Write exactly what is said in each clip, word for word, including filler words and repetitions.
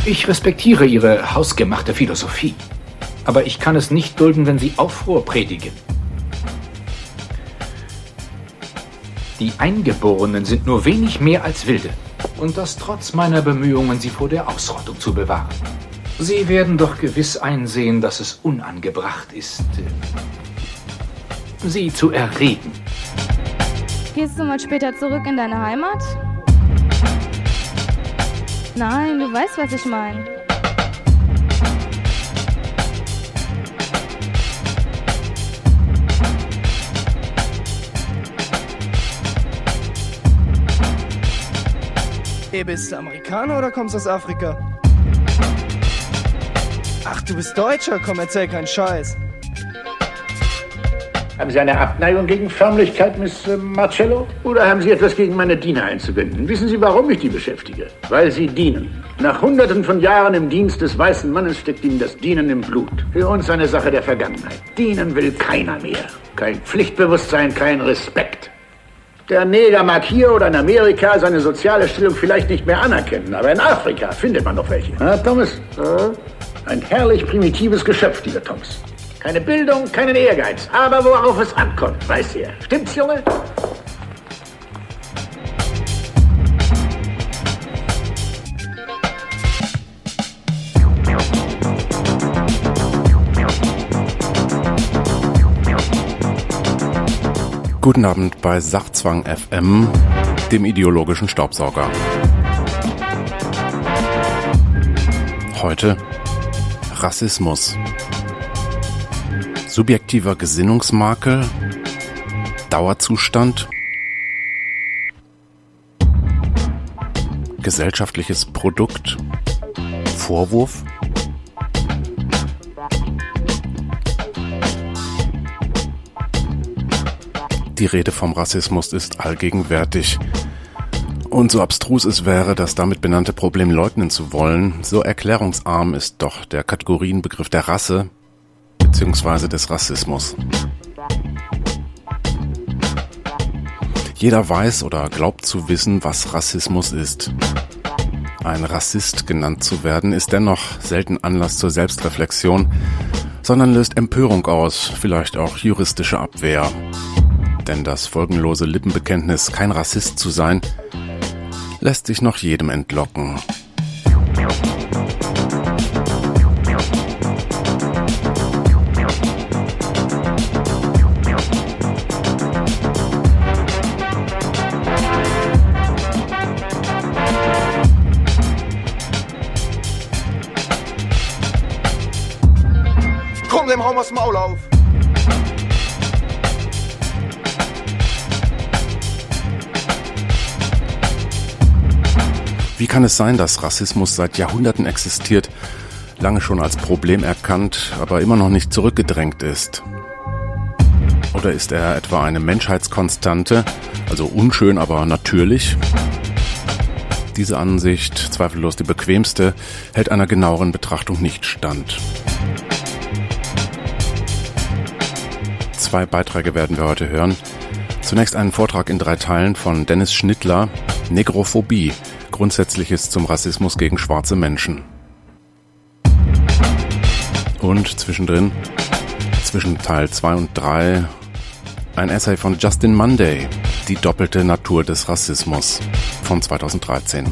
Ich respektiere Ihre hausgemachte Philosophie, aber ich kann es nicht dulden, wenn Sie Aufruhr predigen. Die Eingeborenen sind nur wenig mehr als Wilde, und das trotz meiner Bemühungen, sie vor der Ausrottung zu bewahren. Sie werden doch gewiss einsehen, dass es unangebracht ist, sie zu erregen. Gehst du mal später zurück in deine Heimat? Nein, du weißt, was ich meine. Hey, bist du Amerikaner oder kommst aus Afrika? Ach, du bist Deutscher? Komm, erzähl keinen Scheiß. Haben Sie eine Abneigung gegen Förmlichkeit, Miss Marcello? Oder haben Sie etwas gegen meine Diener einzuwenden? Wissen Sie, warum ich die beschäftige? Weil sie dienen. Nach hunderten von Jahren im Dienst des weißen Mannes steckt ihnen das Dienen im Blut. Für uns eine Sache der Vergangenheit. Dienen will keiner mehr. Kein Pflichtbewusstsein, kein Respekt. Der Neger mag hier oder in Amerika seine soziale Stellung vielleicht nicht mehr anerkennen, aber in Afrika findet man noch welche. Na, Thomas? Ein herrlich primitives Geschöpf, dieser Thomas. Keine Bildung, keinen Ehrgeiz, aber worauf es ankommt, weiß er. Stimmt's, Junge? Guten Abend bei Sachzwang F M, dem ideologischen Staubsauger. Heute Rassismus. Subjektiver Gesinnungsmakel, Dauerzustand, gesellschaftliches Produkt, Vorwurf, die Rede vom Rassismus ist allgegenwärtig. Und so abstrus es wäre, das damit benannte Problem leugnen zu wollen, so erklärungsarm ist doch der Kategorienbegriff der Rasse bzw. des Rassismus. Jeder weiß oder glaubt zu wissen, was Rassismus ist. Ein Rassist genannt zu werden, ist dennoch selten Anlass zur Selbstreflexion, sondern löst Empörung aus, vielleicht auch juristische Abwehr. Denn das folgenlose Lippenbekenntnis, kein Rassist zu sein, lässt sich noch jedem entlocken. Komm, dem hauen wir's Maul auf! Wie kann es sein, dass Rassismus seit Jahrhunderten existiert, lange schon als Problem erkannt, aber immer noch nicht zurückgedrängt ist? Oder ist er etwa eine Menschheitskonstante, also unschön, aber natürlich? Diese Ansicht, zweifellos die bequemste, hält einer genaueren Betrachtung nicht stand. Zwei Beiträge werden wir heute hören. Zunächst einen Vortrag in drei Teilen von Dennis Schnittler, Negrophobie, Grundsätzliches zum Rassismus gegen schwarze Menschen. Und zwischendrin, zwischen Teil zwei und drei, ein Essay von Justin Monday, Die doppelte Natur des Rassismus, von zweitausenddreizehn.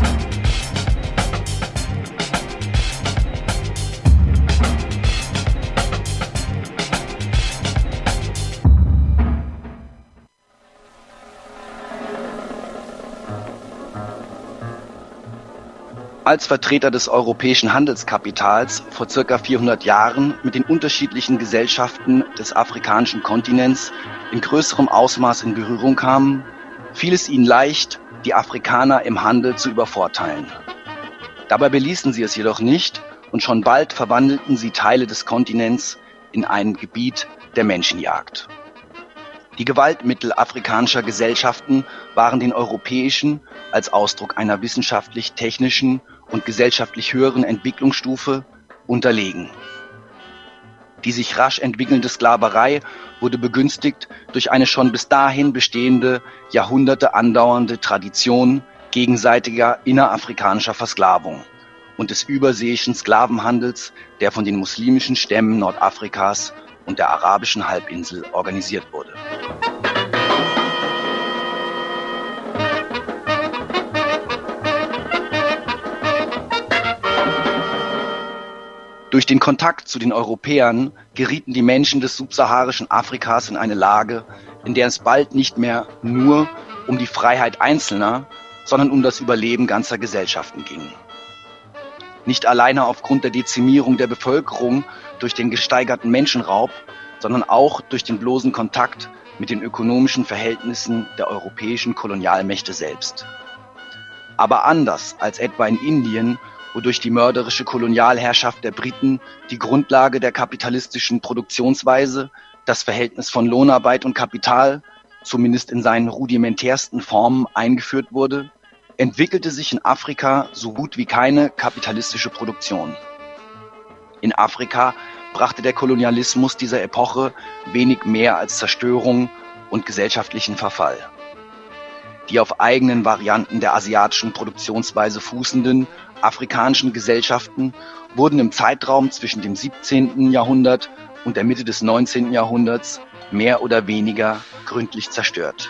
Als Vertreter des europäischen Handelskapitals vor circa vierhundert Jahren mit den unterschiedlichen Gesellschaften des afrikanischen Kontinents in größerem Ausmaß in Berührung kamen, fiel es ihnen leicht, die Afrikaner im Handel zu übervorteilen. Dabei beließen sie es jedoch nicht und schon bald verwandelten sie Teile des Kontinents in ein Gebiet der Menschenjagd. Die Gewaltmittel afrikanischer Gesellschaften waren den europäischen als Ausdruck einer wissenschaftlich-technischen und gesellschaftlich höheren Entwicklungsstufe unterlegen. Die sich rasch entwickelnde Sklaverei wurde begünstigt durch eine schon bis dahin bestehende, Jahrhunderte andauernde Tradition gegenseitiger innerafrikanischer Versklavung und des überseeischen Sklavenhandels, der von den muslimischen Stämmen Nordafrikas und der arabischen Halbinsel organisiert wurde. Durch den Kontakt zu den Europäern gerieten die Menschen des subsaharischen Afrikas in eine Lage, in der es bald nicht mehr nur um die Freiheit Einzelner, sondern um das Überleben ganzer Gesellschaften ging. Nicht alleine aufgrund der Dezimierung der Bevölkerung durch den gesteigerten Menschenraub, sondern auch durch den bloßen Kontakt mit den ökonomischen Verhältnissen der europäischen Kolonialmächte selbst. Aber anders als etwa in Indien, wodurch die mörderische Kolonialherrschaft der Briten die Grundlage der kapitalistischen Produktionsweise, das Verhältnis von Lohnarbeit und Kapital, zumindest in seinen rudimentärsten Formen eingeführt wurde, entwickelte sich in Afrika so gut wie keine kapitalistische Produktion. In Afrika brachte der Kolonialismus dieser Epoche wenig mehr als Zerstörung und gesellschaftlichen Verfall. Die auf eigenen Varianten der asiatischen Produktionsweise fußenden afrikanischen Gesellschaften wurden im Zeitraum zwischen dem siebzehnten Jahrhundert und der Mitte des neunzehnten Jahrhunderts mehr oder weniger gründlich zerstört.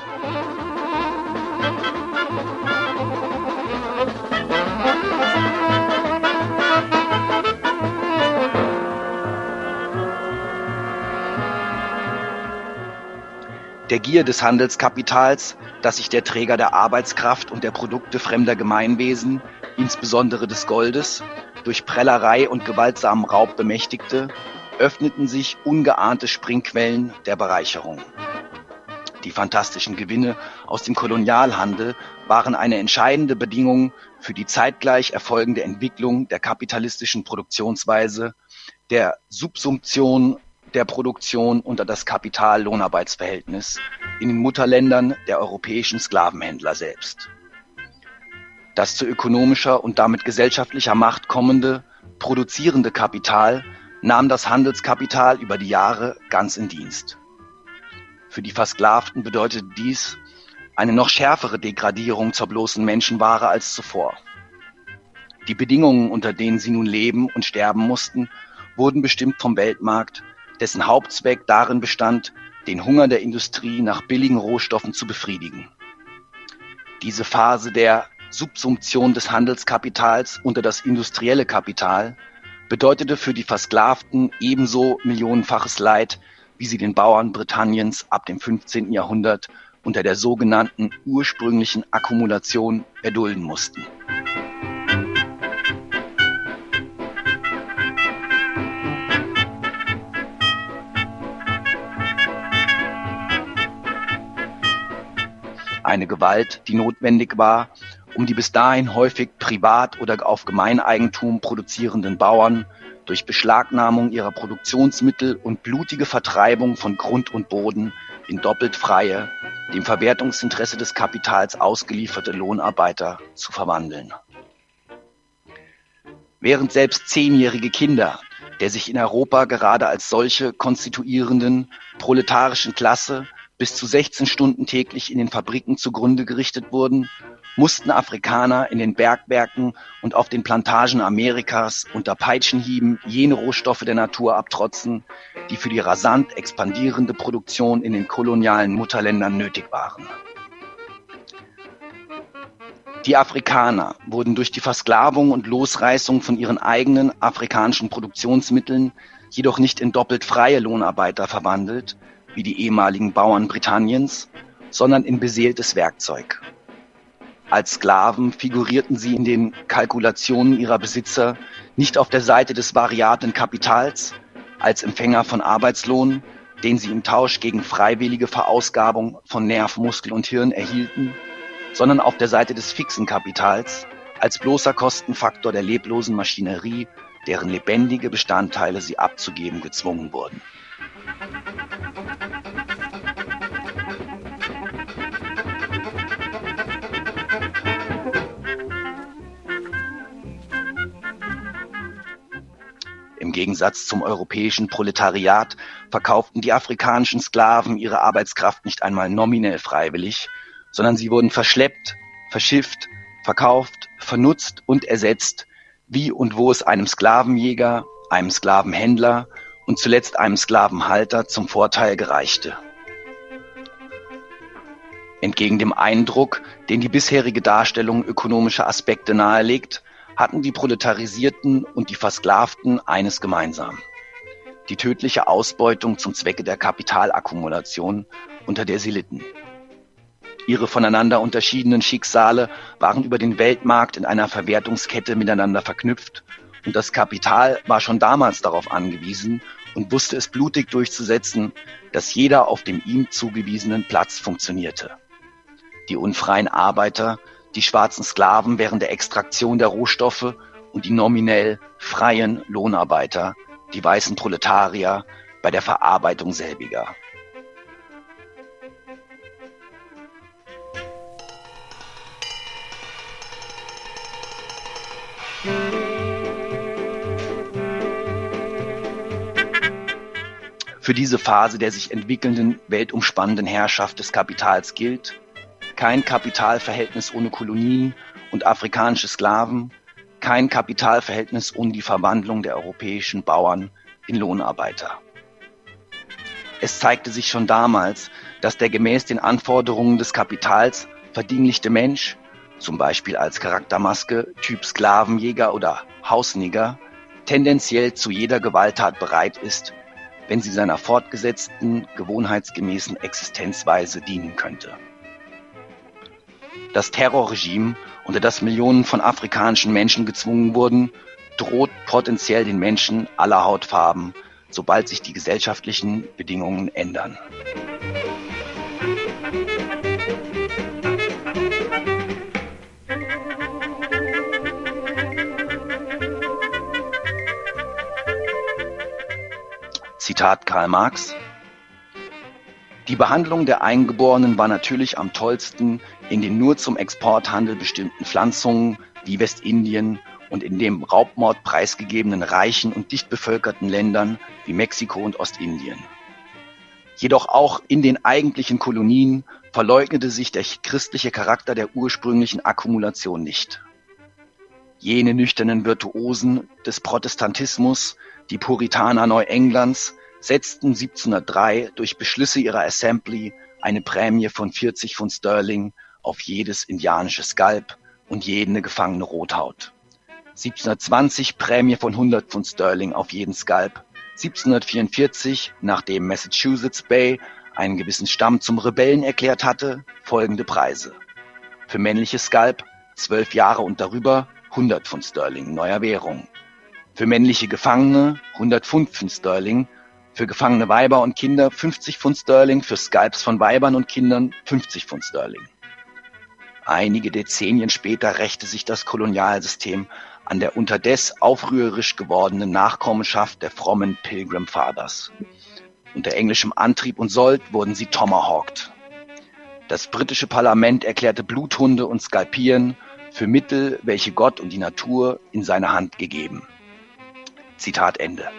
Der Gier des Handelskapitals, das sich der Träger der Arbeitskraft und der Produkte fremder Gemeinwesen, insbesondere des Goldes, durch Prellerei und gewaltsamen Raub bemächtigte, öffneten sich ungeahnte Springquellen der Bereicherung. Die fantastischen Gewinne aus dem Kolonialhandel waren eine entscheidende Bedingung für die zeitgleich erfolgende Entwicklung der kapitalistischen Produktionsweise, der Subsumption der Produktion unter das Kapital-Lohnarbeitsverhältnis in den Mutterländern der europäischen Sklavenhändler selbst. Das zu ökonomischer und damit gesellschaftlicher Macht kommende, produzierende Kapital nahm das Handelskapital über die Jahre ganz in Dienst. Für die Versklavten bedeutete dies eine noch schärfere Degradierung zur bloßen Menschenware als zuvor. Die Bedingungen, unter denen sie nun leben und sterben mussten, wurden bestimmt vom Weltmarkt, dessen Hauptzweck darin bestand, den Hunger der Industrie nach billigen Rohstoffen zu befriedigen. Diese Phase der Subsumption des Handelskapitals unter das industrielle Kapital bedeutete für die Versklavten ebenso millionenfaches Leid, wie sie den Bauern Britanniens ab dem fünfzehnten Jahrhundert unter der sogenannten ursprünglichen Akkumulation erdulden mussten. Eine Gewalt, die notwendig war, um die bis dahin häufig privat oder auf Gemeineigentum produzierenden Bauern durch Beschlagnahmung ihrer Produktionsmittel und blutige Vertreibung von Grund und Boden in doppelt freie, dem Verwertungsinteresse des Kapitals ausgelieferte Lohnarbeiter zu verwandeln. Während selbst zehnjährige Kinder der sich in Europa gerade als solche konstituierenden proletarischen Klasse bis zu sechzehn Stunden täglich in den Fabriken zugrunde gerichtet wurden, mussten Afrikaner in den Bergwerken und auf den Plantagen Amerikas unter Peitschenhieben jene Rohstoffe der Natur abtrotzen, die für die rasant expandierende Produktion in den kolonialen Mutterländern nötig waren. Die Afrikaner wurden durch die Versklavung und Losreißung von ihren eigenen afrikanischen Produktionsmitteln jedoch nicht in doppelt freie Lohnarbeiter verwandelt, wie die ehemaligen Bauern Britanniens, sondern in beseeltes Werkzeug. Als Sklaven figurierten sie in den Kalkulationen ihrer Besitzer nicht auf der Seite des variablen Kapitals, als Empfänger von Arbeitslohn, den sie im Tausch gegen freiwillige Verausgabung von Nerv, Muskel und Hirn erhielten, sondern auf der Seite des fixen Kapitals, als bloßer Kostenfaktor der leblosen Maschinerie, deren lebendige Bestandteile sie abzugeben gezwungen wurden. Im Gegensatz zum europäischen Proletariat verkauften die afrikanischen Sklaven ihre Arbeitskraft nicht einmal nominell freiwillig, sondern sie wurden verschleppt, verschifft, verkauft, vernutzt und ersetzt, wie und wo es einem Sklavenjäger, einem Sklavenhändler und zuletzt einem Sklavenhalter zum Vorteil gereichte. Entgegen dem Eindruck, den die bisherige Darstellung ökonomischer Aspekte nahelegt, hatten die Proletarisierten und die Versklavten eines gemeinsam: die tödliche Ausbeutung zum Zwecke der Kapitalakkumulation, unter der sie litten. Ihre voneinander unterschiedenen Schicksale waren über den Weltmarkt in einer Verwertungskette miteinander verknüpft, und das Kapital war schon damals darauf angewiesen und wusste es blutig durchzusetzen, dass jeder auf dem ihm zugewiesenen Platz funktionierte. Die unfreien Arbeiter, die schwarzen Sklaven während der Extraktion der Rohstoffe und die nominell freien Lohnarbeiter, die weißen Proletarier, bei der Verarbeitung selbiger. Für diese Phase der sich entwickelnden, weltumspannenden Herrschaft des Kapitals gilt: kein Kapitalverhältnis ohne Kolonien und afrikanische Sklaven, kein Kapitalverhältnis ohne die Verwandlung der europäischen Bauern in Lohnarbeiter. Es zeigte sich schon damals, dass der gemäß den Anforderungen des Kapitals verdinglichte Mensch, zum Beispiel als Charaktermaske Typ Sklavenjäger oder Hausnigger, tendenziell zu jeder Gewalttat bereit ist, wenn sie seiner fortgesetzten, gewohnheitsgemäßen Existenzweise dienen könnte. Das Terrorregime, unter das Millionen von afrikanischen Menschen gezwungen wurden, droht potenziell den Menschen aller Hautfarben, sobald sich die gesellschaftlichen Bedingungen ändern. Zitat Karl Marx: Die Behandlung der Eingeborenen war natürlich am tollsten in den nur zum Exporthandel bestimmten Pflanzungen wie Westindien und in dem Raubmord preisgegebenen reichen und dicht bevölkerten Ländern wie Mexiko und Ostindien. Jedoch auch in den eigentlichen Kolonien verleugnete sich der christliche Charakter der ursprünglichen Akkumulation nicht. Jene nüchternen Virtuosen des Protestantismus, die Puritaner Neuenglands, setzten siebzehnhundertdrei durch Beschlüsse ihrer Assembly eine Prämie von vierzig Pfund Sterling auf jedes indianische Skalp und jede gefangene Rothaut. siebzehnhundertzwanzig Prämie von hundert Pfund Sterling auf jeden Skalp. siebzehnhundertvierundvierzig, nachdem Massachusetts Bay einen gewissen Stamm zum Rebellen erklärt hatte, folgende Preise: für männliche Skalp zwölf Jahre und darüber hundert Pfund Sterling neuer Währung. Für männliche Gefangene hundertfünf Pfund Sterling, für gefangene Weiber und Kinder fünfzig Pfund Sterling, für Skalps von Weibern und Kindern fünfzig Pfund Sterling. Einige Dezennien später rächte sich das Kolonialsystem an der unterdes aufrührerisch gewordenen Nachkommenschaft der frommen Pilgrim Fathers. Unter englischem Antrieb und Sold wurden sie tomahawkt. Das britische Parlament erklärte Bluthunde und Skalpieren für Mittel, welche Gott und die Natur in seine Hand gegeben. Zitat Ende.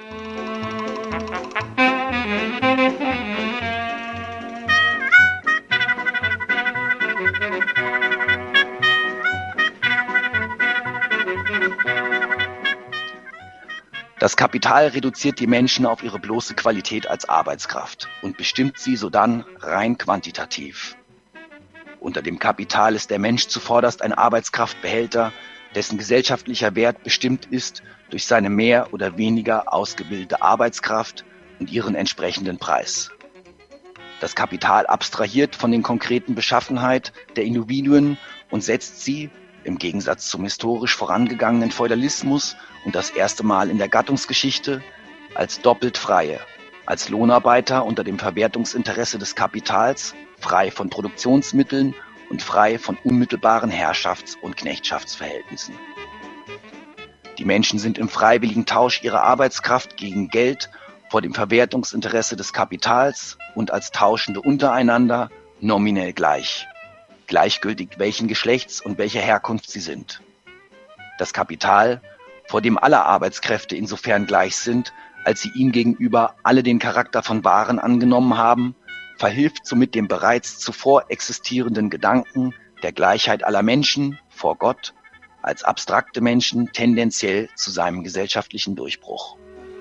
Das Kapital reduziert die Menschen auf ihre bloße Qualität als Arbeitskraft und bestimmt sie sodann rein quantitativ. Unter dem Kapital ist der Mensch zuvorderst ein Arbeitskraftbehälter, dessen gesellschaftlicher Wert bestimmt ist durch seine mehr oder weniger ausgebildete Arbeitskraft und ihren entsprechenden Preis. Das Kapital abstrahiert von den konkreten Beschaffenheit der Individuen und setzt sie, im Gegensatz zum historisch vorangegangenen Feudalismus und das erste Mal in der Gattungsgeschichte, als doppelt Freie, als Lohnarbeiter unter dem Verwertungsinteresse des Kapitals, frei von Produktionsmitteln und frei von unmittelbaren Herrschafts- und Knechtschaftsverhältnissen. Die Menschen sind im freiwilligen Tausch ihrer Arbeitskraft gegen Geld vor dem Verwertungsinteresse des Kapitals und als Tauschende untereinander nominell gleich, gleichgültig welchen Geschlechts und welcher Herkunft sie sind. Das Kapital, vor dem alle Arbeitskräfte insofern gleich sind, als sie ihm gegenüber alle den Charakter von Waren angenommen haben, verhilft somit dem bereits zuvor existierenden Gedanken der Gleichheit aller Menschen vor Gott als abstrakte Menschen tendenziell zu seinem gesellschaftlichen Durchbruch.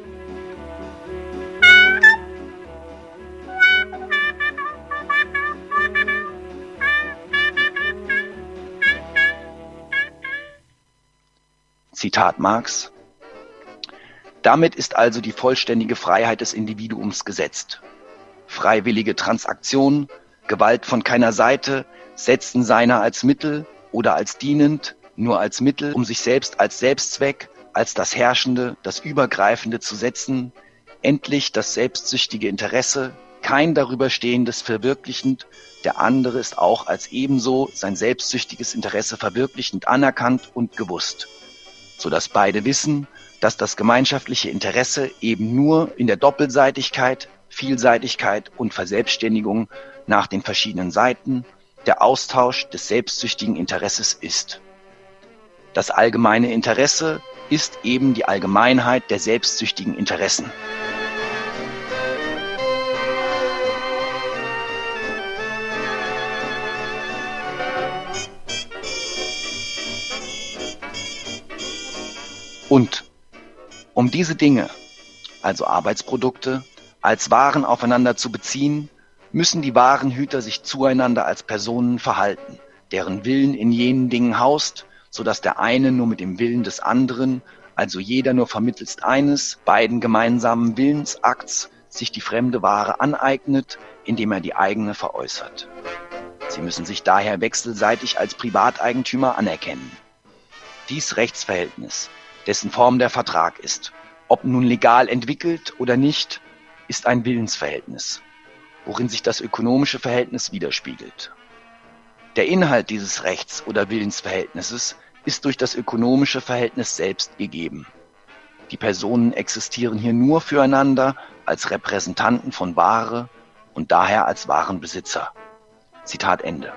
Zitat Marx: Damit ist also die vollständige Freiheit des Individuums gesetzt. Freiwillige Transaktion, Gewalt von keiner Seite, Setzen seiner als Mittel oder als dienend, nur als Mittel, um sich selbst als Selbstzweck, als das Herrschende, das Übergreifende zu setzen, endlich das selbstsüchtige Interesse, kein darüberstehendes verwirklichend, der andere ist auch als ebenso sein selbstsüchtiges Interesse verwirklichend anerkannt und gewusst, sodass beide wissen, dass das gemeinschaftliche Interesse eben nur in der Doppelseitigkeit, Vielseitigkeit und Verselbstständigung nach den verschiedenen Seiten der Austausch des selbstsüchtigen Interesses ist. Das allgemeine Interesse ist eben die Allgemeinheit der selbstsüchtigen Interessen. Und um diese Dinge, also Arbeitsprodukte, als Waren aufeinander zu beziehen, müssen die Warenhüter sich zueinander als Personen verhalten, deren Willen in jenen Dingen haust, sodass der eine nur mit dem Willen des anderen, also jeder nur vermittelst eines, beiden gemeinsamen Willensakts, sich die fremde Ware aneignet, indem er die eigene veräußert. Sie müssen sich daher wechselseitig als Privateigentümer anerkennen. Dies Rechtsverhältnis, dessen Form der Vertrag ist, ob nun legal entwickelt oder nicht, ist ein Willensverhältnis, worin sich das ökonomische Verhältnis widerspiegelt. Der Inhalt dieses Rechts- oder Willensverhältnisses ist durch das ökonomische Verhältnis selbst gegeben. Die Personen existieren hier nur füreinander als Repräsentanten von Ware und daher als Warenbesitzer. Zitat Ende.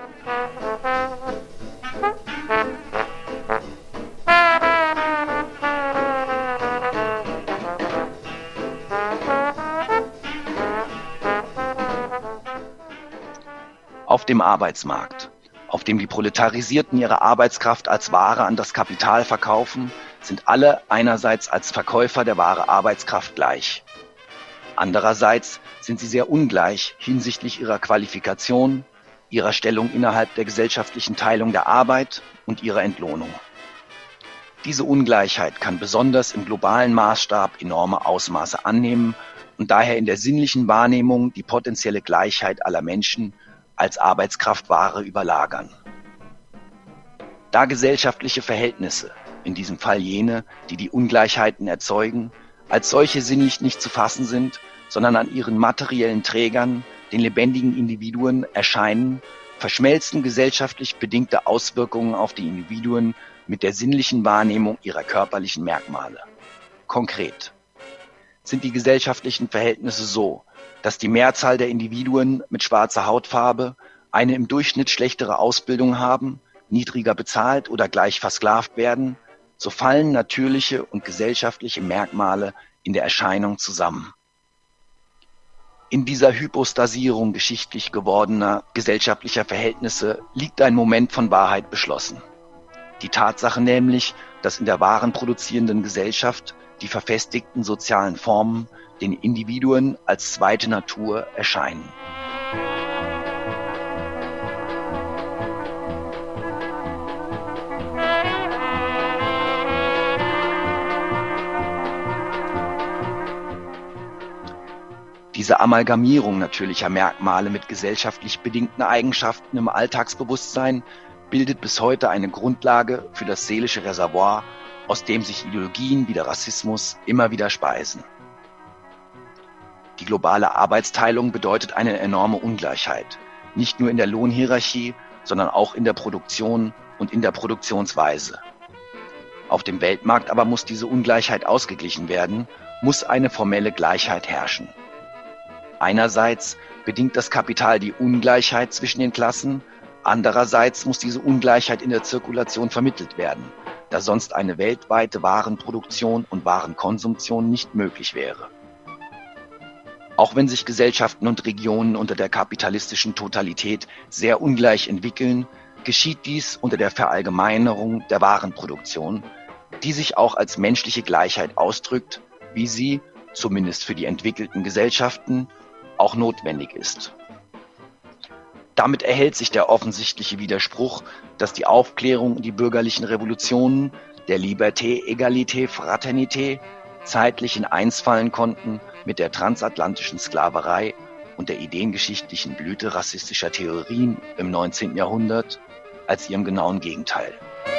Auf dem Arbeitsmarkt, auf dem die Proletarisierten ihre Arbeitskraft als Ware an das Kapital verkaufen, sind alle einerseits als Verkäufer der Ware Arbeitskraft gleich. Andererseits sind sie sehr ungleich hinsichtlich ihrer Qualifikation, ihrer Stellung innerhalb der gesellschaftlichen Teilung der Arbeit und ihrer Entlohnung. Diese Ungleichheit kann besonders im globalen Maßstab enorme Ausmaße annehmen und daher in der sinnlichen Wahrnehmung die potenzielle Gleichheit aller Menschen als Arbeitskraftware überlagern. Da gesellschaftliche Verhältnisse, in diesem Fall jene, die die Ungleichheiten erzeugen, als solche sinnlich nicht zu fassen sind, sondern an ihren materiellen Trägern, den lebendigen Individuen, erscheinen, verschmelzen gesellschaftlich bedingte Auswirkungen auf die Individuen mit der sinnlichen Wahrnehmung ihrer körperlichen Merkmale. Konkret sind die gesellschaftlichen Verhältnisse so, dass die Mehrzahl der Individuen mit schwarzer Hautfarbe eine im Durchschnitt schlechtere Ausbildung haben, niedriger bezahlt oder gleich versklavt werden, so fallen natürliche und gesellschaftliche Merkmale in der Erscheinung zusammen. In dieser Hypostasierung geschichtlich gewordener gesellschaftlicher Verhältnisse liegt ein Moment von Wahrheit beschlossen. Die Tatsache nämlich, dass in der warenproduzierenden Gesellschaft die verfestigten sozialen Formen den Individuen als zweite Natur erscheinen. Diese Amalgamierung natürlicher Merkmale mit gesellschaftlich bedingten Eigenschaften im Alltagsbewusstsein bildet bis heute eine Grundlage für das seelische Reservoir, aus dem sich Ideologien wie der Rassismus immer wieder speisen. Die globale Arbeitsteilung bedeutet eine enorme Ungleichheit, nicht nur in der Lohnhierarchie, sondern auch in der Produktion und in der Produktionsweise. Auf dem Weltmarkt aber muss diese Ungleichheit ausgeglichen werden, muss eine formelle Gleichheit herrschen. Einerseits bedingt das Kapital die Ungleichheit zwischen den Klassen, andererseits muss diese Ungleichheit in der Zirkulation vermittelt werden, da sonst eine weltweite Warenproduktion und Warenkonsumption nicht möglich wäre. Auch wenn sich Gesellschaften und Regionen unter der kapitalistischen Totalität sehr ungleich entwickeln, geschieht dies unter der Verallgemeinerung der Warenproduktion, die sich auch als menschliche Gleichheit ausdrückt, wie sie, zumindest für die entwickelten Gesellschaften, auch notwendig ist. Damit erhält sich der offensichtliche Widerspruch, dass die Aufklärung und die bürgerlichen Revolutionen der Liberté, Egalité, Fraternité zeitlich in eins fallen konnten mit der transatlantischen Sklaverei und der ideengeschichtlichen Blüte rassistischer Theorien im neunzehnten Jahrhundert als ihrem genauen Gegenteil.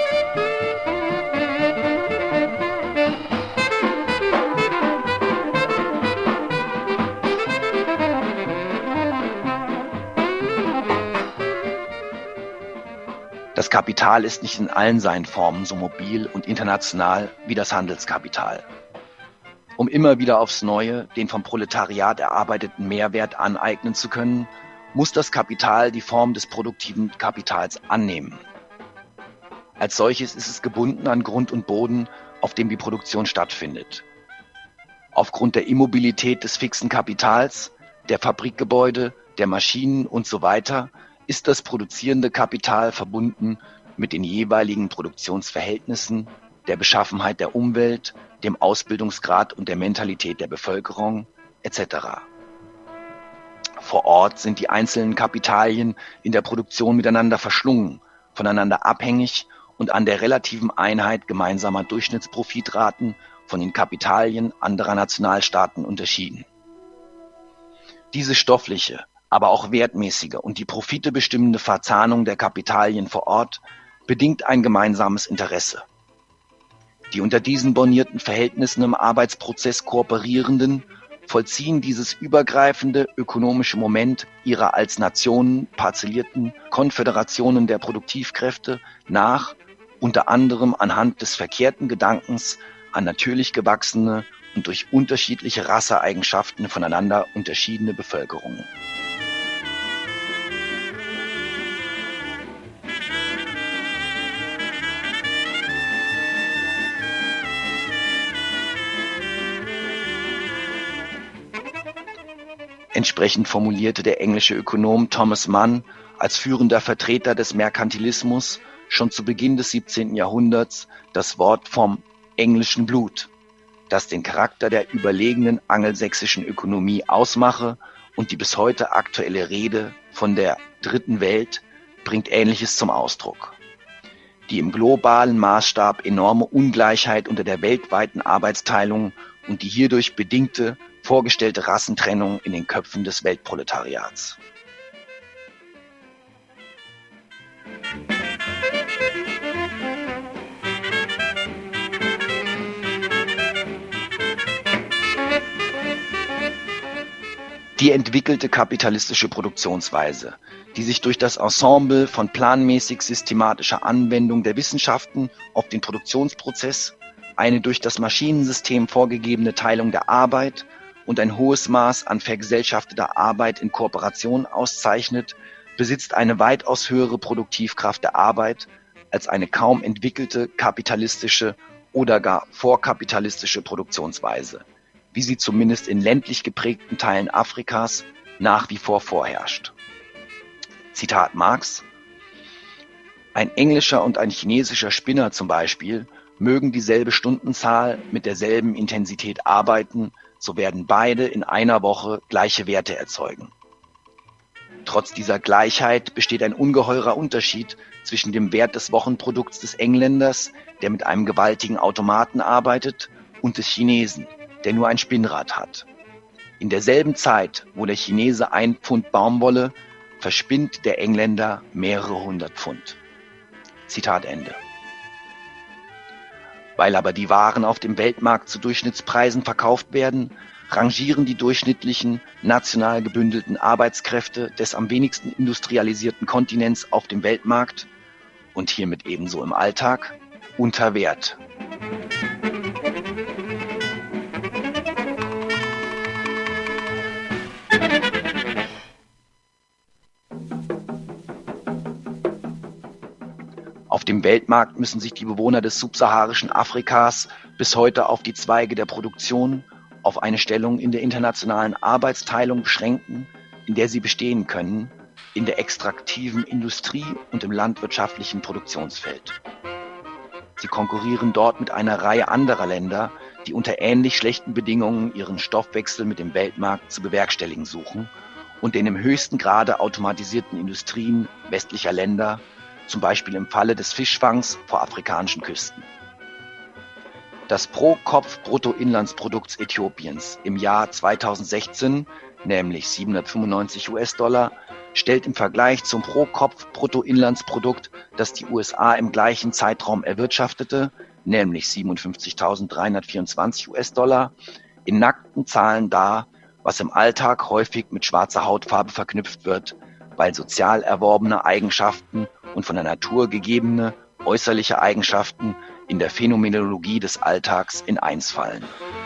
Das Kapital ist nicht in allen seinen Formen so mobil und international wie das Handelskapital. Um immer wieder aufs Neue den vom Proletariat erarbeiteten Mehrwert aneignen zu können, muss das Kapital die Form des produktiven Kapitals annehmen. Als solches ist es gebunden an Grund und Boden, auf dem die Produktion stattfindet. Aufgrund der Immobilität des fixen Kapitals, der Fabrikgebäude, der Maschinen und so weiter ist das produzierende Kapital verbunden mit den jeweiligen Produktionsverhältnissen, der Beschaffenheit der Umwelt, dem Ausbildungsgrad und der Mentalität der Bevölkerung et cetera. Vor Ort sind die einzelnen Kapitalien in der Produktion miteinander verschlungen, voneinander abhängig und an der relativen Einheit gemeinsamer Durchschnittsprofitraten von den Kapitalien anderer Nationalstaaten unterschieden. Diese stoffliche, aber auch wertmäßige und die Profite bestimmende Verzahnung der Kapitalien vor Ort bedingt ein gemeinsames Interesse. Die unter diesen bornierten Verhältnissen im Arbeitsprozess Kooperierenden vollziehen dieses übergreifende ökonomische Moment ihrer als Nationen parzellierten Konföderationen der Produktivkräfte nach, unter anderem anhand des verkehrten Gedankens an natürlich gewachsene und durch unterschiedliche Rasseeigenschaften voneinander unterschiedene Bevölkerungen. Entsprechend formulierte der englische Ökonom Thomas Mann als führender Vertreter des Merkantilismus schon zu Beginn des siebzehnten Jahrhunderts das Wort vom englischen Blut, das den Charakter der überlegenen angelsächsischen Ökonomie ausmache, und die bis heute aktuelle Rede von der dritten Welt bringt Ähnliches zum Ausdruck. Die im globalen Maßstab enorme Ungleichheit unter der weltweiten Arbeitsteilung und die hierdurch bedingte vorgestellte Rassentrennung in den Köpfen des Weltproletariats. Die entwickelte kapitalistische Produktionsweise, die sich durch das Ensemble von planmäßig systematischer Anwendung der Wissenschaften auf den Produktionsprozess, eine durch das Maschinensystem vorgegebene Teilung der Arbeit und ein hohes Maß an vergesellschafteter Arbeit in Kooperation auszeichnet, besitzt eine weitaus höhere Produktivkraft der Arbeit als eine kaum entwickelte kapitalistische oder gar vorkapitalistische Produktionsweise, wie sie zumindest in ländlich geprägten Teilen Afrikas nach wie vor vorherrscht. Zitat Marx: Ein englischer und ein chinesischer Spinner zum Beispiel mögen dieselbe Stundenzahl mit derselben Intensität arbeiten, so werden beide in einer Woche gleiche Werte erzeugen. Trotz dieser Gleichheit besteht ein ungeheurer Unterschied zwischen dem Wert des Wochenprodukts des Engländers, der mit einem gewaltigen Automaten arbeitet, und des Chinesen, der nur ein Spinnrad hat. In derselben Zeit, wo der Chinese ein Pfund Baumwolle, verspinnt der Engländer mehrere hundert Pfund. Zitat Ende. Weil aber die Waren auf dem Weltmarkt zu Durchschnittspreisen verkauft werden, rangieren die durchschnittlichen, national gebündelten Arbeitskräfte des am wenigsten industrialisierten Kontinents auf dem Weltmarkt und hiermit ebenso im Alltag unter Wert. Auf dem Weltmarkt müssen sich die Bewohner des subsaharischen Afrikas bis heute auf die Zweige der Produktion, auf eine Stellung in der internationalen Arbeitsteilung beschränken, in der sie bestehen können, in der extraktiven Industrie und im landwirtschaftlichen Produktionsfeld. Sie konkurrieren dort mit einer Reihe anderer Länder, die unter ähnlich schlechten Bedingungen ihren Stoffwechsel mit dem Weltmarkt zu bewerkstelligen suchen und den im höchsten Grade automatisierten Industrien westlicher Länder, zum Beispiel im Falle des Fischfangs vor afrikanischen Küsten. Das Pro-Kopf-Bruttoinlandsprodukts Äthiopiens im Jahr zweitausendsechzehn, nämlich siebenhundertfünfundneunzig US-Dollar, stellt im Vergleich zum Pro-Kopf-Bruttoinlandsprodukt, das die U S A im gleichen Zeitraum erwirtschaftete, nämlich siebenundfünfzigtausenddreihundertvierundzwanzig US-Dollar, in nackten Zahlen dar, was im Alltag häufig mit schwarzer Hautfarbe verknüpft wird, weil sozial erworbene Eigenschaften und von der Natur gegebene äußerliche Eigenschaften in der Phänomenologie des Alltags in eins fallen.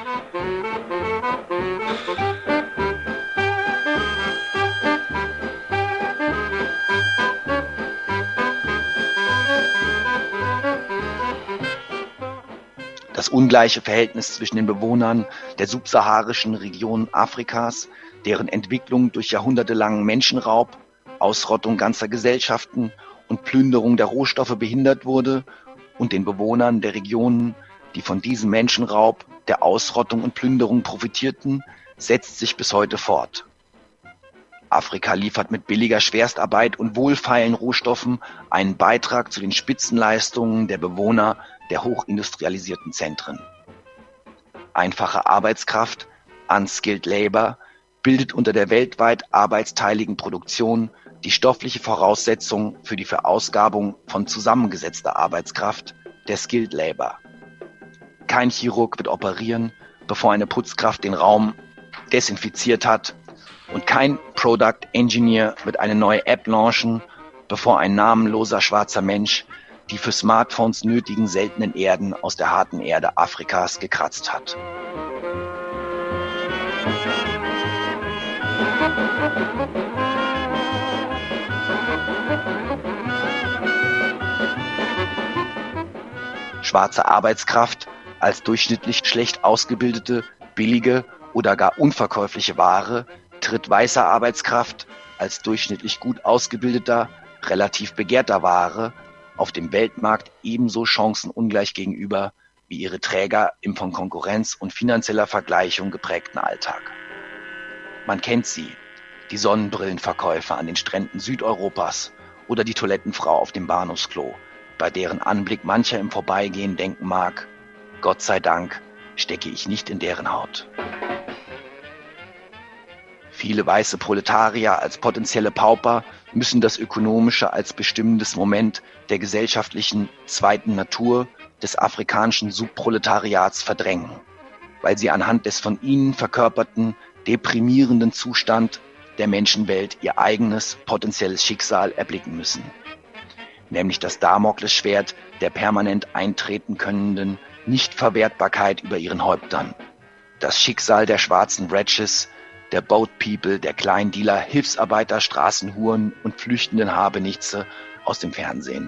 Das ungleiche Verhältnis zwischen den Bewohnern der subsaharischen Region Afrikas, deren Entwicklung durch jahrhundertelangen Menschenraub, Ausrottung ganzer Gesellschaften und Plünderung der Rohstoffe behindert wurde, und den Bewohnern der Regionen, die von diesem Menschenraub, der Ausrottung und Plünderung profitierten, setzt sich bis heute fort. Afrika liefert mit billiger Schwerstarbeit und wohlfeilen Rohstoffen einen Beitrag zu den Spitzenleistungen der Bewohner der hochindustrialisierten Zentren. Einfache Arbeitskraft, unskilled labor, bildet unter der weltweit arbeitsteiligen Produktion die stoffliche Voraussetzung für die Verausgabung von zusammengesetzter Arbeitskraft, der skilled labor. Kein Chirurg wird operieren, bevor eine Putzkraft den Raum desinfiziert hat, und kein Product Engineer wird eine neue App launchen, bevor ein namenloser schwarzer Mensch die für Smartphones nötigen seltenen Erden aus der harten Erde Afrikas gekratzt hat. Schwarze Arbeitskraft als durchschnittlich schlecht ausgebildete, billige oder gar unverkäufliche Ware tritt weißer Arbeitskraft als durchschnittlich gut ausgebildeter, relativ begehrter Ware auf dem Weltmarkt ebenso chancenungleich gegenüber wie ihre Träger im von Konkurrenz und finanzieller Vergleichung geprägten Alltag. Man kennt sie, die Sonnenbrillenverkäufer an den Stränden Südeuropas oder die Toilettenfrau auf dem Bahnhofsklo, bei deren Anblick mancher im Vorbeigehen denken mag, Gott sei Dank stecke ich nicht in deren Haut. Viele weiße Proletarier als potenzielle Pauper müssen das Ökonomische als bestimmendes Moment der gesellschaftlichen zweiten Natur des afrikanischen Subproletariats verdrängen, weil sie anhand des von ihnen verkörperten, deprimierenden Zustand der Menschenwelt ihr eigenes potenzielles Schicksal erblicken müssen, nämlich das Damoklesschwert der permanent eintreten könnenden Nichtverwertbarkeit über ihren Häuptern, das Schicksal der schwarzen Wretches, der Boat People, der Kleindealer, Hilfsarbeiter, Straßenhuren und flüchtenden Habenichtse aus dem Fernsehen.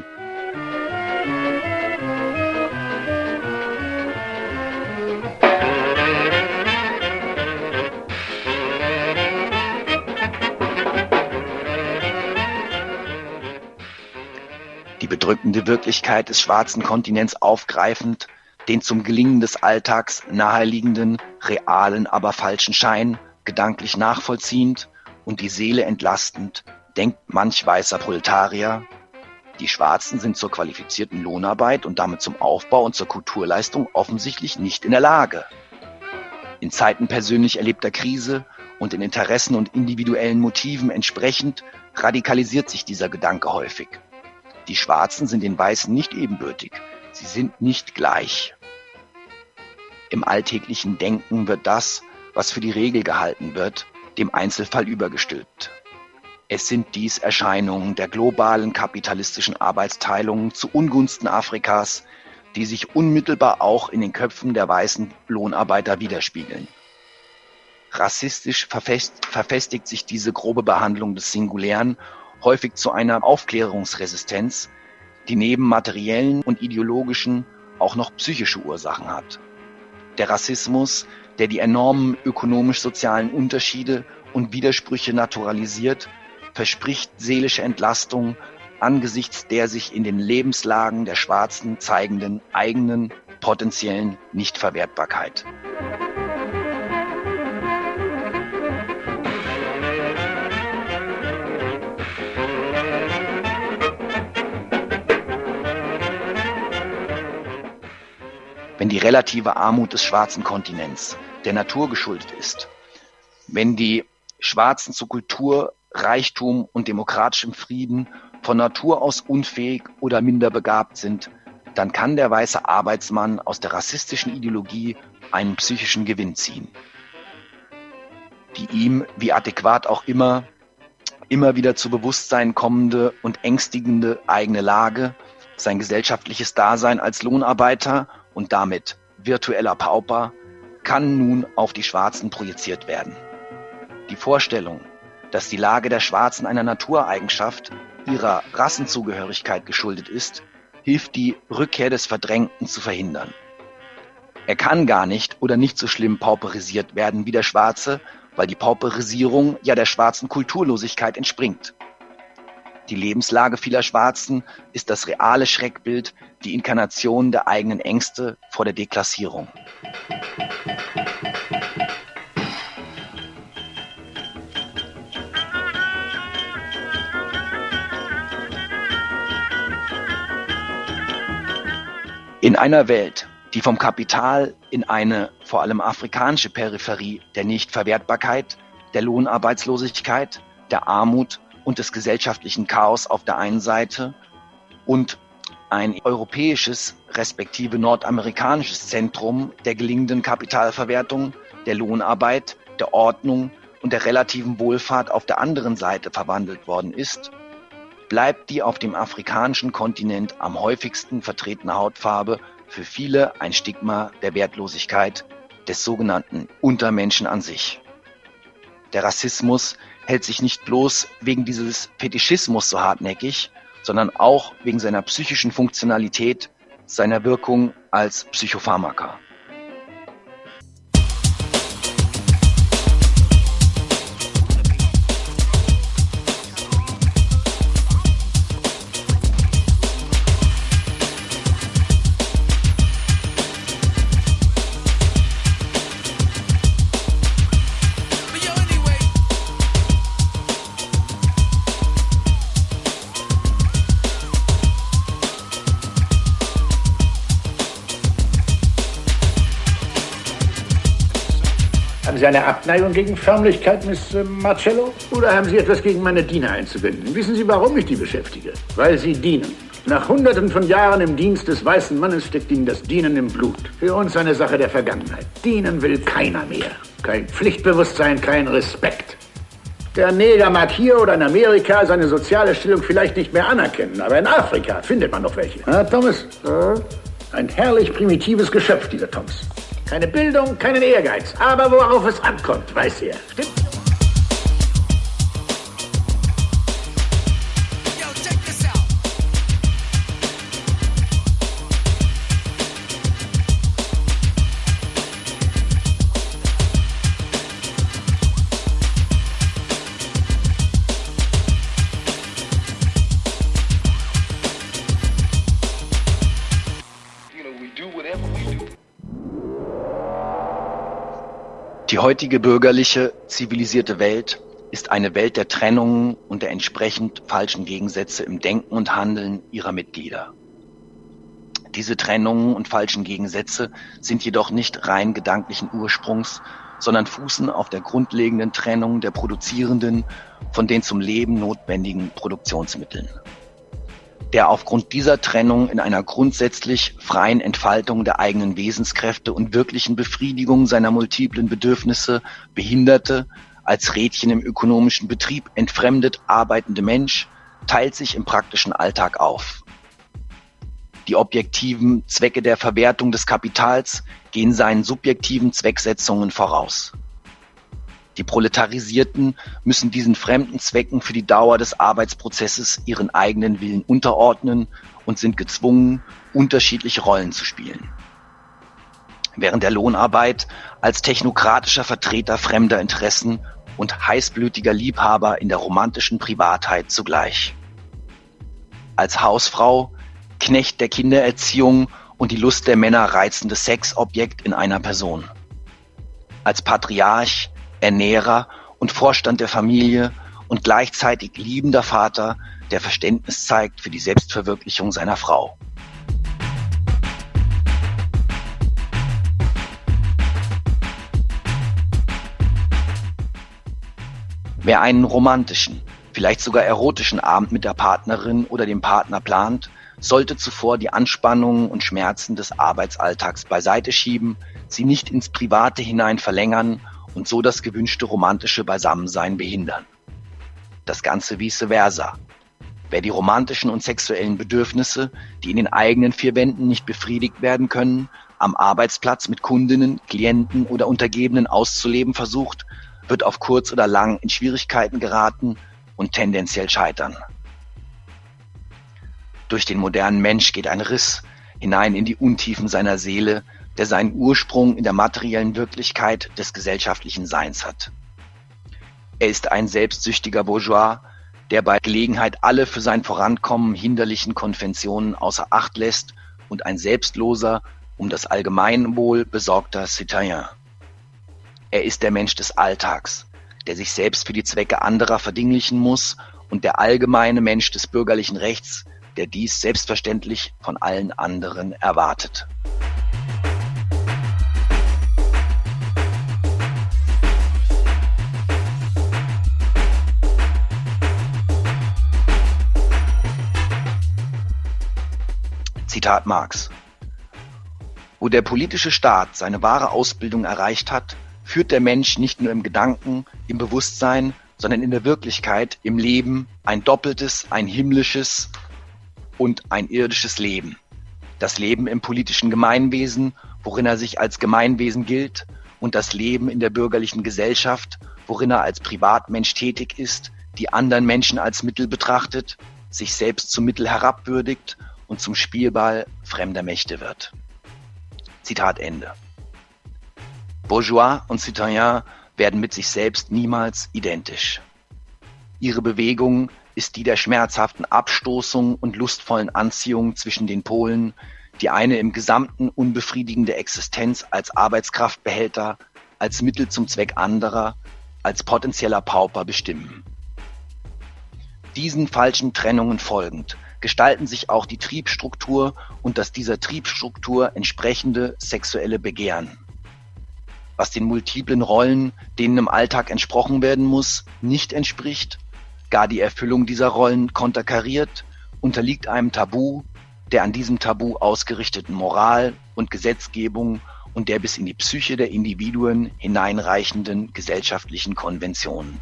Die bedrückende Wirklichkeit des schwarzen Kontinents aufgreifend, den zum Gelingen des Alltags naheliegenden, realen, aber falschen Schein gedanklich nachvollziehend und die Seele entlastend, denkt manch weißer Proletarier, die Schwarzen sind zur qualifizierten Lohnarbeit und damit zum Aufbau und zur Kulturleistung offensichtlich nicht in der Lage. In Zeiten persönlich erlebter Krise und den Interessen und individuellen Motiven entsprechend radikalisiert sich dieser Gedanke häufig. Die Schwarzen sind den Weißen nicht ebenbürtig, sie sind nicht gleich. Im alltäglichen Denken wird das, was für die Regel gehalten wird, dem Einzelfall übergestülpt. Es sind dies Erscheinungen der globalen kapitalistischen Arbeitsteilung zu Ungunsten Afrikas, die sich unmittelbar auch in den Köpfen der weißen Lohnarbeiter widerspiegeln. Rassistisch verfest, verfestigt sich diese grobe Behandlung des Singulären häufig zu einer Aufklärungsresistenz, die neben materiellen und ideologischen auch noch psychische Ursachen hat. Der Rassismus, der die enormen ökonomisch-sozialen Unterschiede und Widersprüche naturalisiert, verspricht seelische Entlastung angesichts der sich in den Lebenslagen der Schwarzen zeigenden eigenen potenziellen Nichtverwertbarkeit. Wenn die relative Armut des schwarzen Kontinents der Natur geschuldet ist, wenn die Schwarzen zu Kultur, Reichtum und demokratischem Frieden von Natur aus unfähig oder minder begabt sind, dann kann der weiße Arbeitsmann aus der rassistischen Ideologie einen psychischen Gewinn ziehen. Die ihm, wie adäquat auch immer, immer wieder zu Bewusstsein kommende und ängstigende eigene Lage, sein gesellschaftliches Dasein als Lohnarbeiter und damit virtueller Pauper, kann nun auf die Schwarzen projiziert werden. Die Vorstellung, dass die Lage der Schwarzen einer Natureigenschaft ihrer Rassenzugehörigkeit geschuldet ist, hilft die Rückkehr des Verdrängten zu verhindern. Er kann gar nicht oder nicht so schlimm pauperisiert werden wie der Schwarze, weil die Pauperisierung ja der schwarzen Kulturlosigkeit entspringt. Die Lebenslage vieler Schwarzen ist das reale Schreckbild, die Inkarnation der eigenen Ängste vor der Deklassierung. In einer Welt, die vom Kapital in eine vor allem afrikanische Peripherie der Nichtverwertbarkeit, der Lohnarbeitslosigkeit, der Armut und des gesellschaftlichen Chaos auf der einen Seite und ein europäisches respektive nordamerikanisches Zentrum der gelingenden Kapitalverwertung, der Lohnarbeit, der Ordnung und der relativen Wohlfahrt auf der anderen Seite verwandelt worden ist, bleibt die auf dem afrikanischen Kontinent am häufigsten vertretene Hautfarbe für viele ein Stigma der Wertlosigkeit des sogenannten Untermenschen an sich. Der Rassismus hält sich nicht bloß wegen dieses Fetischismus so hartnäckig, sondern auch wegen seiner psychischen Funktionalität, seiner Wirkung als Psychopharmaka. Haben Sie eine Abneigung gegen Förmlichkeit, Miss Marcello? Oder haben Sie etwas gegen meine Diener einzuwenden? Wissen Sie, warum ich die beschäftige? Weil sie dienen. Nach Hunderten von Jahren im Dienst des weißen Mannes steckt ihnen das Dienen im Blut. Für uns eine Sache der Vergangenheit. Dienen will keiner mehr. Kein Pflichtbewusstsein, kein Respekt. Der Neger mag hier oder in Amerika seine soziale Stellung vielleicht nicht mehr anerkennen, aber in Afrika findet man noch welche. Ah, Thomas? Ein herrlich primitives Geschöpf, dieser Thomas. Keine Bildung, keinen Ehrgeiz. Aber worauf es ankommt, weiß er. Stimmt? Die heutige bürgerliche, zivilisierte Welt ist eine Welt der Trennungen und der entsprechend falschen Gegensätze im Denken und Handeln ihrer Mitglieder. Diese Trennungen und falschen Gegensätze sind jedoch nicht rein gedanklichen Ursprungs, sondern fußen auf der grundlegenden Trennung der produzierenden von den zum Leben notwendigen Produktionsmitteln. Der aufgrund dieser Trennung in einer grundsätzlich freien Entfaltung der eigenen Wesenskräfte und wirklichen Befriedigung seiner multiplen Bedürfnisse behinderte, als Rädchen im ökonomischen Betrieb entfremdet arbeitende Mensch teilt sich im praktischen Alltag auf. Die objektiven Zwecke der Verwertung des Kapitals gehen seinen subjektiven Zwecksetzungen voraus. Die Proletarisierten müssen diesen fremden Zwecken für die Dauer des Arbeitsprozesses ihren eigenen Willen unterordnen und sind gezwungen, unterschiedliche Rollen zu spielen. Während der Lohnarbeit als technokratischer Vertreter fremder Interessen und heißblütiger Liebhaber in der romantischen Privatheit zugleich. Als Hausfrau, Knecht der Kindererziehung und die Lust der Männer reizendes Sexobjekt in einer Person. Als Patriarch, Ernährer und Vorstand der Familie und gleichzeitig liebender Vater, der Verständnis zeigt für die Selbstverwirklichung seiner Frau. Wer einen romantischen, vielleicht sogar erotischen Abend mit der Partnerin oder dem Partner plant, sollte zuvor die Anspannungen und Schmerzen des Arbeitsalltags beiseite schieben, sie nicht ins Private hinein verlängern und so das gewünschte romantische Beisammensein behindern. Das Ganze vice versa. Wer die romantischen und sexuellen Bedürfnisse, die in den eigenen vier Wänden nicht befriedigt werden können, am Arbeitsplatz mit Kundinnen, Klienten oder Untergebenen auszuleben versucht, wird auf kurz oder lang in Schwierigkeiten geraten und tendenziell scheitern. Durch den modernen Mensch geht ein Riss hinein in die Untiefen seiner Seele, der seinen Ursprung in der materiellen Wirklichkeit des gesellschaftlichen Seins hat. Er ist ein selbstsüchtiger Bourgeois, der bei Gelegenheit alle für sein Vorankommen hinderlichen Konventionen außer Acht lässt und ein selbstloser, um das Allgemeinwohl besorgter Citoyen. Er ist der Mensch des Alltags, der sich selbst für die Zwecke anderer verdinglichen muss, und der allgemeine Mensch des bürgerlichen Rechts, der dies selbstverständlich von allen anderen erwartet. Zitat Marx: Wo der politische Staat seine wahre Ausbildung erreicht hat, führt der Mensch nicht nur im Gedanken, im Bewusstsein, sondern in der Wirklichkeit, im Leben, ein doppeltes, ein himmlisches und ein irdisches Leben. Das Leben im politischen Gemeinwesen, worin er sich als Gemeinwesen gilt, und das Leben in der bürgerlichen Gesellschaft, worin er als Privatmensch tätig ist, die anderen Menschen als Mittel betrachtet, sich selbst zum Mittel herabwürdigt und zum Spielball fremder Mächte wird. Zitat Ende. Bourgeois und Citoyen werden mit sich selbst niemals identisch. Ihre Bewegung ist die der schmerzhaften Abstoßung und lustvollen Anziehung zwischen den Polen, die eine im Gesamten unbefriedigende Existenz als Arbeitskraftbehälter, als Mittel zum Zweck anderer, als potenzieller Pauper bestimmen. Diesen falschen Trennungen folgend gestalten sich auch die Triebstruktur und das dieser Triebstruktur entsprechende sexuelle Begehren. Was den multiplen Rollen, denen im Alltag entsprochen werden muss, nicht entspricht, gar die Erfüllung dieser Rollen konterkariert, unterliegt einem Tabu, der an diesem Tabu ausgerichteten Moral und Gesetzgebung und der bis in die Psyche der Individuen hineinreichenden gesellschaftlichen Konventionen.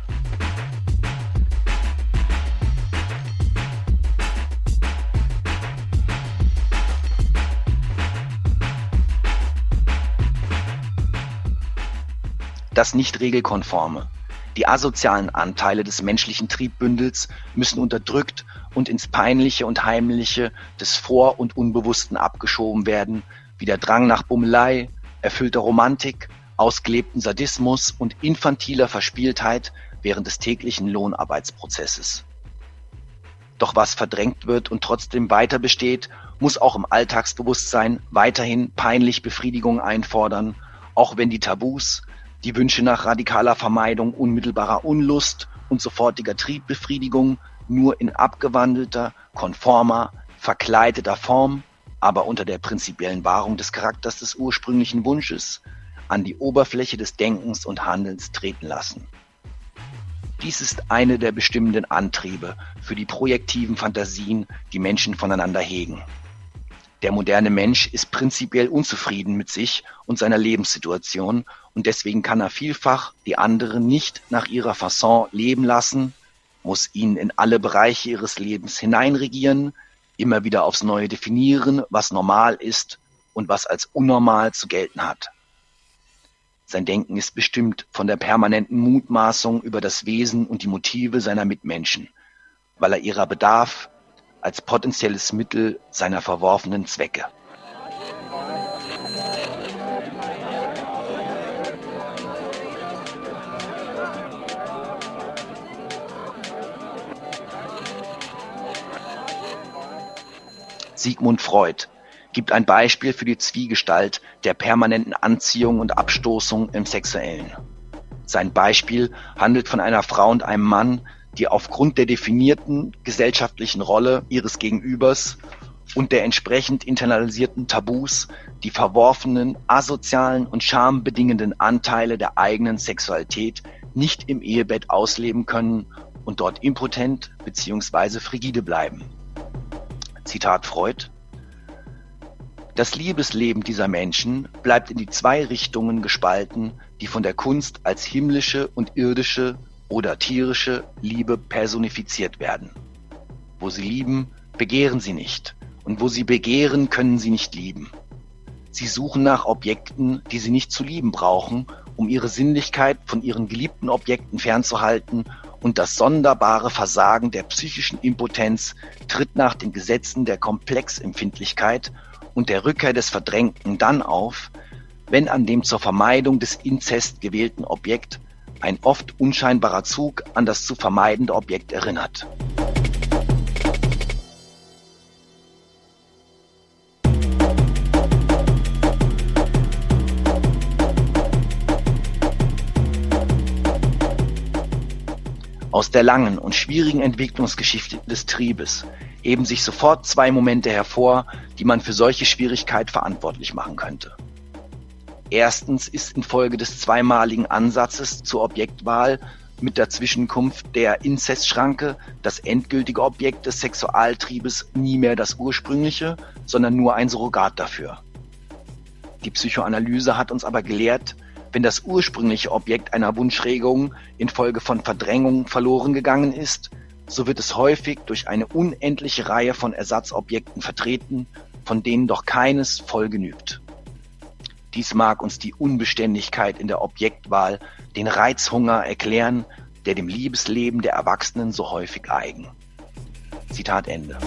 Das nicht regelkonforme. Die asozialen Anteile des menschlichen Triebbündels müssen unterdrückt und ins Peinliche und Heimliche des Vor- und Unbewussten abgeschoben werden, wie der Drang nach Bummelei, erfüllter Romantik, ausgelebten Sadismus und infantiler Verspieltheit während des täglichen Lohnarbeitsprozesses. Doch was verdrängt wird und trotzdem weiter besteht, muss auch im Alltagsbewusstsein weiterhin peinlich Befriedigung einfordern, auch wenn die Tabus, die Wünsche nach radikaler Vermeidung unmittelbarer Unlust und sofortiger Triebbefriedigung nur in abgewandelter, konformer, verkleideter Form, aber unter der prinzipiellen Wahrung des Charakters des ursprünglichen Wunsches, an die Oberfläche des Denkens und Handelns treten lassen. Dies ist eine der bestimmenden Antriebe für die projektiven Fantasien, die Menschen voneinander hegen. Der moderne Mensch ist prinzipiell unzufrieden mit sich und seiner Lebenssituation und deswegen kann er vielfach die anderen nicht nach ihrer Fasson leben lassen, muss ihnen in alle Bereiche ihres Lebens hineinregieren, immer wieder aufs Neue definieren, was normal ist und was als unnormal zu gelten hat. Sein Denken ist bestimmt von der permanenten Mutmaßung über das Wesen und die Motive seiner Mitmenschen, weil er ihrer bedarf, als potenzielles Mittel seiner verworfenen Zwecke. Sigmund Freud gibt ein Beispiel für die Zwiegestalt der permanenten Anziehung und Abstoßung im Sexuellen. Sein Beispiel handelt von einer Frau und einem Mann, die aufgrund der definierten gesellschaftlichen Rolle ihres Gegenübers und der entsprechend internalisierten Tabus die verworfenen, asozialen und schambedingenden Anteile der eigenen Sexualität nicht im Ehebett ausleben können und dort impotent bzw. frigide bleiben. Zitat Freud: Das Liebesleben dieser Menschen bleibt in die zwei Richtungen gespalten, die von der Kunst als himmlische und irdische oder tierische Liebe personifiziert werden. Wo sie lieben, begehren sie nicht, und wo sie begehren, können sie nicht lieben. Sie suchen nach Objekten, die sie nicht zu lieben brauchen, um ihre Sinnlichkeit von ihren geliebten Objekten fernzuhalten, und das sonderbare Versagen der psychischen Impotenz tritt nach den Gesetzen der Komplexempfindlichkeit und der Rückkehr des Verdrängten dann auf, wenn an dem zur Vermeidung des Inzest gewählten Objekt ein oft unscheinbarer Zug an das zu vermeidende Objekt erinnert. Aus der langen und schwierigen Entwicklungsgeschichte des Triebes heben sich sofort zwei Momente hervor, die man für solche Schwierigkeit verantwortlich machen könnte. Erstens ist infolge des zweimaligen Ansatzes zur Objektwahl mit der Zwischenkunft der Inzestschranke das endgültige Objekt des Sexualtriebes nie mehr das ursprüngliche, sondern nur ein Surrogat dafür. Die Psychoanalyse hat uns aber gelehrt, wenn das ursprüngliche Objekt einer Wunschregung infolge von Verdrängung verloren gegangen ist, so wird es häufig durch eine unendliche Reihe von Ersatzobjekten vertreten, von denen doch keines voll genügt. Dies mag uns die Unbeständigkeit in der Objektwahl, den Reizhunger erklären, der dem Liebesleben der Erwachsenen so häufig eigen. Zitat Ende.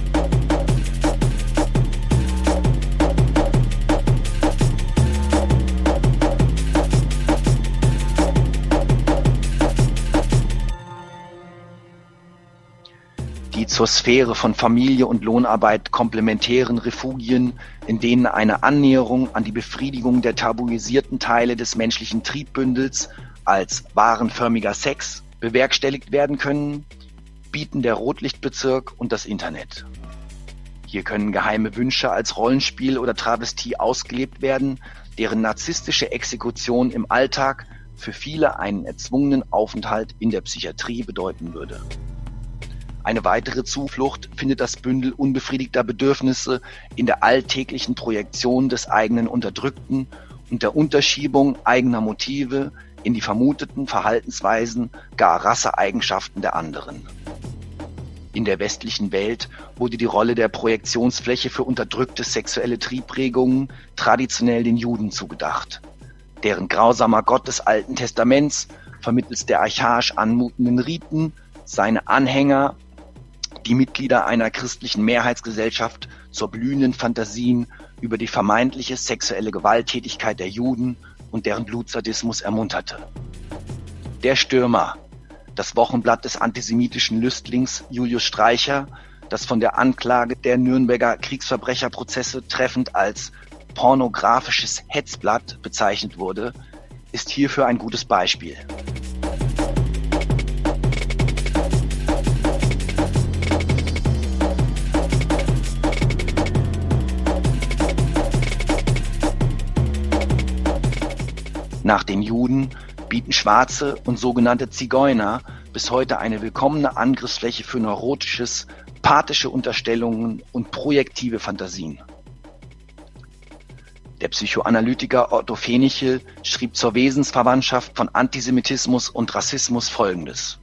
Die zur Sphäre von Familie und Lohnarbeit komplementären Refugien, in denen eine Annäherung an die Befriedigung der tabuisierten Teile des menschlichen Triebbündels als warenförmiger Sex bewerkstelligt werden können, bieten der Rotlichtbezirk und das Internet. Hier können geheime Wünsche als Rollenspiel oder Travestie ausgelebt werden, deren narzisstische Exekution im Alltag für viele einen erzwungenen Aufenthalt in der Psychiatrie bedeuten würde. Eine weitere Zuflucht findet das Bündel unbefriedigter Bedürfnisse in der alltäglichen Projektion des eigenen Unterdrückten und der Unterschiebung eigener Motive in die vermuteten Verhaltensweisen, gar Rasseeigenschaften der anderen. In der westlichen Welt wurde die Rolle der Projektionsfläche für unterdrückte sexuelle Triebregungen traditionell den Juden zugedacht, deren grausamer Gott des Alten Testaments vermittels der archaisch anmutenden Riten seine Anhänger, die Mitglieder einer christlichen Mehrheitsgesellschaft, zur blühenden Fantasien über die vermeintliche sexuelle Gewalttätigkeit der Juden und deren Blutsadismus ermunterte. Der Stürmer, das Wochenblatt des antisemitischen Lüstlings Julius Streicher, das von der Anklage der Nürnberger Kriegsverbrecherprozesse treffend als pornografisches Hetzblatt bezeichnet wurde, ist hierfür ein gutes Beispiel. Nach den Juden bieten Schwarze und sogenannte Zigeuner bis heute eine willkommene Angriffsfläche für neurotisches, pathische Unterstellungen und projektive Fantasien. Der Psychoanalytiker Otto Pfennichel schrieb zur Wesensverwandtschaft von Antisemitismus und Rassismus Folgendes: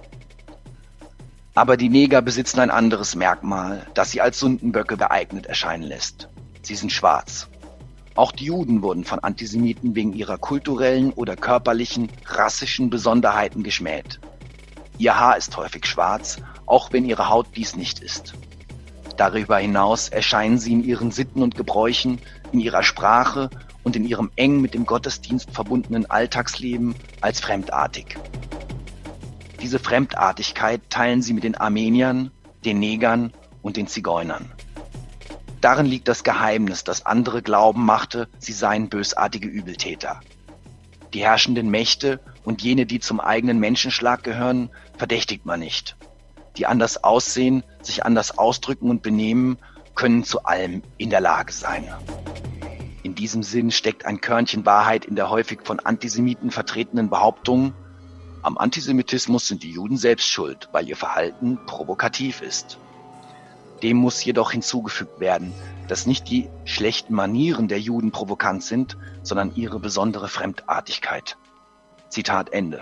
Aber die Neger besitzen ein anderes Merkmal, das sie als Sündenböcke geeignet erscheinen lässt. Sie sind schwarz. Auch die Juden wurden von Antisemiten wegen ihrer kulturellen oder körperlichen, rassischen Besonderheiten geschmäht. Ihr Haar ist häufig schwarz, auch wenn ihre Haut dies nicht ist. Darüber hinaus erscheinen sie in ihren Sitten und Gebräuchen, in ihrer Sprache und in ihrem eng mit dem Gottesdienst verbundenen Alltagsleben als fremdartig. Diese Fremdartigkeit teilen sie mit den Armeniern, den Negern und den Zigeunern. darin liegt das Geheimnis, das andere glauben machte, sie seien bösartige Übeltäter. Die herrschenden Mächte und jene, die zum eigenen Menschenschlag gehören, verdächtigt man nicht. Die anders aussehen, sich anders ausdrücken und benehmen, können zu allem in der Lage sein. In diesem Sinn steckt ein Körnchen Wahrheit in der häufig von Antisemiten vertretenen Behauptung, am Antisemitismus sind die Juden selbst schuld, weil ihr Verhalten provokativ ist. Dem muss jedoch hinzugefügt werden, dass nicht die schlechten Manieren der Juden provokant sind, sondern ihre besondere Fremdartigkeit. Zitat Ende.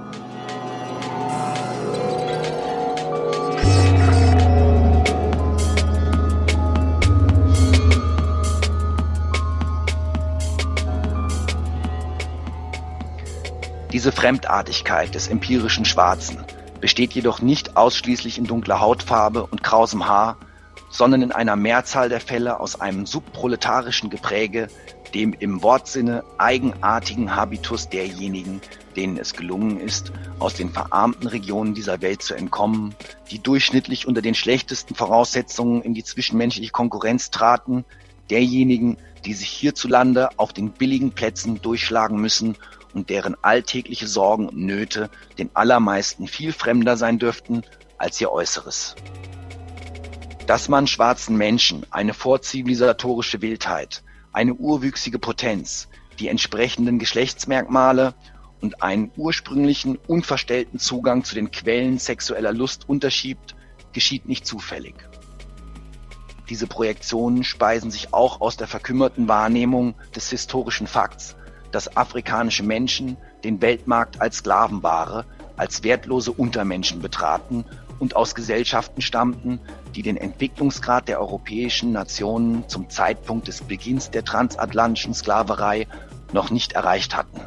Diese Fremdartigkeit des empirischen Schwarzen besteht jedoch nicht ausschließlich in dunkler Hautfarbe und krausem Haar, sondern in einer Mehrzahl der Fälle aus einem subproletarischen Gepräge, dem im Wortsinne eigenartigen Habitus derjenigen, denen es gelungen ist, aus den verarmten Regionen dieser Welt zu entkommen, die durchschnittlich unter den schlechtesten Voraussetzungen in die zwischenmenschliche Konkurrenz traten, derjenigen, die sich hierzulande auf den billigen Plätzen durchschlagen müssen und deren alltägliche Sorgen und Nöte den allermeisten viel fremder sein dürften als ihr Äußeres. Dass man schwarzen Menschen eine vorzivilisatorische Wildheit, eine urwüchsige Potenz, die entsprechenden Geschlechtsmerkmale und einen ursprünglichen, unverstellten Zugang zu den Quellen sexueller Lust unterschiebt, geschieht nicht zufällig. Diese Projektionen speisen sich auch aus der verkümmerten Wahrnehmung des historischen Fakts, dass afrikanische Menschen den Weltmarkt als Sklavenware, als wertlose Untermenschen betraten und aus Gesellschaften stammten, die den Entwicklungsgrad der europäischen Nationen zum Zeitpunkt des Beginns der transatlantischen Sklaverei noch nicht erreicht hatten.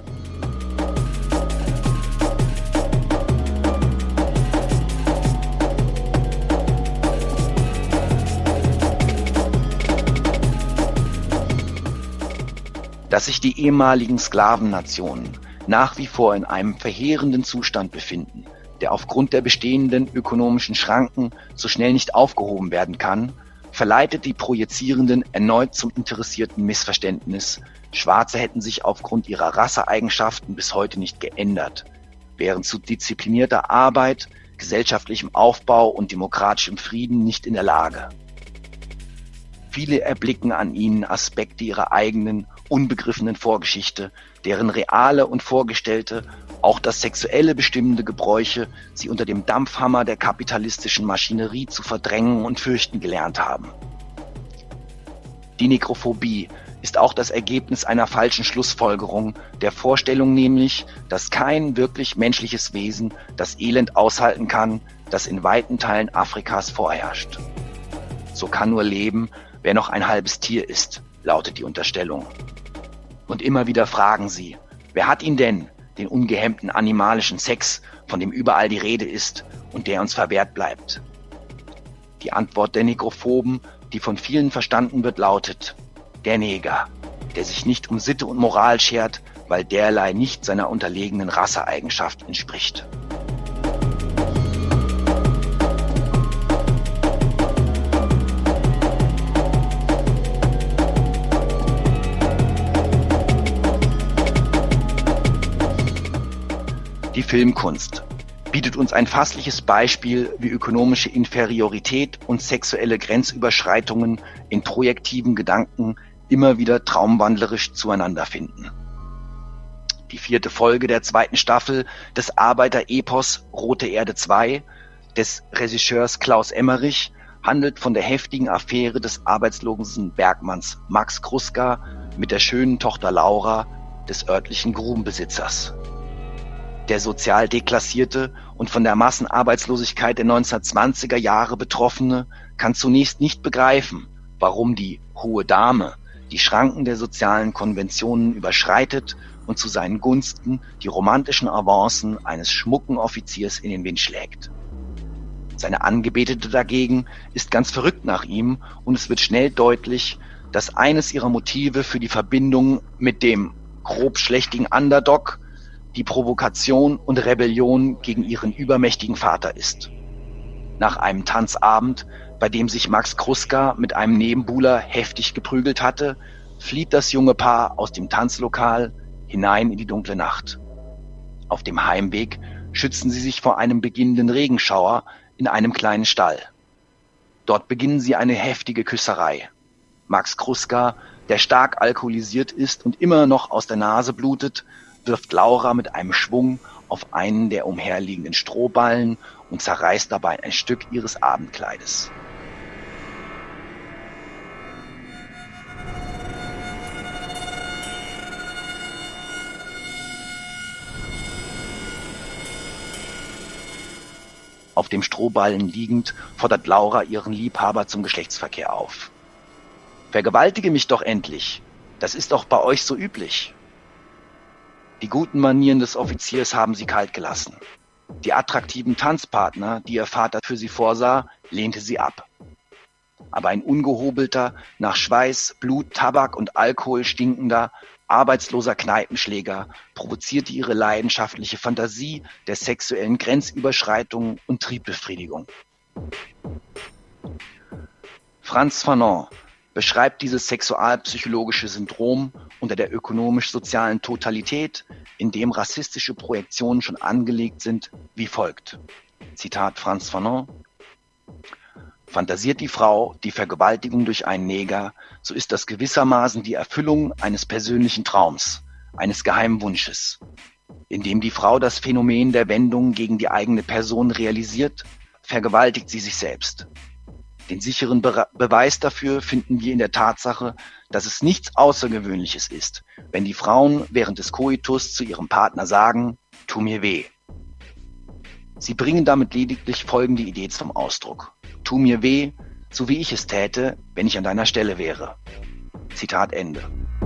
Dass sich die ehemaligen Sklavennationen nach wie vor in einem verheerenden Zustand befinden, der aufgrund der bestehenden ökonomischen Schranken so schnell nicht aufgehoben werden kann, verleitet die Projizierenden erneut zum interessierten Missverständnis, Schwarze hätten sich aufgrund ihrer Rasseeigenschaften bis heute nicht geändert, wären zu disziplinierter Arbeit, gesellschaftlichem Aufbau und demokratischem Frieden nicht in der Lage. Viele erblicken an ihnen Aspekte ihrer eigenen, unbegriffenen Vorgeschichte, deren reale und vorgestellte, auch das sexuelle bestimmende Gebräuche sie unter dem Dampfhammer der kapitalistischen Maschinerie zu verdrängen und fürchten gelernt haben. Die Nekrophobie ist auch das Ergebnis einer falschen Schlussfolgerung, der Vorstellung nämlich, dass kein wirklich menschliches Wesen das Elend aushalten kann, das in weiten Teilen Afrikas vorherrscht. So kann nur leben, wer noch ein halbes Tier ist, lautet die Unterstellung. Und immer wieder fragen sie, wer hat ihn denn, den ungehemmten animalischen Sex, von dem überall die Rede ist und der uns verwehrt bleibt? Die Antwort der Nekrophoben, die von vielen verstanden wird, lautet: der Neger, der sich nicht um Sitte und Moral schert, weil derlei nicht seiner unterlegenen Rasseeigenschaft entspricht. Die Filmkunst bietet uns ein fassliches Beispiel, wie ökonomische Inferiorität und sexuelle Grenzüberschreitungen in projektiven Gedanken immer wieder traumwandlerisch zueinander finden. Die vierte Folge der zweiten Staffel des Arbeiter-Epos Rote Erde zwei des Regisseurs Klaus Emmerich handelt von der heftigen Affäre des arbeitslosen Bergmanns Max Kruska mit der schönen Tochter Laura des örtlichen Grubenbesitzers. Der sozial deklassierte und von der Massenarbeitslosigkeit der neunzehnhundertzwanziger Jahre Betroffene kann zunächst nicht begreifen, warum die hohe Dame die Schranken der sozialen Konventionen überschreitet und zu seinen Gunsten die romantischen Avancen eines schmucken Offiziers in den Wind schlägt. Seine Angebetete dagegen ist ganz verrückt nach ihm und es wird schnell deutlich, dass eines ihrer Motive für die Verbindung mit dem grob schlechtigen Underdog die Provokation und Rebellion gegen ihren übermächtigen Vater ist. Nach einem Tanzabend, bei dem sich Max Kruska mit einem Nebenbuhler heftig geprügelt hatte, flieht das junge Paar aus dem Tanzlokal hinein in die dunkle Nacht. Auf dem Heimweg schützen sie sich vor einem beginnenden Regenschauer in einem kleinen Stall. Dort beginnen sie eine heftige Küsserei. Max Kruska, der stark alkoholisiert ist und immer noch aus der Nase blutet, wirft Laura mit einem Schwung auf einen der umherliegenden Strohballen und zerreißt dabei ein Stück ihres Abendkleides. Auf dem Strohballen liegend fordert Laura ihren Liebhaber zum Geschlechtsverkehr auf. »Vergewaltige mich doch endlich. Das ist doch bei euch so üblich.« Die guten Manieren des Offiziers haben sie kalt gelassen. Die attraktiven Tanzpartner, die ihr Vater für sie vorsah, lehnte sie ab. Aber ein ungehobelter, nach Schweiß, Blut, Tabak und Alkohol stinkender, arbeitsloser Kneipenschläger provozierte ihre leidenschaftliche Fantasie der sexuellen Grenzüberschreitung und Triebbefriedigung. Frantz Fanon beschreibt dieses sexualpsychologische Syndrom unter der ökonomisch-sozialen Totalität, in dem rassistische Projektionen schon angelegt sind, wie folgt. Zitat Frantz Fanon: Fantasiert die Frau die Vergewaltigung durch einen Neger, so ist das gewissermaßen die Erfüllung eines persönlichen Traums, eines geheimen Wunsches. Indem die Frau das Phänomen der Wendung gegen die eigene Person realisiert, vergewaltigt sie sich selbst. Den sicheren Be- Beweis dafür finden wir in der Tatsache, dass es nichts Außergewöhnliches ist, wenn die Frauen während des Koitus zu ihrem Partner sagen, tu mir weh. Sie bringen damit lediglich folgende Idee zum Ausdruck. Tu mir weh, so wie ich es täte, wenn ich an deiner Stelle wäre. Zitat Ende.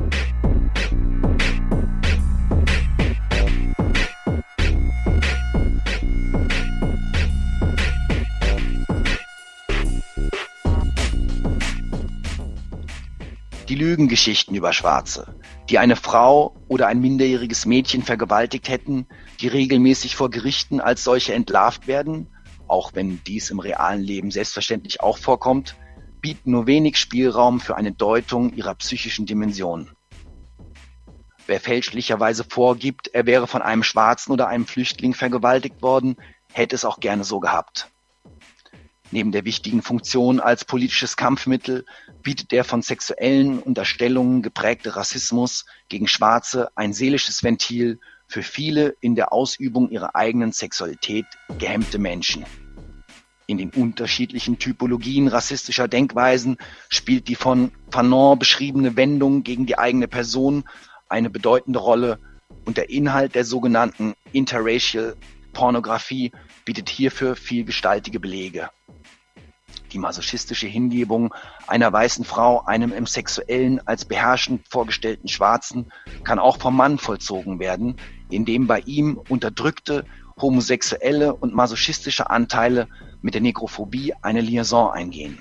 Die Lügengeschichten über Schwarze, die eine Frau oder ein minderjähriges Mädchen vergewaltigt hätten, die regelmäßig vor Gerichten als solche entlarvt werden, auch wenn dies im realen Leben selbstverständlich auch vorkommt, bieten nur wenig Spielraum für eine Deutung ihrer psychischen Dimension. Wer fälschlicherweise vorgibt, er wäre von einem Schwarzen oder einem Flüchtling vergewaltigt worden, hätte es auch gerne so gehabt. Neben der wichtigen Funktion als politisches Kampfmittel bietet der von sexuellen Unterstellungen geprägte Rassismus gegen Schwarze ein seelisches Ventil für viele in der Ausübung ihrer eigenen Sexualität gehemmte Menschen. In den unterschiedlichen Typologien rassistischer Denkweisen spielt die von Fanon beschriebene Wendung gegen die eigene Person eine bedeutende Rolle und der Inhalt der sogenannten Interracial Pornografie bietet hierfür vielgestaltige Belege. Die masochistische Hingebung einer weißen Frau einem im Sexuellen als beherrschend vorgestellten Schwarzen kann auch vom Mann vollzogen werden, indem bei ihm unterdrückte homosexuelle und masochistische Anteile mit der Negrophobie eine Liaison eingehen.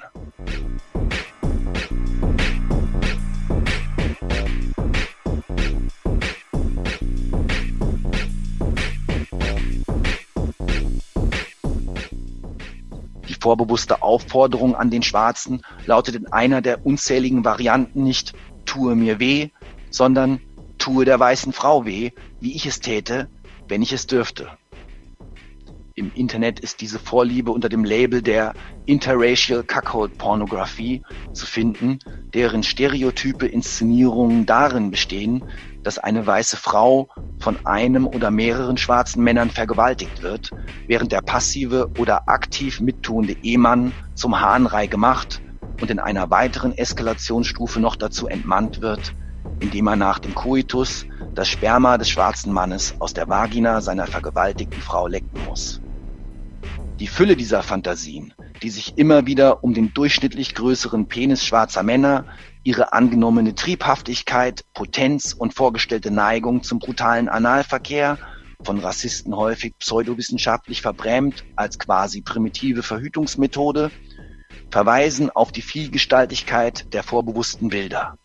Die vorbewusste Aufforderung an den Schwarzen lautet in einer der unzähligen Varianten nicht »tue mir weh«, sondern »tue der weißen Frau weh, wie ich es täte, wenn ich es dürfte«. Im Internet ist diese Vorliebe unter dem Label der Interracial Cuckold Pornography zu finden, deren stereotype Inszenierungen darin bestehen, dass eine weiße Frau von einem oder mehreren schwarzen Männern vergewaltigt wird, während der passive oder aktiv mittuende Ehemann zum Hahnrei gemacht und in einer weiteren Eskalationsstufe noch dazu entmannt wird, indem er nach dem Koitus das Sperma des schwarzen Mannes aus der Vagina seiner vergewaltigten Frau lecken muss. Die Fülle dieser Fantasien, die sich immer wieder um den durchschnittlich größeren Penis schwarzer Männer, ihre angenommene Triebhaftigkeit, Potenz und vorgestellte Neigung zum brutalen Analverkehr, von Rassisten häufig pseudowissenschaftlich verbrämt als quasi primitive Verhütungsmethode, verweisen auf die Vielgestaltigkeit der vorbewussten Bilder.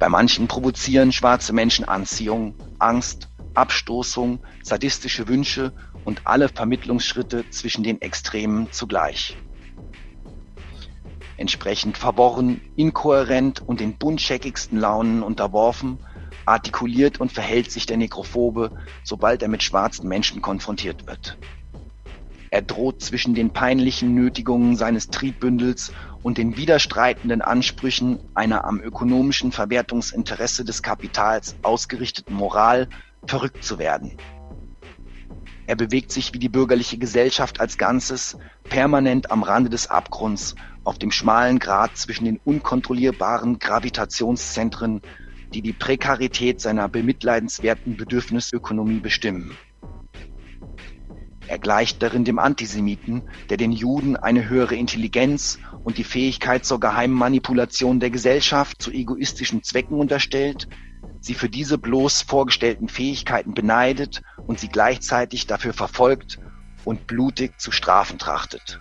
Bei manchen provozieren schwarze Menschen Anziehung, Angst, Abstoßung, sadistische Wünsche und alle Vermittlungsschritte zwischen den Extremen zugleich. Entsprechend verworren, inkohärent und den buntscheckigsten Launen unterworfen, artikuliert und verhält sich der Nekrophobe, sobald er mit schwarzen Menschen konfrontiert wird. Er droht zwischen den peinlichen Nötigungen seines Triebbündels und den widerstreitenden Ansprüchen einer am ökonomischen Verwertungsinteresse des Kapitals ausgerichteten Moral verrückt zu werden. Er bewegt sich wie die bürgerliche Gesellschaft als Ganzes permanent am Rande des Abgrunds, auf dem schmalen Grat zwischen den unkontrollierbaren Gravitationszentren, die die Prekarität seiner bemitleidenswerten Bedürfnisökonomie bestimmen. Er gleicht darin dem Antisemiten, der den Juden eine höhere Intelligenz und die Fähigkeit zur geheimen Manipulation der Gesellschaft zu egoistischen Zwecken unterstellt, sie für diese bloß vorgestellten Fähigkeiten beneidet und sie gleichzeitig dafür verfolgt und blutig zu strafen trachtet.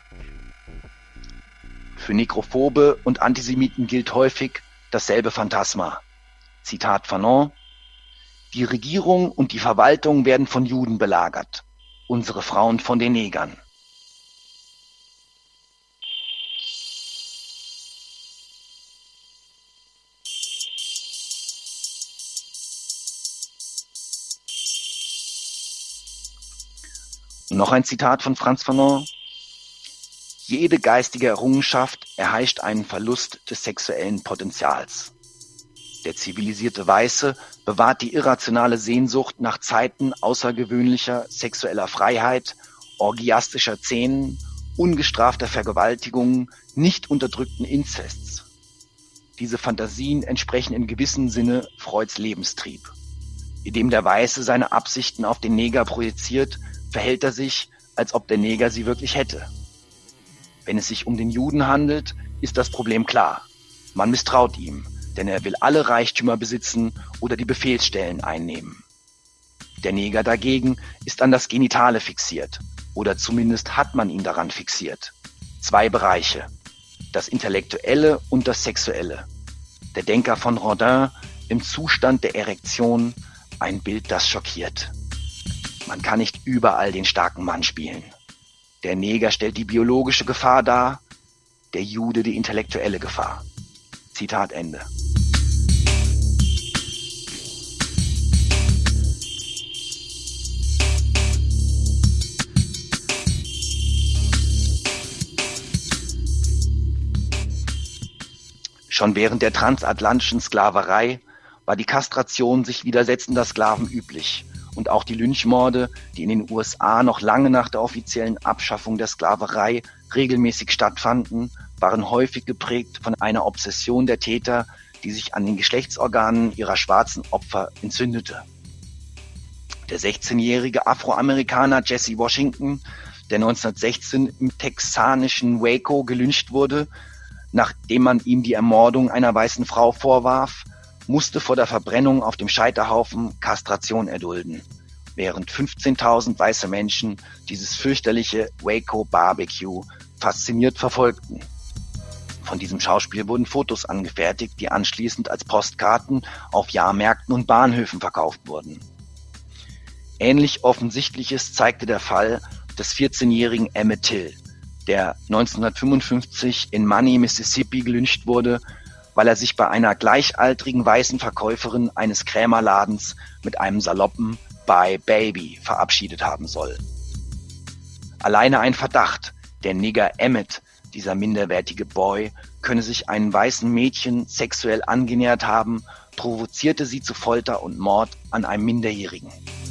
Für Nekrophobe und Antisemiten gilt häufig dasselbe Phantasma. Zitat Fanon: Die Regierung und die Verwaltung werden von Juden belagert, unsere Frauen von den Negern. Und noch ein Zitat von Frantz Fanon: Jede geistige Errungenschaft erheischt einen Verlust des sexuellen Potenzials. Der zivilisierte Weiße bewahrt die irrationale Sehnsucht nach Zeiten außergewöhnlicher sexueller Freiheit, orgiastischer Szenen, ungestrafter Vergewaltigungen, nicht unterdrückten Inzests. Diese Fantasien entsprechen in gewissem Sinne Freuds Lebenstrieb. Indem der Weiße seine Absichten auf den Neger projiziert, verhält er sich, als ob der Neger sie wirklich hätte. Wenn es sich um den Juden handelt, ist das Problem klar. Man misstraut ihm, denn er will alle Reichtümer besitzen oder die Befehlsstellen einnehmen. Der Neger dagegen ist an das Genitale fixiert, oder zumindest hat man ihn daran fixiert. Zwei Bereiche, das Intellektuelle und das Sexuelle. Der Denker von Rodin im Zustand der Erektion, ein Bild, das schockiert. Man kann nicht überall den starken Mann spielen. Der Neger stellt die biologische Gefahr dar, der Jude die intellektuelle Gefahr. Zitat Ende. Schon während der transatlantischen Sklaverei war die Kastration sich widersetzender Sklaven üblich. Und auch die Lynchmorde, die in den U S A noch lange nach der offiziellen Abschaffung der Sklaverei regelmäßig stattfanden, waren häufig geprägt von einer Obsession der Täter, die sich an den Geschlechtsorganen ihrer schwarzen Opfer entzündete. Der sechzehnjährige Afroamerikaner Jesse Washington, der neunzehnhundertsechzehn im texanischen Waco gelyncht wurde, nachdem man ihm die Ermordung einer weißen Frau vorwarf, musste vor der Verbrennung auf dem Scheiterhaufen Kastration erdulden, während fünfzehntausend weiße Menschen dieses fürchterliche Waco Barbecue fasziniert verfolgten. Von diesem Schauspiel wurden Fotos angefertigt, die anschließend als Postkarten auf Jahrmärkten und Bahnhöfen verkauft wurden. Ähnlich Offensichtliches zeigte der Fall des vierzehnjährigen Emmett Till, der neunzehnhundertfünfundfünfzig in Money, Mississippi gelyncht wurde, weil er sich bei einer gleichaltrigen weißen Verkäuferin eines Krämerladens mit einem saloppen Bye Baby verabschiedet haben soll. Alleine ein Verdacht, der Nigger Emmett, dieser minderwertige Boy, könne sich einem weißen Mädchen sexuell angenähert haben, provozierte sie zu Folter und Mord an einem Minderjährigen.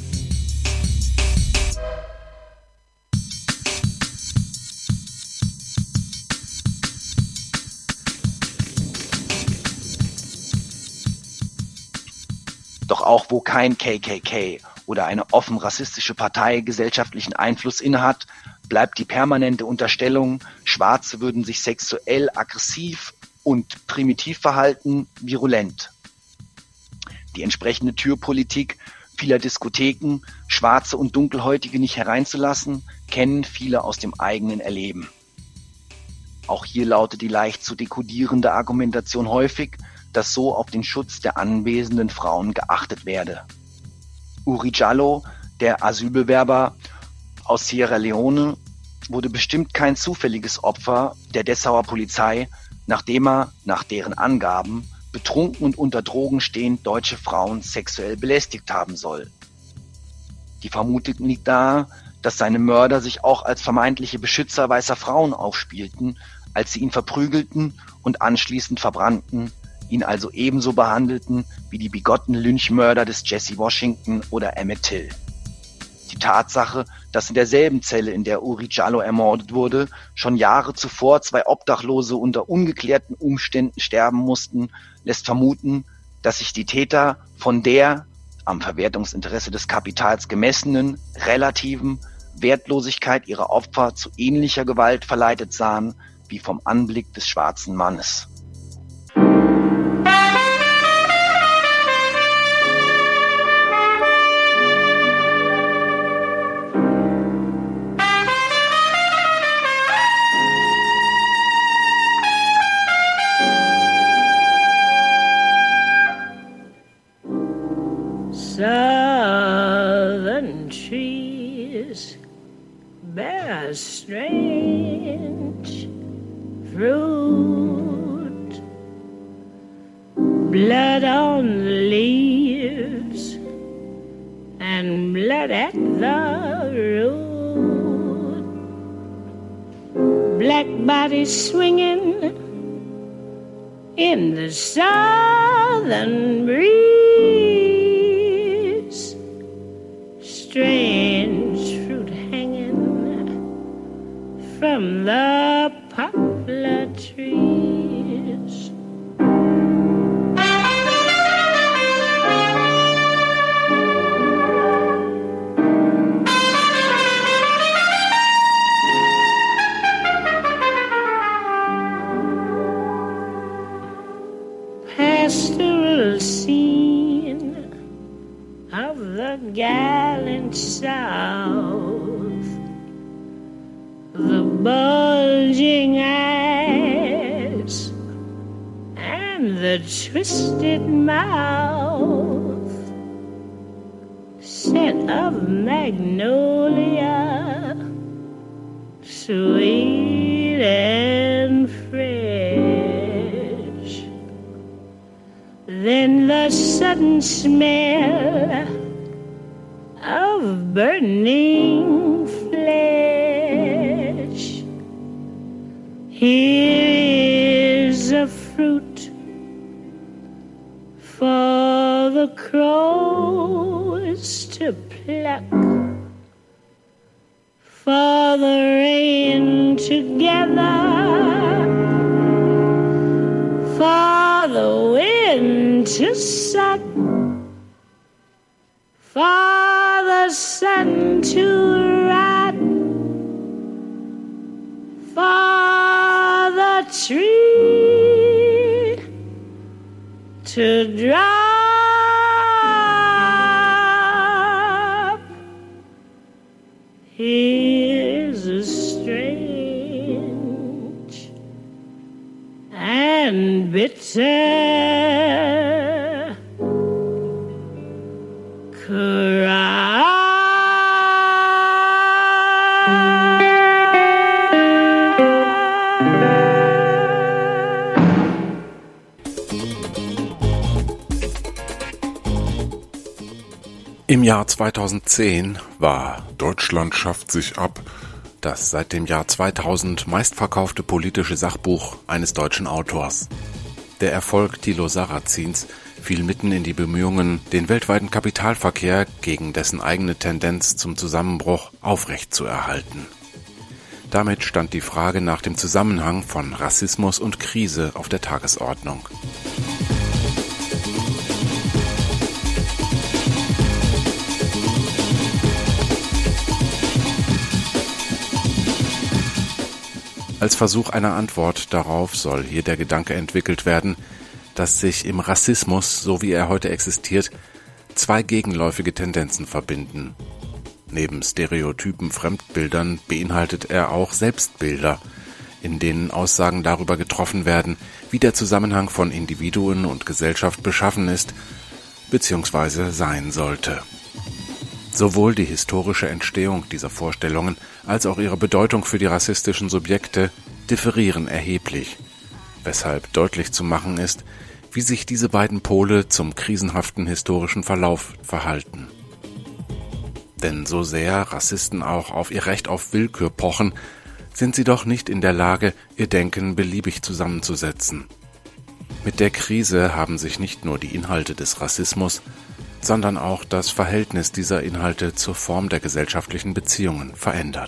Doch auch wo kein K K K oder eine offen rassistische Partei gesellschaftlichen Einfluss innehat, bleibt die permanente Unterstellung, Schwarze würden sich sexuell aggressiv und primitiv verhalten, virulent. Die entsprechende Türpolitik vieler Diskotheken, Schwarze und Dunkelhäutige nicht hereinzulassen, kennen viele aus dem eigenen Erleben. Auch hier lautet die leicht zu dekodierende Argumentation häufig, dass so auf den Schutz der anwesenden Frauen geachtet werde. Uri Jalloh, der Asylbewerber aus Sierra Leone, wurde bestimmt kein zufälliges Opfer der Dessauer Polizei, nachdem er, nach deren Angaben, betrunken und unter Drogen stehend deutsche Frauen sexuell belästigt haben soll. Die Vermutung liegt nahe, dass seine Mörder sich auch als vermeintliche Beschützer weißer Frauen aufspielten, als sie ihn verprügelten und anschließend verbrannten, ihn also ebenso behandelten wie die bigotten Lynchmörder des Jesse Washington oder Emmett Till. Die Tatsache, dass in derselben Zelle, in der Uri Jalloh ermordet wurde, schon Jahre zuvor zwei Obdachlose unter ungeklärten Umständen sterben mussten, lässt vermuten, dass sich die Täter von der, am Verwertungsinteresse des Kapitals gemessenen, relativen Wertlosigkeit ihrer Opfer zu ähnlicher Gewalt verleitet sahen, wie vom Anblick des schwarzen Mannes. Southern trees bear strange fruit, blood on the leaves and blood at the root, black bodies swinging in the southern breeze, strange fruit hanging from the poplar trees. Pastoral scene of the gallant South, the bulging eyes and the twisted mouth, scent of magnolia, sweet and fresh. Then the sudden smell of burning flesh. Here is a fruit for the crows to pluck, for the rain to gather, for the wind to suck, for the sun to rot, for the tree to drop. Here's a strange and bitter cry. Im Jahr zweitausendzehn war Deutschland schafft sich ab das seit dem Jahr zweitausend meistverkaufte politische Sachbuch eines deutschen Autors. Der Erfolg Thilo Sarrazins fiel mitten in die Bemühungen, den weltweiten Kapitalverkehr gegen dessen eigene Tendenz zum Zusammenbruch aufrechtzuerhalten. Damit stand die Frage nach dem Zusammenhang von Rassismus und Krise auf der Tagesordnung. Als Versuch einer Antwort darauf soll hier der Gedanke entwickelt werden, dass sich im Rassismus, so wie er heute existiert, zwei gegenläufige Tendenzen verbinden. Neben stereotypen Fremdbildern beinhaltet er auch Selbstbilder, in denen Aussagen darüber getroffen werden, wie der Zusammenhang von Individuen und Gesellschaft beschaffen ist bzw. sein sollte. Sowohl die historische Entstehung dieser Vorstellungen als auch ihre Bedeutung für die rassistischen Subjekte differieren erheblich, weshalb deutlich zu machen ist, wie sich diese beiden Pole zum krisenhaften historischen Verlauf verhalten. Denn so sehr Rassisten auch auf ihr Recht auf Willkür pochen, sind sie doch nicht in der Lage, ihr Denken beliebig zusammenzusetzen. Mit der Krise haben sich nicht nur die Inhalte des Rassismus, sondern auch das Verhältnis dieser Inhalte zur Form der gesellschaftlichen Beziehungen verändert.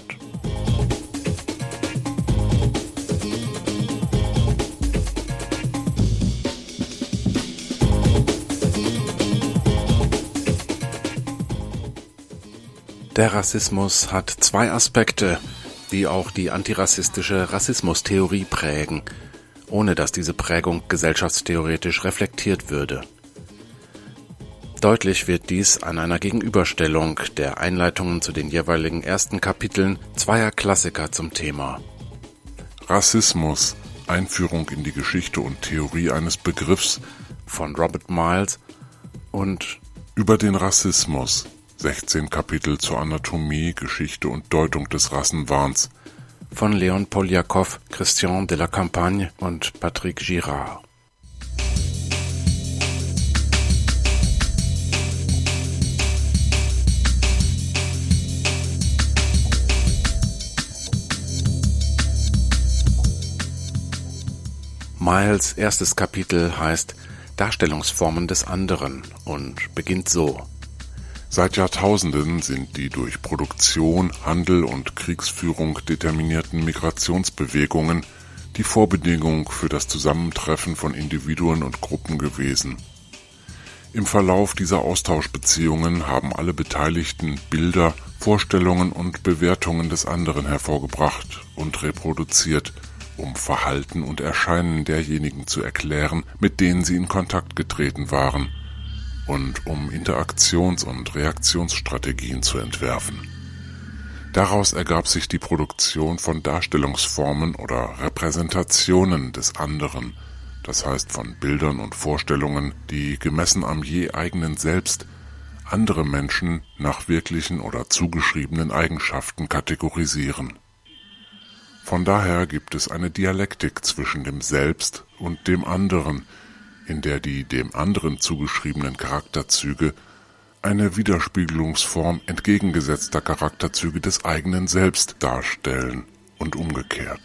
Der Rassismus hat zwei Aspekte, die auch die antirassistische Rassismustheorie prägen, ohne dass diese Prägung gesellschaftstheoretisch reflektiert würde. Deutlich wird dies an einer Gegenüberstellung der Einleitungen zu den jeweiligen ersten Kapiteln zweier Klassiker zum Thema. Rassismus, Einführung in die Geschichte und Theorie eines Begriffs von Robert Miles und Über den Rassismus, sechzehn Kapitel zur Anatomie, Geschichte und Deutung des Rassenwahns von Leon Poliakow, Christian de la Campagne und Patrick Girard. Miles' erstes Kapitel heißt Darstellungsformen des anderen und beginnt so. Seit Jahrtausenden sind die durch Produktion, Handel und Kriegsführung determinierten Migrationsbewegungen die Vorbedingung für das Zusammentreffen von Individuen und Gruppen gewesen. Im Verlauf dieser Austauschbeziehungen haben alle Beteiligten Bilder, Vorstellungen und Bewertungen des anderen hervorgebracht und reproduziert, um Verhalten und Erscheinen derjenigen zu erklären, mit denen sie in Kontakt getreten waren, und um Interaktions- und Reaktionsstrategien zu entwerfen. Daraus ergab sich die Produktion von Darstellungsformen oder Repräsentationen des anderen, das heißt von Bildern und Vorstellungen, die gemessen am je eigenen Selbst andere Menschen nach wirklichen oder zugeschriebenen Eigenschaften kategorisieren. Von daher gibt es eine Dialektik zwischen dem Selbst und dem anderen, in der die dem anderen zugeschriebenen Charakterzüge eine Widerspiegelungsform entgegengesetzter Charakterzüge des eigenen Selbst darstellen und umgekehrt.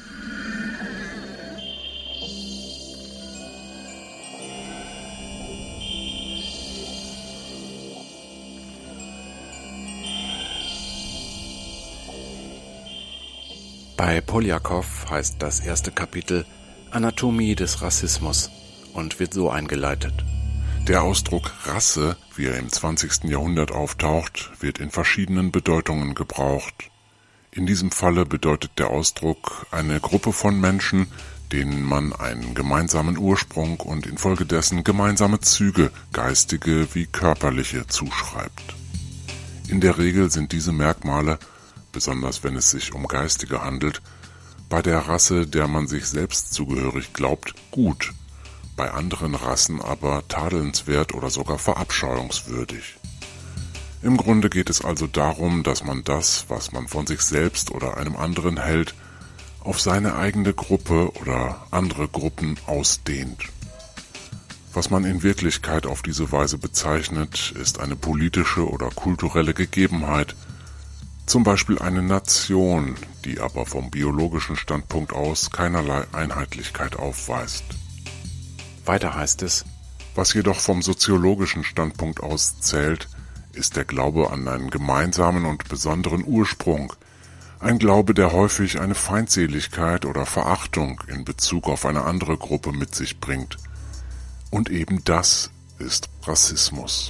Bei Poliakow heißt das erste Kapitel Anatomie des Rassismus und wird so eingeleitet. Der Ausdruck Rasse, wie er im zwanzigsten Jahrhundert auftaucht, wird in verschiedenen Bedeutungen gebraucht. In diesem Falle bedeutet der Ausdruck eine Gruppe von Menschen, denen man einen gemeinsamen Ursprung und infolgedessen gemeinsame Züge, geistige wie körperliche, zuschreibt. In der Regel sind diese Merkmale, besonders wenn es sich um geistige handelt, bei der Rasse, der man sich selbst zugehörig glaubt, gut, bei anderen Rassen aber tadelnswert oder sogar verabscheuungswürdig. Im Grunde geht es also darum, dass man das, was man von sich selbst oder einem anderen hält, auf seine eigene Gruppe oder andere Gruppen ausdehnt. Was man in Wirklichkeit auf diese Weise bezeichnet, ist eine politische oder kulturelle Gegebenheit, zum Beispiel eine Nation, die aber vom biologischen Standpunkt aus keinerlei Einheitlichkeit aufweist. Weiter heißt es, was jedoch vom soziologischen Standpunkt aus zählt, ist der Glaube an einen gemeinsamen und besonderen Ursprung, ein Glaube, der häufig eine Feindseligkeit oder Verachtung in Bezug auf eine andere Gruppe mit sich bringt. Und eben das ist Rassismus.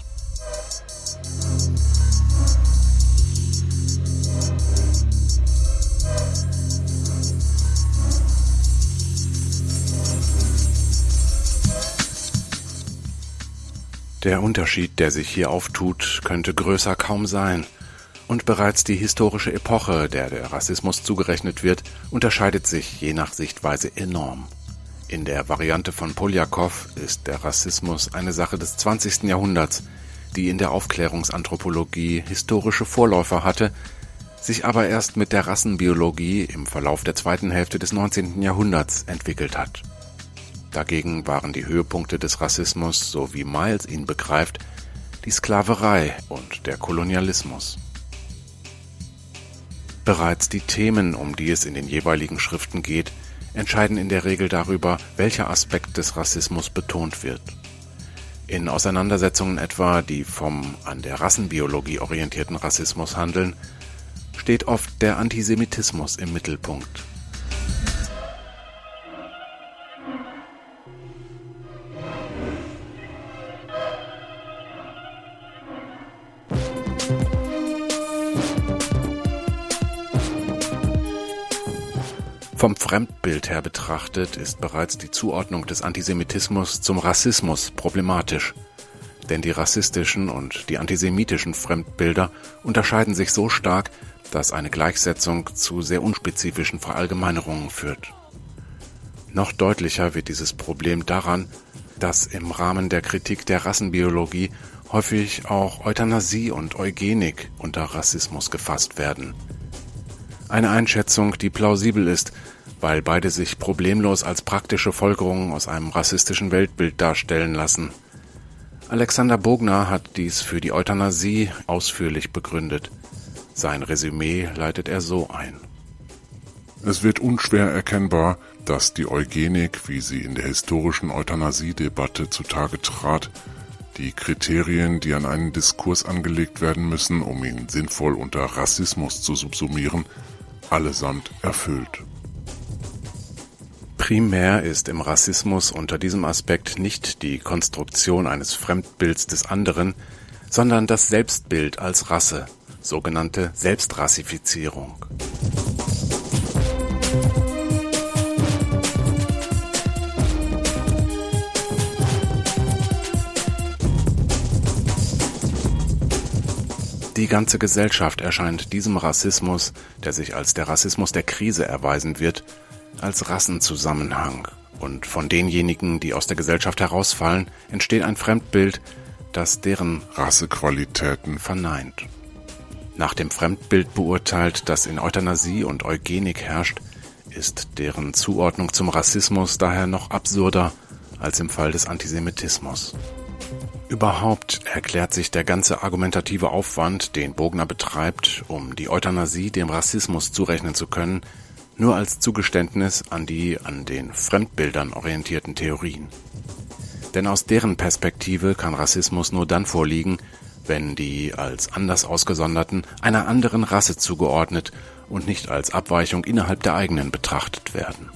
Der Unterschied, der sich hier auftut, könnte größer kaum sein, Und bereits die historische Epoche, der der Rassismus zugerechnet wird, unterscheidet sich je nach Sichtweise enorm. In der Variante von Poljakow ist der Rassismus eine Sache des zwanzigsten Jahrhunderts, die in der Aufklärungsanthropologie historische Vorläufer hatte, sich aber erst mit der Rassenbiologie im Verlauf der zweiten Hälfte des neunzehnten Jahrhunderts entwickelt hat. Dagegen waren die Höhepunkte des Rassismus, so wie Miles ihn begreift, die Sklaverei und der Kolonialismus. Bereits die Themen, um die es in den jeweiligen Schriften geht, entscheiden in der Regel darüber, welcher Aspekt des Rassismus betont wird. In Auseinandersetzungen etwa, die vom an der Rassenbiologie orientierten Rassismus handeln, steht oft der Antisemitismus im Mittelpunkt. Vom Fremdbild her betrachtet ist bereits die Zuordnung des Antisemitismus zum Rassismus problematisch. Denn die rassistischen und die antisemitischen Fremdbilder unterscheiden sich so stark, dass eine Gleichsetzung zu sehr unspezifischen Verallgemeinerungen führt. Noch deutlicher wird dieses Problem daran, dass im Rahmen der Kritik der Rassenbiologie häufig auch Euthanasie und Eugenik unter Rassismus gefasst werden. Eine Einschätzung, die plausibel ist, weil beide sich problemlos als praktische Folgerungen aus einem rassistischen Weltbild darstellen lassen. Alexander Bogner hat dies für die Euthanasie ausführlich begründet. Sein Resümee leitet er so ein. Es wird unschwer erkennbar, dass die Eugenik, wie sie in der historischen Euthanasie-Debatte zutage trat, die Kriterien, die an einen Diskurs angelegt werden müssen, um ihn sinnvoll unter Rassismus zu subsumieren, allesamt erfüllt. Primär ist im Rassismus unter diesem Aspekt nicht die Konstruktion eines Fremdbilds des anderen, sondern das Selbstbild als Rasse, sogenannte Selbstrassifizierung. Die ganze Gesellschaft erscheint diesem Rassismus, der sich als der Rassismus der Krise erweisen wird, als Rassenzusammenhang, und von denjenigen, die aus der Gesellschaft herausfallen, entsteht ein Fremdbild, das deren Rassequalitäten verneint. Nach dem Fremdbild beurteilt, das in Euthanasie und Eugenik herrscht, ist deren Zuordnung zum Rassismus daher noch absurder als im Fall des Antisemitismus. Überhaupt erklärt sich der ganze argumentative Aufwand, den Bogner betreibt, um die Euthanasie dem Rassismus zurechnen zu können, nur als Zugeständnis an die an den Fremdbildern orientierten Theorien. Denn aus deren Perspektive kann Rassismus nur dann vorliegen, wenn die als anders Ausgesonderten einer anderen Rasse zugeordnet und nicht als Abweichung innerhalb der eigenen betrachtet werden.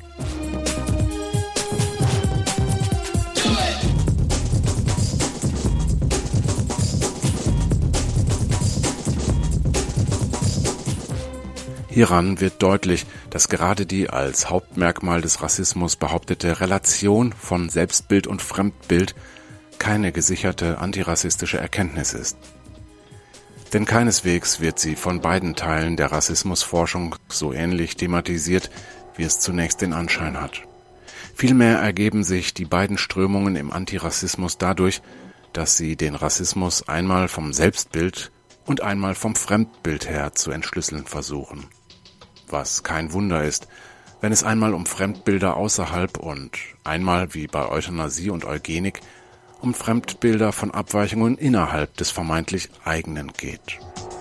Hieran wird deutlich, dass gerade die als Hauptmerkmal des Rassismus behauptete Relation von Selbstbild und Fremdbild keine gesicherte antirassistische Erkenntnis ist. Denn keineswegs wird sie von beiden Teilen der Rassismusforschung so ähnlich thematisiert, wie es zunächst den Anschein hat. Vielmehr ergeben sich die beiden Strömungen im Antirassismus dadurch, dass sie den Rassismus einmal vom Selbstbild und einmal vom Fremdbild her zu entschlüsseln versuchen. Was kein Wunder ist, wenn es einmal um Fremdbilder außerhalb und einmal, wie bei Euthanasie und Eugenik, um Fremdbilder von Abweichungen innerhalb des vermeintlich eigenen geht.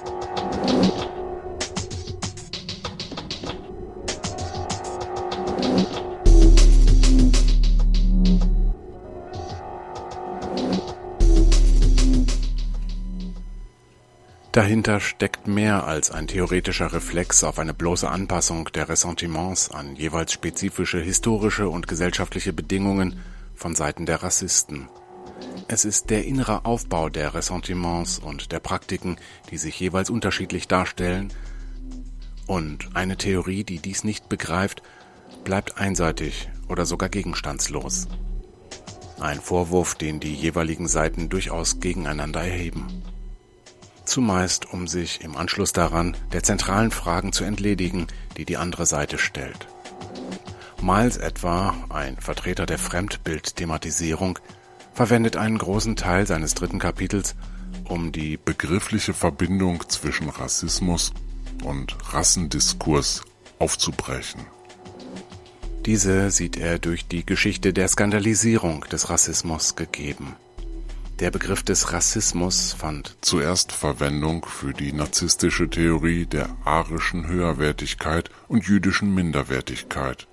Dahinter steckt mehr als ein theoretischer Reflex auf eine bloße Anpassung der Ressentiments an jeweils spezifische historische und gesellschaftliche Bedingungen von Seiten der Rassisten. Es ist der innere Aufbau der Ressentiments und der Praktiken, die sich jeweils unterschiedlich darstellen, und eine Theorie, die dies nicht begreift, bleibt einseitig oder sogar gegenstandslos. Ein Vorwurf, den die jeweiligen Seiten durchaus gegeneinander erheben. zumeist um sich im Anschluss daran der zentralen Fragen zu entledigen, die die andere Seite stellt. Miles etwa, ein Vertreter der Fremdbildthematisierung, verwendet einen großen Teil seines dritten Kapitels, um die begriffliche Verbindung zwischen Rassismus und Rassendiskurs aufzubrechen. Diese sieht er durch die Geschichte der Skandalisierung des Rassismus gegeben. Der Begriff des Rassismus fand zuerst Verwendung für die narzisstische Theorie der arischen Höherwertigkeit und jüdischen Minderwertigkeit.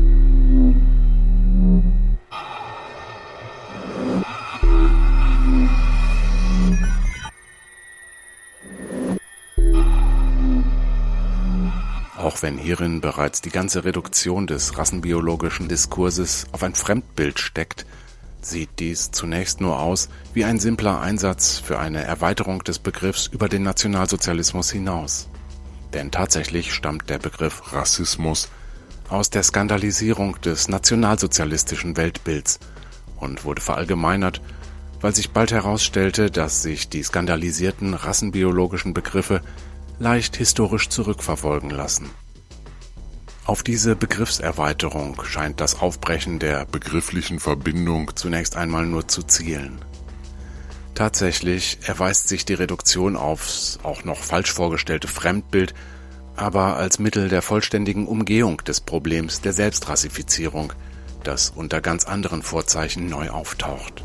Auch wenn hierin bereits die ganze Reduktion des rassenbiologischen Diskurses auf ein Fremdbild steckt, sieht dies zunächst nur aus wie ein simpler Einsatz für eine Erweiterung des Begriffs über den Nationalsozialismus hinaus. Denn tatsächlich stammt der Begriff Rassismus aus der Skandalisierung des nationalsozialistischen Weltbilds und wurde verallgemeinert, weil sich bald herausstellte, dass sich die skandalisierten rassenbiologischen Begriffe leicht historisch zurückverfolgen lassen. Auf diese Begriffserweiterung scheint das Aufbrechen der begrifflichen Verbindung zunächst einmal nur zu zielen. Tatsächlich erweist sich die Reduktion aufs auch noch falsch vorgestellte Fremdbild aber als Mittel der vollständigen Umgehung des Problems der Selbstrassifizierung, das unter ganz anderen Vorzeichen neu auftaucht.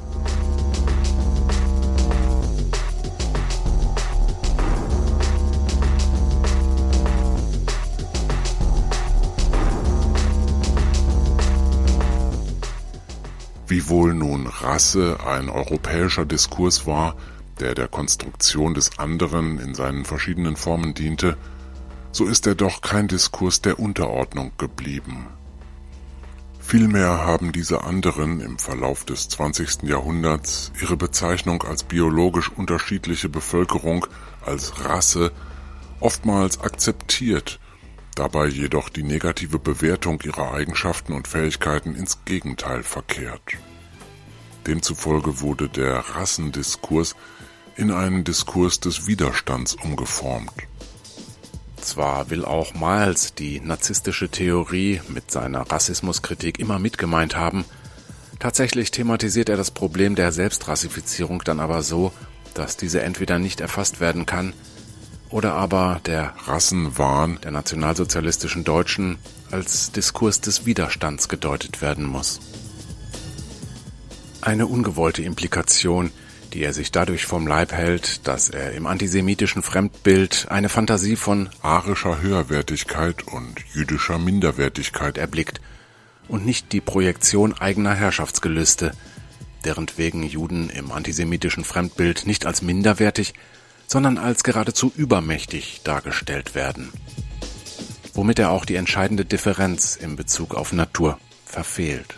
Wiewohl nun Rasse ein europäischer Diskurs war, der der Konstruktion des anderen in seinen verschiedenen Formen diente, so ist er doch kein Diskurs der Unterordnung geblieben. Vielmehr haben diese anderen im Verlauf des zwanzigsten Jahrhunderts ihre Bezeichnung als biologisch unterschiedliche Bevölkerung, als Rasse, oftmals akzeptiert, dabei jedoch die negative Bewertung ihrer Eigenschaften und Fähigkeiten ins Gegenteil verkehrt. Demzufolge wurde der Rassendiskurs in einen Diskurs des Widerstands umgeformt. Zwar will auch Miles die narzisstische Theorie mit seiner Rassismuskritik immer mitgemeint haben, tatsächlich thematisiert er das Problem der Selbstrassifizierung dann aber so, dass diese entweder nicht erfasst werden kann, oder aber der Rassenwahn der nationalsozialistischen Deutschen als Diskurs des Widerstands gedeutet werden muss. Eine ungewollte Implikation, die er sich dadurch vom Leib hält, dass er im antisemitischen Fremdbild eine Fantasie von arischer Höherwertigkeit und jüdischer Minderwertigkeit erblickt und nicht die Projektion eigener Herrschaftsgelüste, deren wegen Juden im antisemitischen Fremdbild nicht als minderwertig, sondern als geradezu übermächtig dargestellt werden, womit er auch die entscheidende Differenz in Bezug auf Natur verfehlt.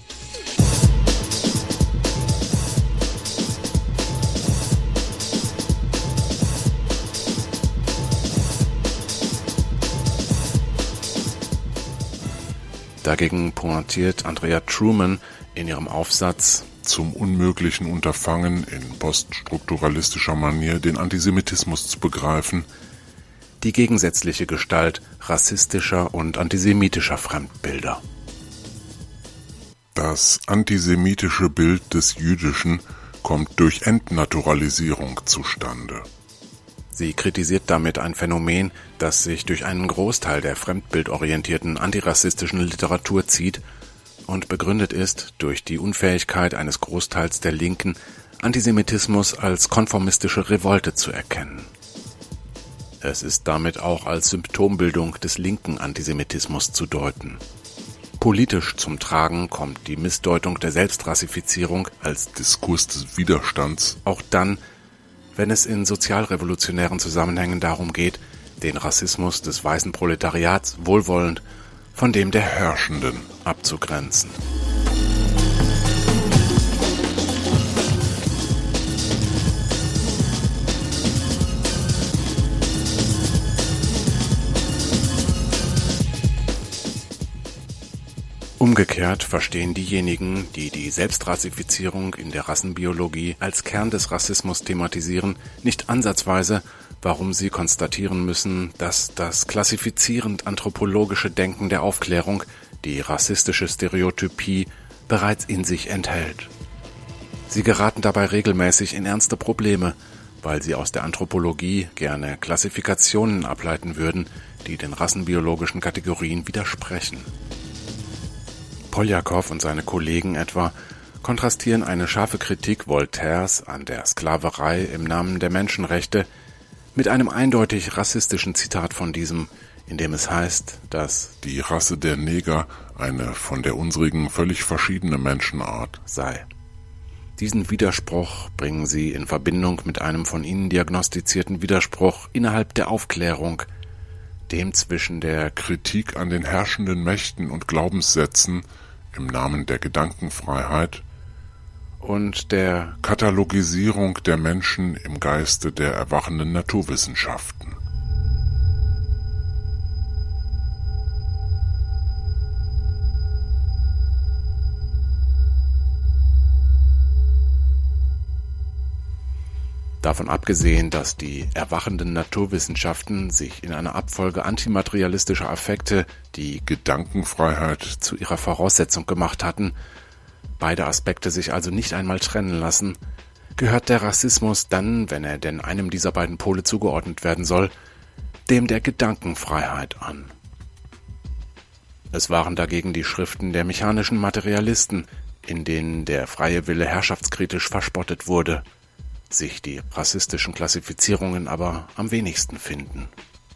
Dagegen pointiert Andrea Truman in ihrem Aufsatz zum unmöglichen Unterfangen, in poststrukturalistischer Manier den Antisemitismus zu begreifen, die gegensätzliche Gestalt rassistischer und antisemitischer Fremdbilder. Das antisemitische Bild des Jüdischen kommt durch Entnaturalisierung zustande. Sie kritisiert damit ein Phänomen, das sich durch einen Großteil der fremdbildorientierten antirassistischen Literatur zieht und begründet ist durch die Unfähigkeit eines Großteils der Linken, Antisemitismus als konformistische Revolte zu erkennen. Es ist damit auch als Symptombildung des linken Antisemitismus zu deuten. Politisch zum Tragen kommt die Missdeutung der Selbstrassifizierung als Diskurs des Widerstands auch dann, wenn es in sozialrevolutionären Zusammenhängen darum geht, den Rassismus des weißen Proletariats wohlwollend von dem der Herrschenden abzugrenzen. Umgekehrt verstehen diejenigen, die die Selbstrassifizierung in der Rassenbiologie als Kern des Rassismus thematisieren, nicht ansatzweise, warum sie konstatieren müssen, dass das klassifizierend-anthropologische Denken der Aufklärung die rassistische Stereotypie bereits in sich enthält. Sie geraten dabei regelmäßig in ernste Probleme, weil sie aus der Anthropologie gerne Klassifikationen ableiten würden, die den rassenbiologischen Kategorien widersprechen. Poljakow und seine Kollegen etwa kontrastieren eine scharfe Kritik Voltaires an der Sklaverei im Namen der Menschenrechte mit einem eindeutig rassistischen Zitat von diesem, in dem es heißt, dass die Rasse der Neger eine von der unsrigen völlig verschiedene Menschenart sei. Diesen Widerspruch bringen sie in Verbindung mit einem von ihnen diagnostizierten Widerspruch innerhalb der Aufklärung, dem zwischen der Kritik an den herrschenden Mächten und Glaubenssätzen im Namen der Gedankenfreiheit und der Katalogisierung der Menschen im Geiste der erwachenden Naturwissenschaften. Davon abgesehen, dass die erwachenden Naturwissenschaften sich in einer Abfolge antimaterialistischer Affekte die Gedankenfreiheit zu ihrer Voraussetzung gemacht hatten, beide Aspekte sich also nicht einmal trennen lassen, gehört der Rassismus dann, wenn er denn einem dieser beiden Pole zugeordnet werden soll, dem der Gedankenfreiheit an. Es waren dagegen die Schriften der mechanischen Materialisten, in denen der freie Wille herrschaftskritisch verspottet wurde, sich die rassistischen Klassifizierungen aber am wenigsten finden.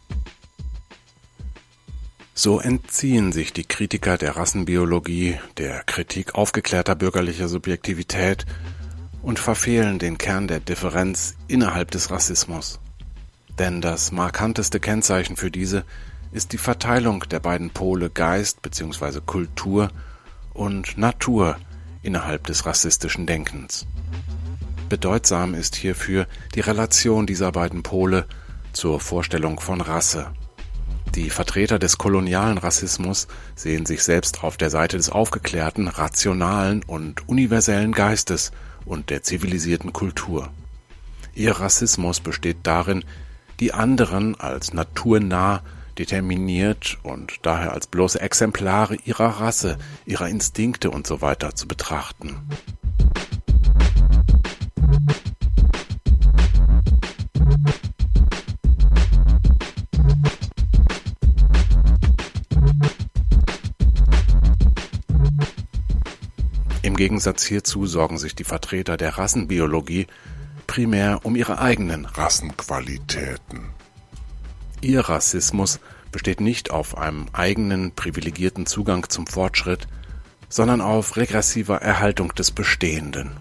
So entziehen sich die Kritiker der Rassenbiologie der Kritik aufgeklärter bürgerlicher Subjektivität und verfehlen den Kern der Differenz innerhalb des Rassismus. Denn das markanteste Kennzeichen für diese ist die Verteilung der beiden Pole Geist bzw. Kultur und Natur innerhalb des rassistischen Denkens. Bedeutsam ist hierfür die Relation dieser beiden Pole zur Vorstellung von Rasse. Die Vertreter des kolonialen Rassismus sehen sich selbst auf der Seite des aufgeklärten, rationalen und universellen Geistes und der zivilisierten Kultur. Ihr Rassismus besteht darin, die anderen als naturnah, determiniert und daher als bloße Exemplare ihrer Rasse, ihrer Instinkte usw. zu betrachten. Im Gegensatz hierzu sorgen sich die Vertreter der Rassenbiologie primär um ihre eigenen Rassenqualitäten. Ihr Rassismus besteht nicht auf einem eigenen privilegierten Zugang zum Fortschritt, sondern auf regressiver Erhaltung des Bestehenden.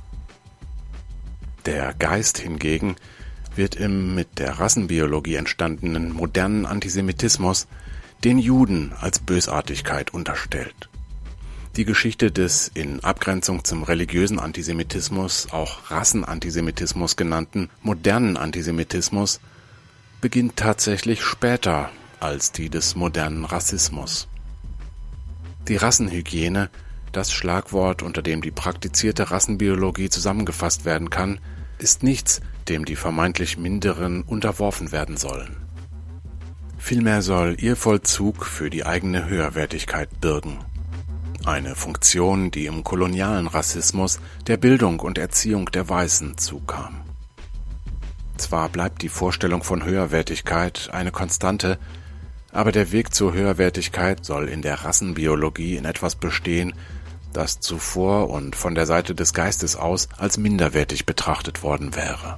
Der Geist hingegen wird im mit der Rassenbiologie entstandenen modernen Antisemitismus den Juden als Bösartigkeit unterstellt. Die Geschichte des in Abgrenzung zum religiösen Antisemitismus auch Rassenantisemitismus genannten modernen Antisemitismus beginnt tatsächlich später als die des modernen Rassismus. Die Rassenhygiene, das Schlagwort, unter dem die praktizierte Rassenbiologie zusammengefasst werden kann, ist nichts, dem die vermeintlich Minderen unterworfen werden sollen. Vielmehr soll ihr Vollzug für die eigene Höherwertigkeit bürgen. Eine Funktion, die im kolonialen Rassismus der Bildung und Erziehung der Weißen zukam. Zwar bleibt die Vorstellung von Höherwertigkeit eine Konstante, aber der Weg zur Höherwertigkeit soll in der Rassenbiologie in etwas bestehen, das zuvor und von der Seite des Geistes aus als minderwertig betrachtet worden wäre.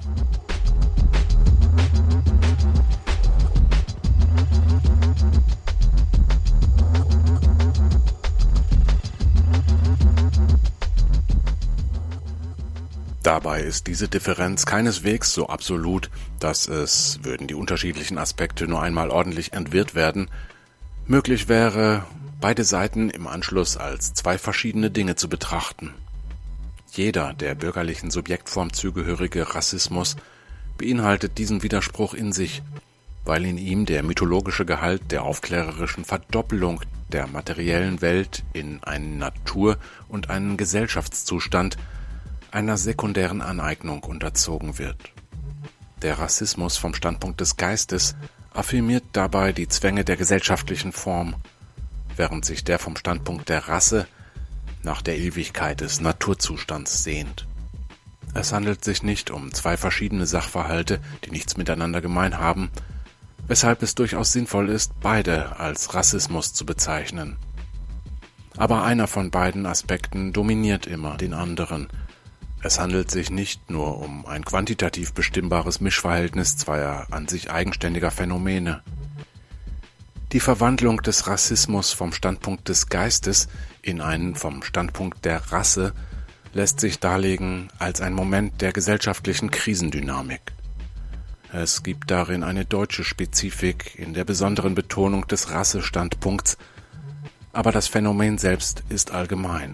Dabei ist diese Differenz keineswegs so absolut, dass es, würden die unterschiedlichen Aspekte nur einmal ordentlich entwirrt werden, möglich wäre, beide Seiten im Anschluss als zwei verschiedene Dinge zu betrachten. Jeder der bürgerlichen Subjektform zugehörige Rassismus beinhaltet diesen Widerspruch in sich, weil in ihm der mythologische Gehalt der aufklärerischen Verdoppelung der materiellen Welt in einen Natur- und einen Gesellschaftszustand einer sekundären Aneignung unterzogen wird. Der Rassismus vom Standpunkt des Geistes affirmiert dabei die Zwänge der gesellschaftlichen Form, während sich der vom Standpunkt der Rasse nach der Ewigkeit des Naturzustands sehnt. Es handelt sich nicht um zwei verschiedene Sachverhalte, die nichts miteinander gemein haben, weshalb es durchaus sinnvoll ist, beide als Rassismus zu bezeichnen. Aber einer von beiden Aspekten dominiert immer den anderen. Es handelt sich nicht nur um ein quantitativ bestimmbares Mischverhältnis zweier an sich eigenständiger Phänomene. Die Verwandlung des Rassismus vom Standpunkt des Geistes in einen vom Standpunkt der Rasse lässt sich darlegen als ein Moment der gesellschaftlichen Krisendynamik. Es gibt darin eine deutsche Spezifik in der besonderen Betonung des Rassestandpunkts, aber das Phänomen selbst ist allgemein.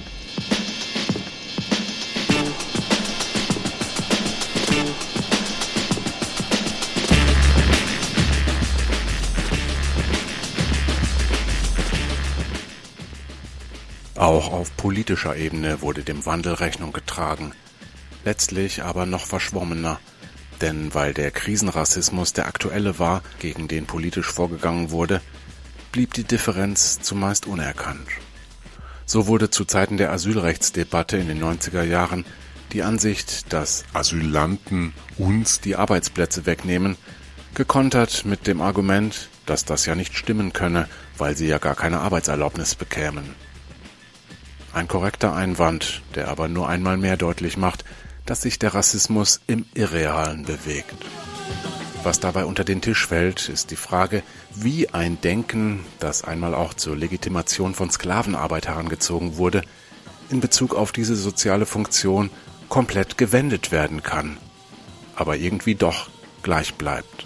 Auch auf politischer Ebene wurde dem Wandel Rechnung getragen, letztlich aber noch verschwommener, denn weil der Krisenrassismus der aktuelle war, gegen den politisch vorgegangen wurde, blieb die Differenz zumeist unerkannt. So wurde zu Zeiten der Asylrechtsdebatte in den neunziger Jahren die Ansicht, dass Asylanten uns die Arbeitsplätze wegnehmen, gekontert mit dem Argument, dass das ja nicht stimmen könne, weil sie ja gar keine Arbeitserlaubnis bekämen. Ein korrekter Einwand, der aber nur einmal mehr deutlich macht, dass sich der Rassismus im Irrealen bewegt. Was dabei unter den Tisch fällt, ist die Frage, wie ein Denken, das einmal auch zur Legitimation von Sklavenarbeit herangezogen wurde, in Bezug auf diese soziale Funktion komplett gewendet werden kann, aber irgendwie doch gleich bleibt.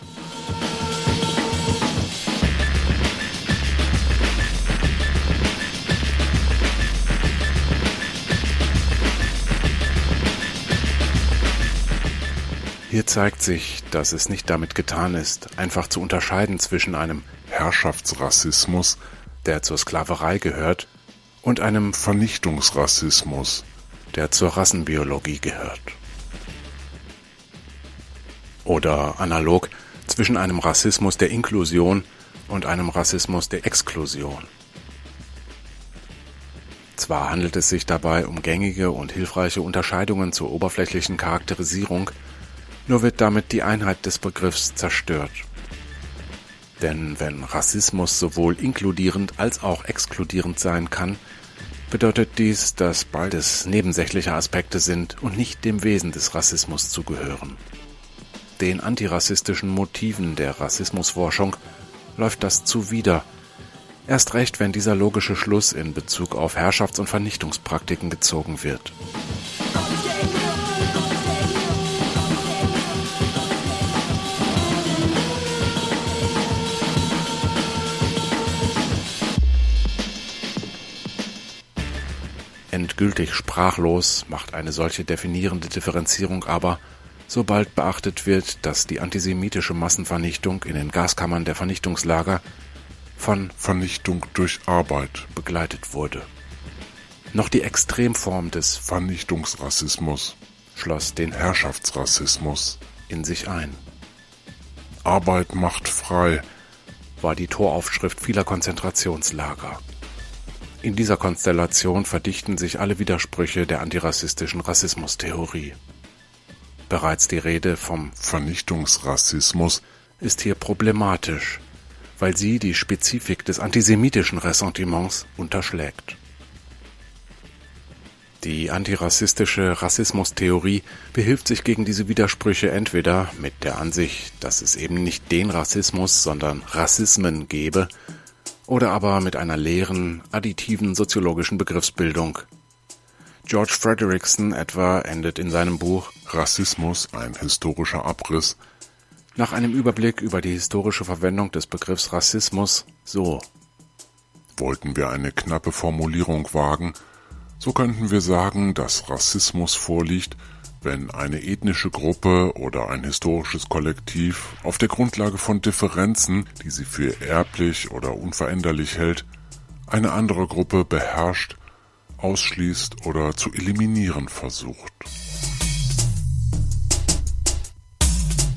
Hier zeigt sich, dass es nicht damit getan ist, einfach zu unterscheiden zwischen einem Herrschaftsrassismus, der zur Sklaverei gehört, und einem Vernichtungsrassismus, der zur Rassenbiologie gehört. Oder analog zwischen einem Rassismus der Inklusion und einem Rassismus der Exklusion. Zwar handelt es sich dabei um gängige und hilfreiche Unterscheidungen zur oberflächlichen Charakterisierung, nur wird damit die Einheit des Begriffs zerstört. Denn wenn Rassismus sowohl inkludierend als auch exkludierend sein kann, bedeutet dies, dass beides nebensächliche Aspekte sind und nicht dem Wesen des Rassismus zugehören. Den antirassistischen Motiven der Rassismusforschung läuft das zuwider, erst recht, wenn dieser logische Schluss in Bezug auf Herrschafts- und Vernichtungspraktiken gezogen wird. Endgültig sprachlos macht eine solche definierende Differenzierung aber, sobald beachtet wird, dass die antisemitische Massenvernichtung in den Gaskammern der Vernichtungslager von Vernichtung durch Arbeit begleitet wurde. Noch die Extremform des Vernichtungsrassismus schloss den Herrschaftsrassismus in sich ein. Arbeit macht frei war die Toraufschrift vieler Konzentrationslager. In dieser Konstellation verdichten sich alle Widersprüche der antirassistischen Rassismustheorie. Bereits die Rede vom Vernichtungsrassismus ist hier problematisch, weil sie die Spezifik des antisemitischen Ressentiments unterschlägt. Die antirassistische Rassismustheorie behilft sich gegen diese Widersprüche entweder mit der Ansicht, dass es eben nicht den Rassismus, sondern Rassismen gebe, oder aber mit einer leeren, additiven soziologischen Begriffsbildung. George Frederickson etwa endet in seinem Buch »Rassismus, ein historischer Abriss« nach einem Überblick über die historische Verwendung des Begriffs Rassismus so: Wollten wir eine knappe Formulierung wagen, so könnten wir sagen, dass Rassismus vorliegt, wenn eine ethnische Gruppe oder ein historisches Kollektiv auf der Grundlage von Differenzen, die sie für erblich oder unveränderlich hält, eine andere Gruppe beherrscht, ausschließt oder zu eliminieren versucht.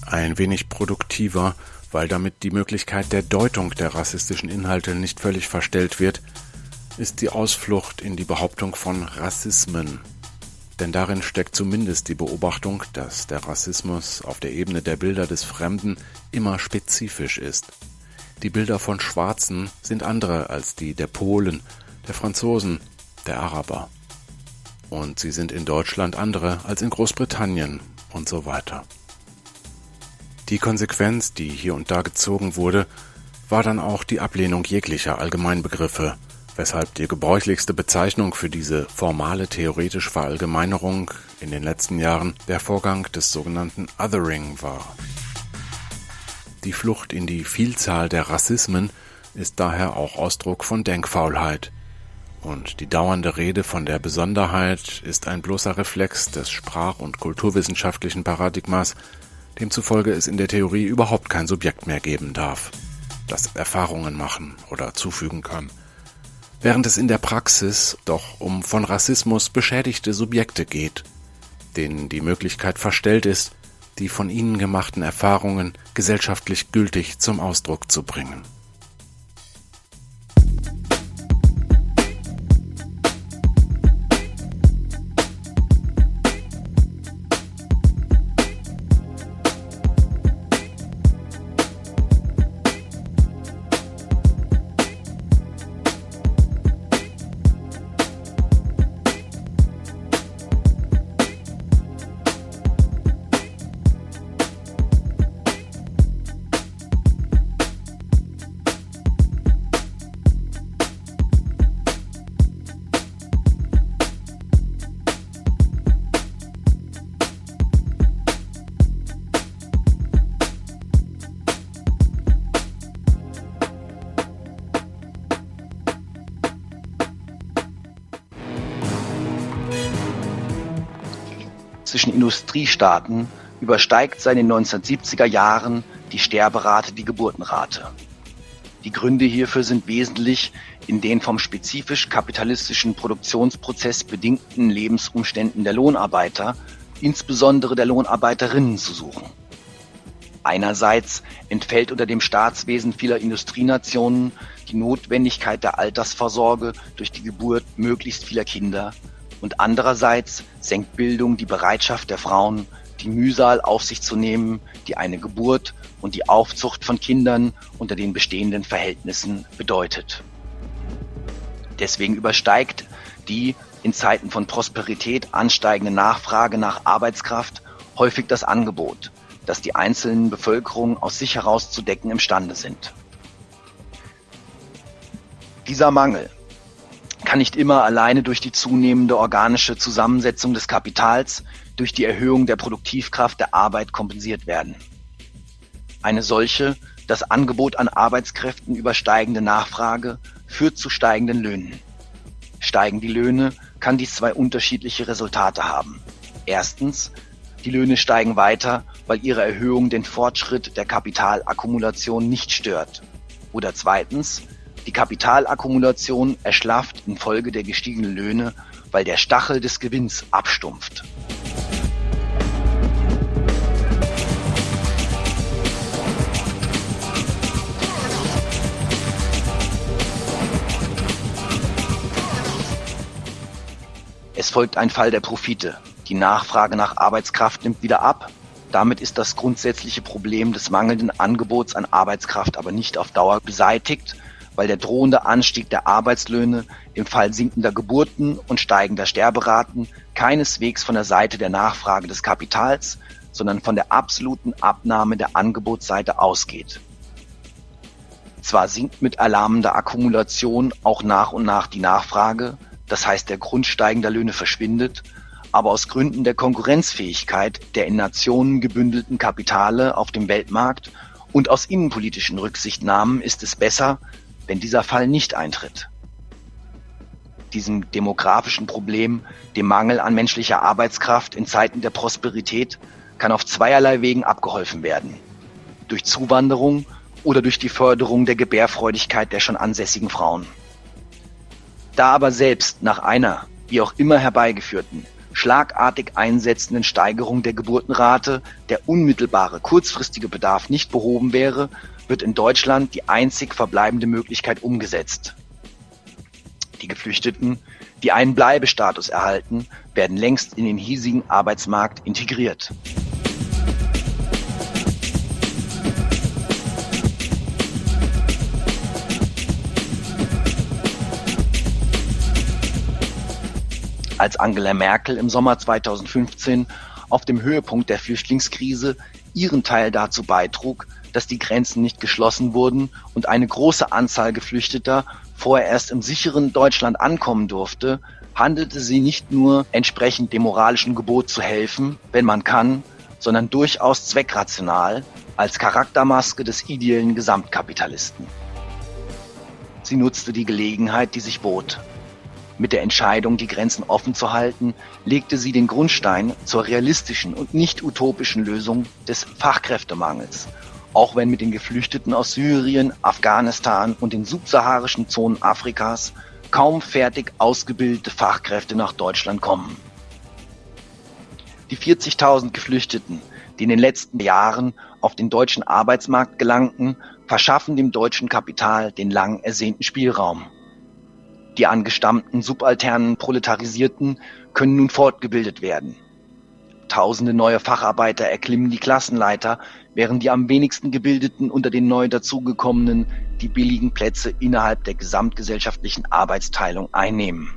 Ein wenig produktiver, weil damit die Möglichkeit der Deutung der rassistischen Inhalte nicht völlig verstellt wird, ist die Ausflucht in die Behauptung von Rassismen. Denn darin steckt zumindest die Beobachtung, dass der Rassismus auf der Ebene der Bilder des Fremden immer spezifisch ist. Die Bilder von Schwarzen sind andere als die der Polen, der Franzosen, der Araber. Und sie sind in Deutschland andere als in Großbritannien und so weiter. Die Konsequenz, die hier und da gezogen wurde, war dann auch die Ablehnung jeglicher Allgemeinbegriffe, weshalb die gebräuchlichste Bezeichnung für diese formale theoretische Verallgemeinerung in den letzten Jahren der Vorgang des sogenannten Othering war. Die Flucht in die Vielzahl der Rassismen ist daher auch Ausdruck von Denkfaulheit. Und die dauernde Rede von der Besonderheit ist ein bloßer Reflex des sprach- und kulturwissenschaftlichen Paradigmas, demzufolge es in der Theorie überhaupt kein Subjekt mehr geben darf, das Erfahrungen machen oder zufügen kann, während es in der Praxis doch um von Rassismus beschädigte Subjekte geht, denen die Möglichkeit verstellt ist, die von ihnen gemachten Erfahrungen gesellschaftlich gültig zum Ausdruck zu bringen. Zwischen Industriestaaten übersteigt seit den neunzehnhundertsiebziger Jahren die Sterberate die Geburtenrate. Die Gründe hierfür sind wesentlich in den vom spezifisch kapitalistischen Produktionsprozess bedingten Lebensumständen der Lohnarbeiter, insbesondere der Lohnarbeiterinnen, zu suchen. Einerseits entfällt unter dem Staatswesen vieler Industrienationen die Notwendigkeit der Altersvorsorge durch die Geburt möglichst vieler Kinder, und andererseits senkt Bildung die Bereitschaft der Frauen, die Mühsal auf sich zu nehmen, die eine Geburt und die Aufzucht von Kindern unter den bestehenden Verhältnissen bedeutet. Deswegen übersteigt die in Zeiten von Prosperität ansteigende Nachfrage nach Arbeitskraft häufig das Angebot, das die einzelnen Bevölkerungen aus sich heraus zu decken imstande sind. Dieser Mangel kann nicht immer alleine durch die zunehmende organische Zusammensetzung des Kapitals, durch die Erhöhung der Produktivkraft der Arbeit kompensiert werden. Eine solche, das Angebot an Arbeitskräften übersteigende Nachfrage führt zu steigenden Löhnen. Steigen die Löhne, kann dies zwei unterschiedliche Resultate haben. Erstens, die Löhne steigen weiter, weil ihre Erhöhung den Fortschritt der Kapitalakkumulation nicht stört. Oder zweitens, die Kapitalakkumulation erschlafft infolge der gestiegenen Löhne, weil der Stachel des Gewinns abstumpft. Es folgt ein Fall der Profite. Die Nachfrage nach Arbeitskraft nimmt wieder ab. Damit ist das grundsätzliche Problem des mangelnden Angebots an Arbeitskraft aber nicht auf Dauer beseitigt, weil der drohende Anstieg der Arbeitslöhne im Fall sinkender Geburten und steigender Sterberaten keineswegs von der Seite der Nachfrage des Kapitals, sondern von der absoluten Abnahme der Angebotsseite ausgeht. Zwar sinkt mit erlahmender Akkumulation auch nach und nach die Nachfrage, das heißt der Grund steigender Löhne verschwindet, aber aus Gründen der Konkurrenzfähigkeit der in Nationen gebündelten Kapitale auf dem Weltmarkt und aus innenpolitischen Rücksichtnahmen ist es besser, wenn dieser Fall nicht eintritt. Diesem demografischen Problem, dem Mangel an menschlicher Arbeitskraft in Zeiten der Prosperität, kann auf zweierlei Wegen abgeholfen werden. Durch Zuwanderung oder durch die Förderung der Gebärfreudigkeit der schon ansässigen Frauen. Da aber selbst nach einer, wie auch immer herbeigeführten, schlagartig einsetzenden Steigerung der Geburtenrate der unmittelbare kurzfristige Bedarf nicht behoben wäre, wird in Deutschland die einzig verbleibende Möglichkeit umgesetzt. Die Geflüchteten, die einen Bleibestatus erhalten, werden längst in den hiesigen Arbeitsmarkt integriert. Als Angela Merkel im Sommer zweitausendfünfzehn auf dem Höhepunkt der Flüchtlingskrise ihren Teil dazu beitrug, dass die Grenzen nicht geschlossen wurden und eine große Anzahl Geflüchteter vorerst im sicheren Deutschland ankommen durfte, handelte sie nicht nur entsprechend dem moralischen Gebot zu helfen, wenn man kann, sondern durchaus zweckrational als Charaktermaske des ideellen Gesamtkapitalisten. Sie nutzte die Gelegenheit, die sich bot. Mit der Entscheidung, die Grenzen offen zu halten, legte sie den Grundstein zur realistischen und nicht utopischen Lösung des Fachkräftemangels, auch wenn mit den Geflüchteten aus Syrien, Afghanistan und den subsaharischen Zonen Afrikas kaum fertig ausgebildete Fachkräfte nach Deutschland kommen. Die vierzigtausend Geflüchteten, die in den letzten Jahren auf den deutschen Arbeitsmarkt gelangten, verschaffen dem deutschen Kapital den lang ersehnten Spielraum. Die angestammten subalternen Proletarisierten können nun fortgebildet werden. Tausende neue Facharbeiter erklimmen die Klassenleiter, während die am wenigsten Gebildeten unter den neu dazugekommenen die billigen Plätze innerhalb der gesamtgesellschaftlichen Arbeitsteilung einnehmen.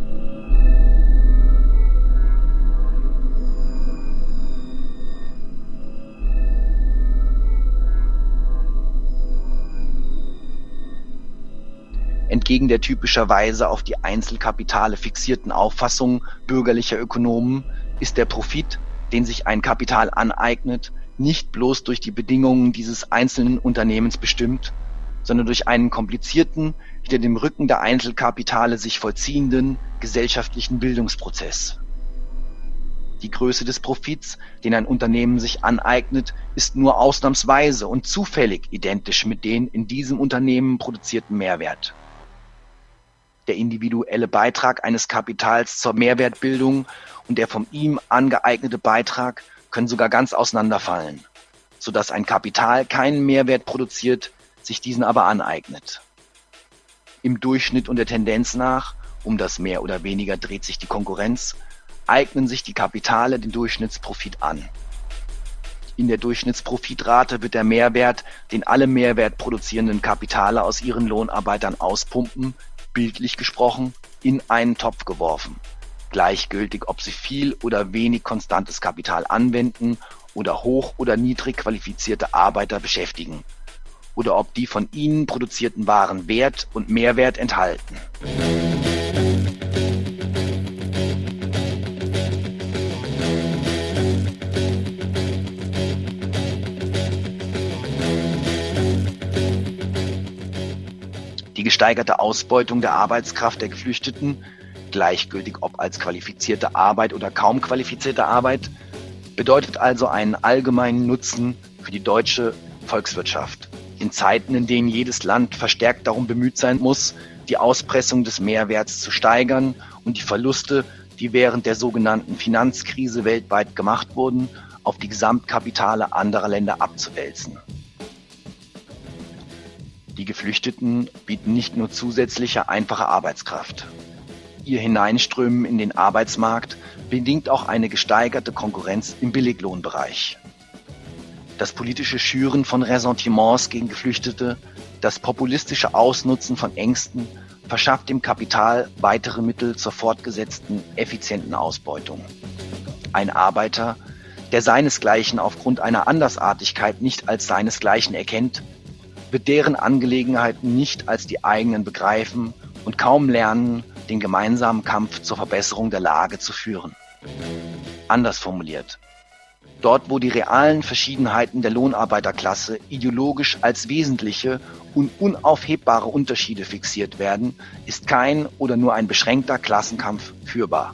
Entgegen der typischerweise auf die Einzelkapitale fixierten Auffassung bürgerlicher Ökonomen ist der Profit, den sich ein Kapital aneignet, nicht bloß durch die Bedingungen dieses einzelnen Unternehmens bestimmt, sondern durch einen komplizierten, hinter dem Rücken der Einzelkapitale sich vollziehenden gesellschaftlichen Bildungsprozess. Die Größe des Profits, den ein Unternehmen sich aneignet, ist nur ausnahmsweise und zufällig identisch mit dem in diesem Unternehmen produzierten Mehrwert. Der individuelle Beitrag eines Kapitals zur Mehrwertbildung und der von ihm angeeignete Beitrag können sogar ganz auseinanderfallen, sodass ein Kapital keinen Mehrwert produziert, sich diesen aber aneignet. Im Durchschnitt und der Tendenz nach, um das mehr oder weniger dreht sich die Konkurrenz, eignen sich die Kapitale den Durchschnittsprofit an. In der Durchschnittsprofitrate wird der Mehrwert, den alle Mehrwert produzierenden Kapitale aus ihren Lohnarbeitern auspumpen, bildlich gesprochen, in einen Topf geworfen. Gleichgültig, ob sie viel oder wenig konstantes Kapital anwenden oder hoch oder niedrig qualifizierte Arbeiter beschäftigen. Oder ob die von ihnen produzierten Waren Wert und Mehrwert enthalten. Die gesteigerte Ausbeutung der Arbeitskraft der Geflüchteten, gleichgültig ob als qualifizierte Arbeit oder kaum qualifizierte Arbeit, bedeutet also einen allgemeinen Nutzen für die deutsche Volkswirtschaft. In Zeiten, in denen jedes Land verstärkt darum bemüht sein muss, die Auspressung des Mehrwerts zu steigern und die Verluste, die während der sogenannten Finanzkrise weltweit gemacht wurden, auf die Gesamtkapitale anderer Länder abzuwälzen. Die Geflüchteten bieten nicht nur zusätzliche einfache Arbeitskraft. Ihr Hineinströmen in den Arbeitsmarkt bedingt auch eine gesteigerte Konkurrenz im Billiglohnbereich. Das politische Schüren von Ressentiments gegen Geflüchtete, das populistische Ausnutzen von Ängsten verschafft dem Kapital weitere Mittel zur fortgesetzten, effizienten Ausbeutung. Ein Arbeiter, der seinesgleichen aufgrund einer Andersartigkeit nicht als seinesgleichen erkennt, wird deren Angelegenheiten nicht als die eigenen begreifen und kaum lernen, den gemeinsamen Kampf zur Verbesserung der Lage zu führen. Anders formuliert: Dort, wo die realen Verschiedenheiten der Lohnarbeiterklasse ideologisch als wesentliche und unaufhebbare Unterschiede fixiert werden, ist kein oder nur ein beschränkter Klassenkampf führbar.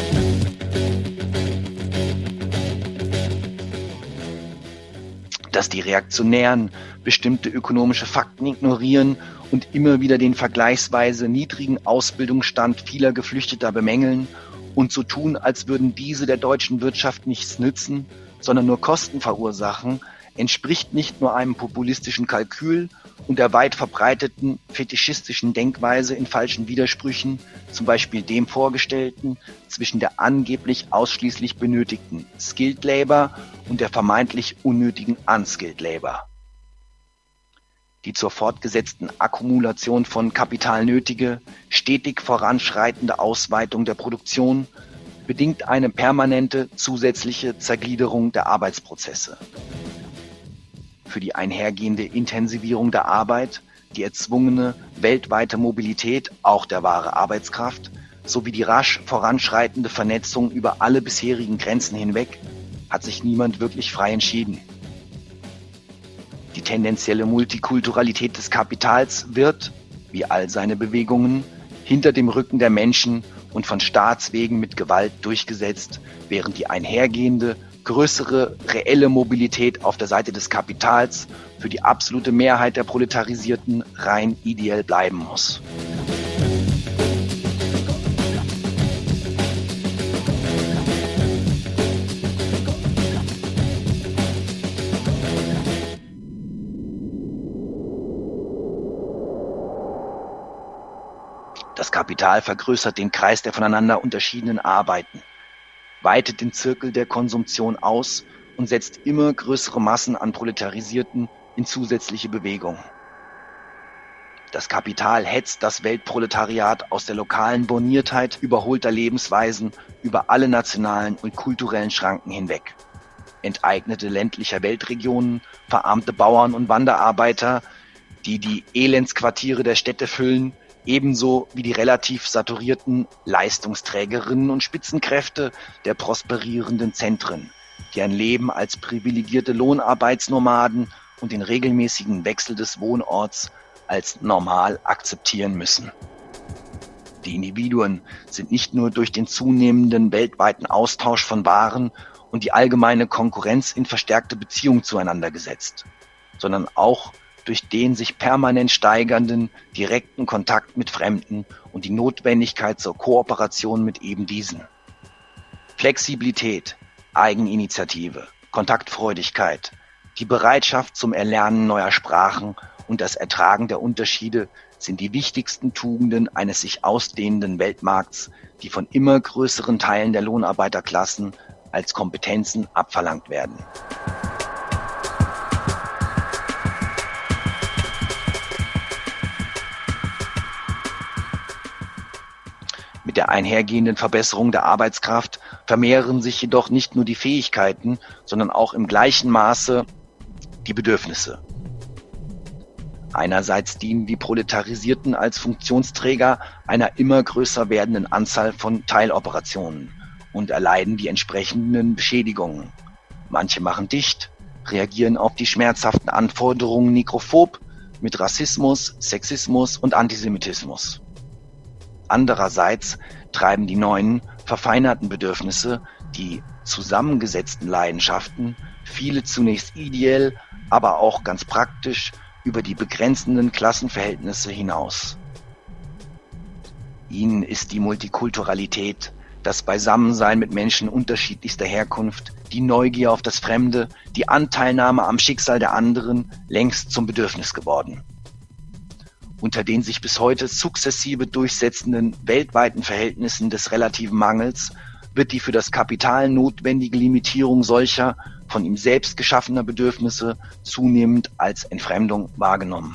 Das die Reaktionären bestimmte ökonomische Fakten ignorieren und immer wieder den vergleichsweise niedrigen Ausbildungsstand vieler Geflüchteter bemängeln und so tun, als würden diese der deutschen Wirtschaft nichts nützen, sondern nur Kosten verursachen, entspricht nicht nur einem populistischen Kalkül und der weit verbreiteten fetischistischen Denkweise in falschen Widersprüchen, zum Beispiel dem Vorgestellten, zwischen der angeblich ausschließlich benötigten Skilled Labor und der vermeintlich unnötigen Unskilled Labor. Die zur fortgesetzten Akkumulation von Kapital nötige, stetig voranschreitende Ausweitung der Produktion bedingt eine permanente zusätzliche Zergliederung der Arbeitsprozesse. Für die einhergehende Intensivierung der Arbeit, die erzwungene weltweite Mobilität auch der wahre Arbeitskraft sowie die rasch voranschreitende Vernetzung über alle bisherigen Grenzen hinweg hat sich niemand wirklich frei entschieden. Die tendenzielle Multikulturalität des Kapitals wird, wie all seine Bewegungen, hinter dem Rücken der Menschen und von Staatswegen mit Gewalt durchgesetzt, während die einhergehende größere reelle Mobilität auf der Seite des Kapitals für die absolute Mehrheit der Proletarisierten rein ideell bleiben muss. Das Kapital vergrößert den Kreis der voneinander unterschiedenen Arbeiten, weitet den Zirkel der Konsumption aus und setzt immer größere Massen an Proletarisierten in zusätzliche Bewegung. Das Kapital hetzt das Weltproletariat aus der lokalen Borniertheit überholter Lebensweisen über alle nationalen und kulturellen Schranken hinweg. Enteignete ländlicher Weltregionen, verarmte Bauern und Wanderarbeiter, die die Elendsquartiere der Städte füllen, ebenso wie die relativ saturierten Leistungsträgerinnen und Spitzenkräfte der prosperierenden Zentren, die ein Leben als privilegierte Lohnarbeitsnomaden und den regelmäßigen Wechsel des Wohnorts als normal akzeptieren müssen. Die Individuen sind nicht nur durch den zunehmenden weltweiten Austausch von Waren und die allgemeine Konkurrenz in verstärkte Beziehung zueinander gesetzt, sondern auch durch den sich permanent steigernden direkten Kontakt mit Fremden und die Notwendigkeit zur Kooperation mit eben diesen. Flexibilität, Eigeninitiative, Kontaktfreudigkeit, die Bereitschaft zum Erlernen neuer Sprachen und das Ertragen der Unterschiede sind die wichtigsten Tugenden eines sich ausdehnenden Weltmarkts, die von immer größeren Teilen der Lohnarbeiterklassen als Kompetenzen abverlangt werden. Mit der einhergehenden Verbesserung der Arbeitskraft vermehren sich jedoch nicht nur die Fähigkeiten, sondern auch im gleichen Maße die Bedürfnisse. Einerseits dienen die Proletarisierten als Funktionsträger einer immer größer werdenden Anzahl von Teiloperationen und erleiden die entsprechenden Beschädigungen. Manche machen dicht, reagieren auf die schmerzhaften Anforderungen nekrophob mit Rassismus, Sexismus und Antisemitismus. Andererseits treiben die neuen, verfeinerten Bedürfnisse, die zusammengesetzten Leidenschaften, viele zunächst ideell, aber auch ganz praktisch über die begrenzenden Klassenverhältnisse hinaus. Ihnen ist die Multikulturalität, das Beisammensein mit Menschen unterschiedlichster Herkunft, die Neugier auf das Fremde, die Anteilnahme am Schicksal der anderen längst zum Bedürfnis geworden. Unter den sich bis heute sukzessive durchsetzenden weltweiten Verhältnissen des relativen Mangels wird die für das Kapital notwendige Limitierung solcher von ihm selbst geschaffener Bedürfnisse zunehmend als Entfremdung wahrgenommen.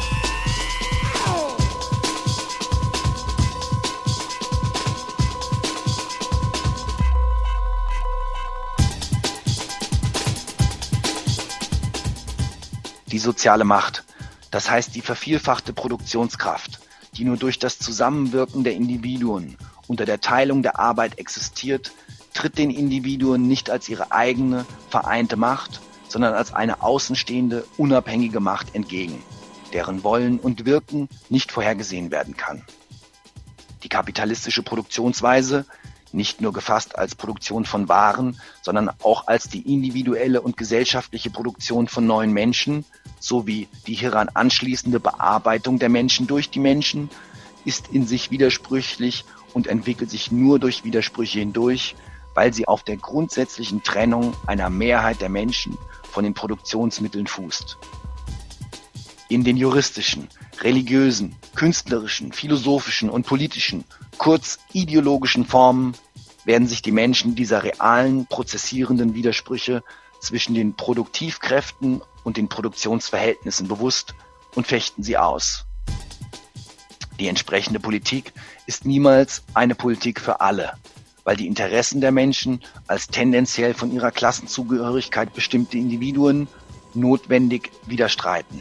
Die soziale Macht, das heißt die vervielfachte Produktionskraft, die nur durch das Zusammenwirken der Individuen unter der Teilung der Arbeit existiert, tritt den Individuen nicht als ihre eigene, vereinte Macht, sondern als eine außenstehende, unabhängige Macht entgegen, deren Wollen und Wirken nicht vorhergesehen werden kann. Die kapitalistische Produktionsweise, nicht nur gefasst als Produktion von Waren, sondern auch als die individuelle und gesellschaftliche Produktion von neuen Menschen sowie die hieran anschließende Bearbeitung der Menschen durch die Menschen, ist in sich widersprüchlich und entwickelt sich nur durch Widersprüche hindurch, weil sie auf der grundsätzlichen Trennung einer Mehrheit der Menschen von den Produktionsmitteln fußt. In den juristischen, religiösen, künstlerischen, philosophischen und politischen, kurz ideologischen Formen werden sich die Menschen dieser realen, prozessierenden Widersprüche zwischen den Produktivkräften und den Produktionsverhältnissen bewusst und fechten sie aus. Die entsprechende Politik ist niemals eine Politik für alle, weil die Interessen der Menschen als tendenziell von ihrer Klassenzugehörigkeit bestimmte Individuen notwendig widerstreiten.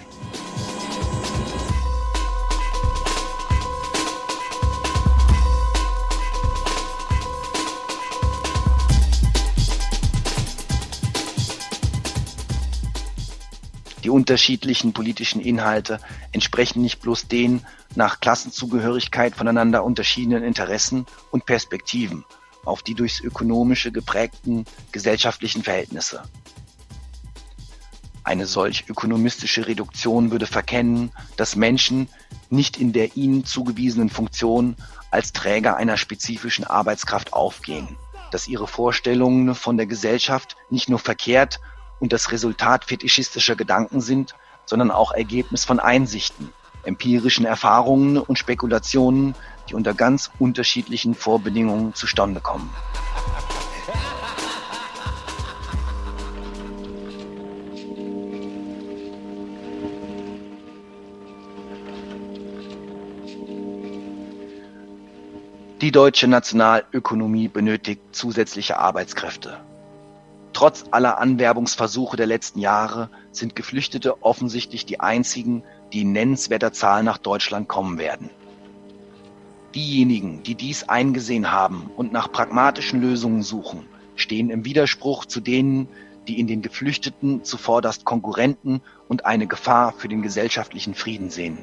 Die unterschiedlichen politischen Inhalte entsprechen nicht bloß den nach Klassenzugehörigkeit voneinander unterschiedenen Interessen und Perspektiven auf die durchs Ökonomische geprägten gesellschaftlichen Verhältnisse. Eine solch ökonomistische Reduktion würde verkennen, dass Menschen nicht in der ihnen zugewiesenen Funktion als Träger einer spezifischen Arbeitskraft aufgehen, dass ihre Vorstellungen von der Gesellschaft nicht nur verkehrt und das Resultat fetischistischer Gedanken sind, sondern auch Ergebnis von Einsichten, empirischen Erfahrungen und Spekulationen, die unter ganz unterschiedlichen Vorbedingungen zustande kommen. Die deutsche Nationalökonomie benötigt zusätzliche Arbeitskräfte. Trotz aller Anwerbungsversuche der letzten Jahre sind Geflüchtete offensichtlich die einzigen, die in nennenswerter Zahl nach Deutschland kommen werden. Diejenigen, die dies eingesehen haben und nach pragmatischen Lösungen suchen, stehen im Widerspruch zu denen, die in den Geflüchteten zuvorderst Konkurrenten und eine Gefahr für den gesellschaftlichen Frieden sehen.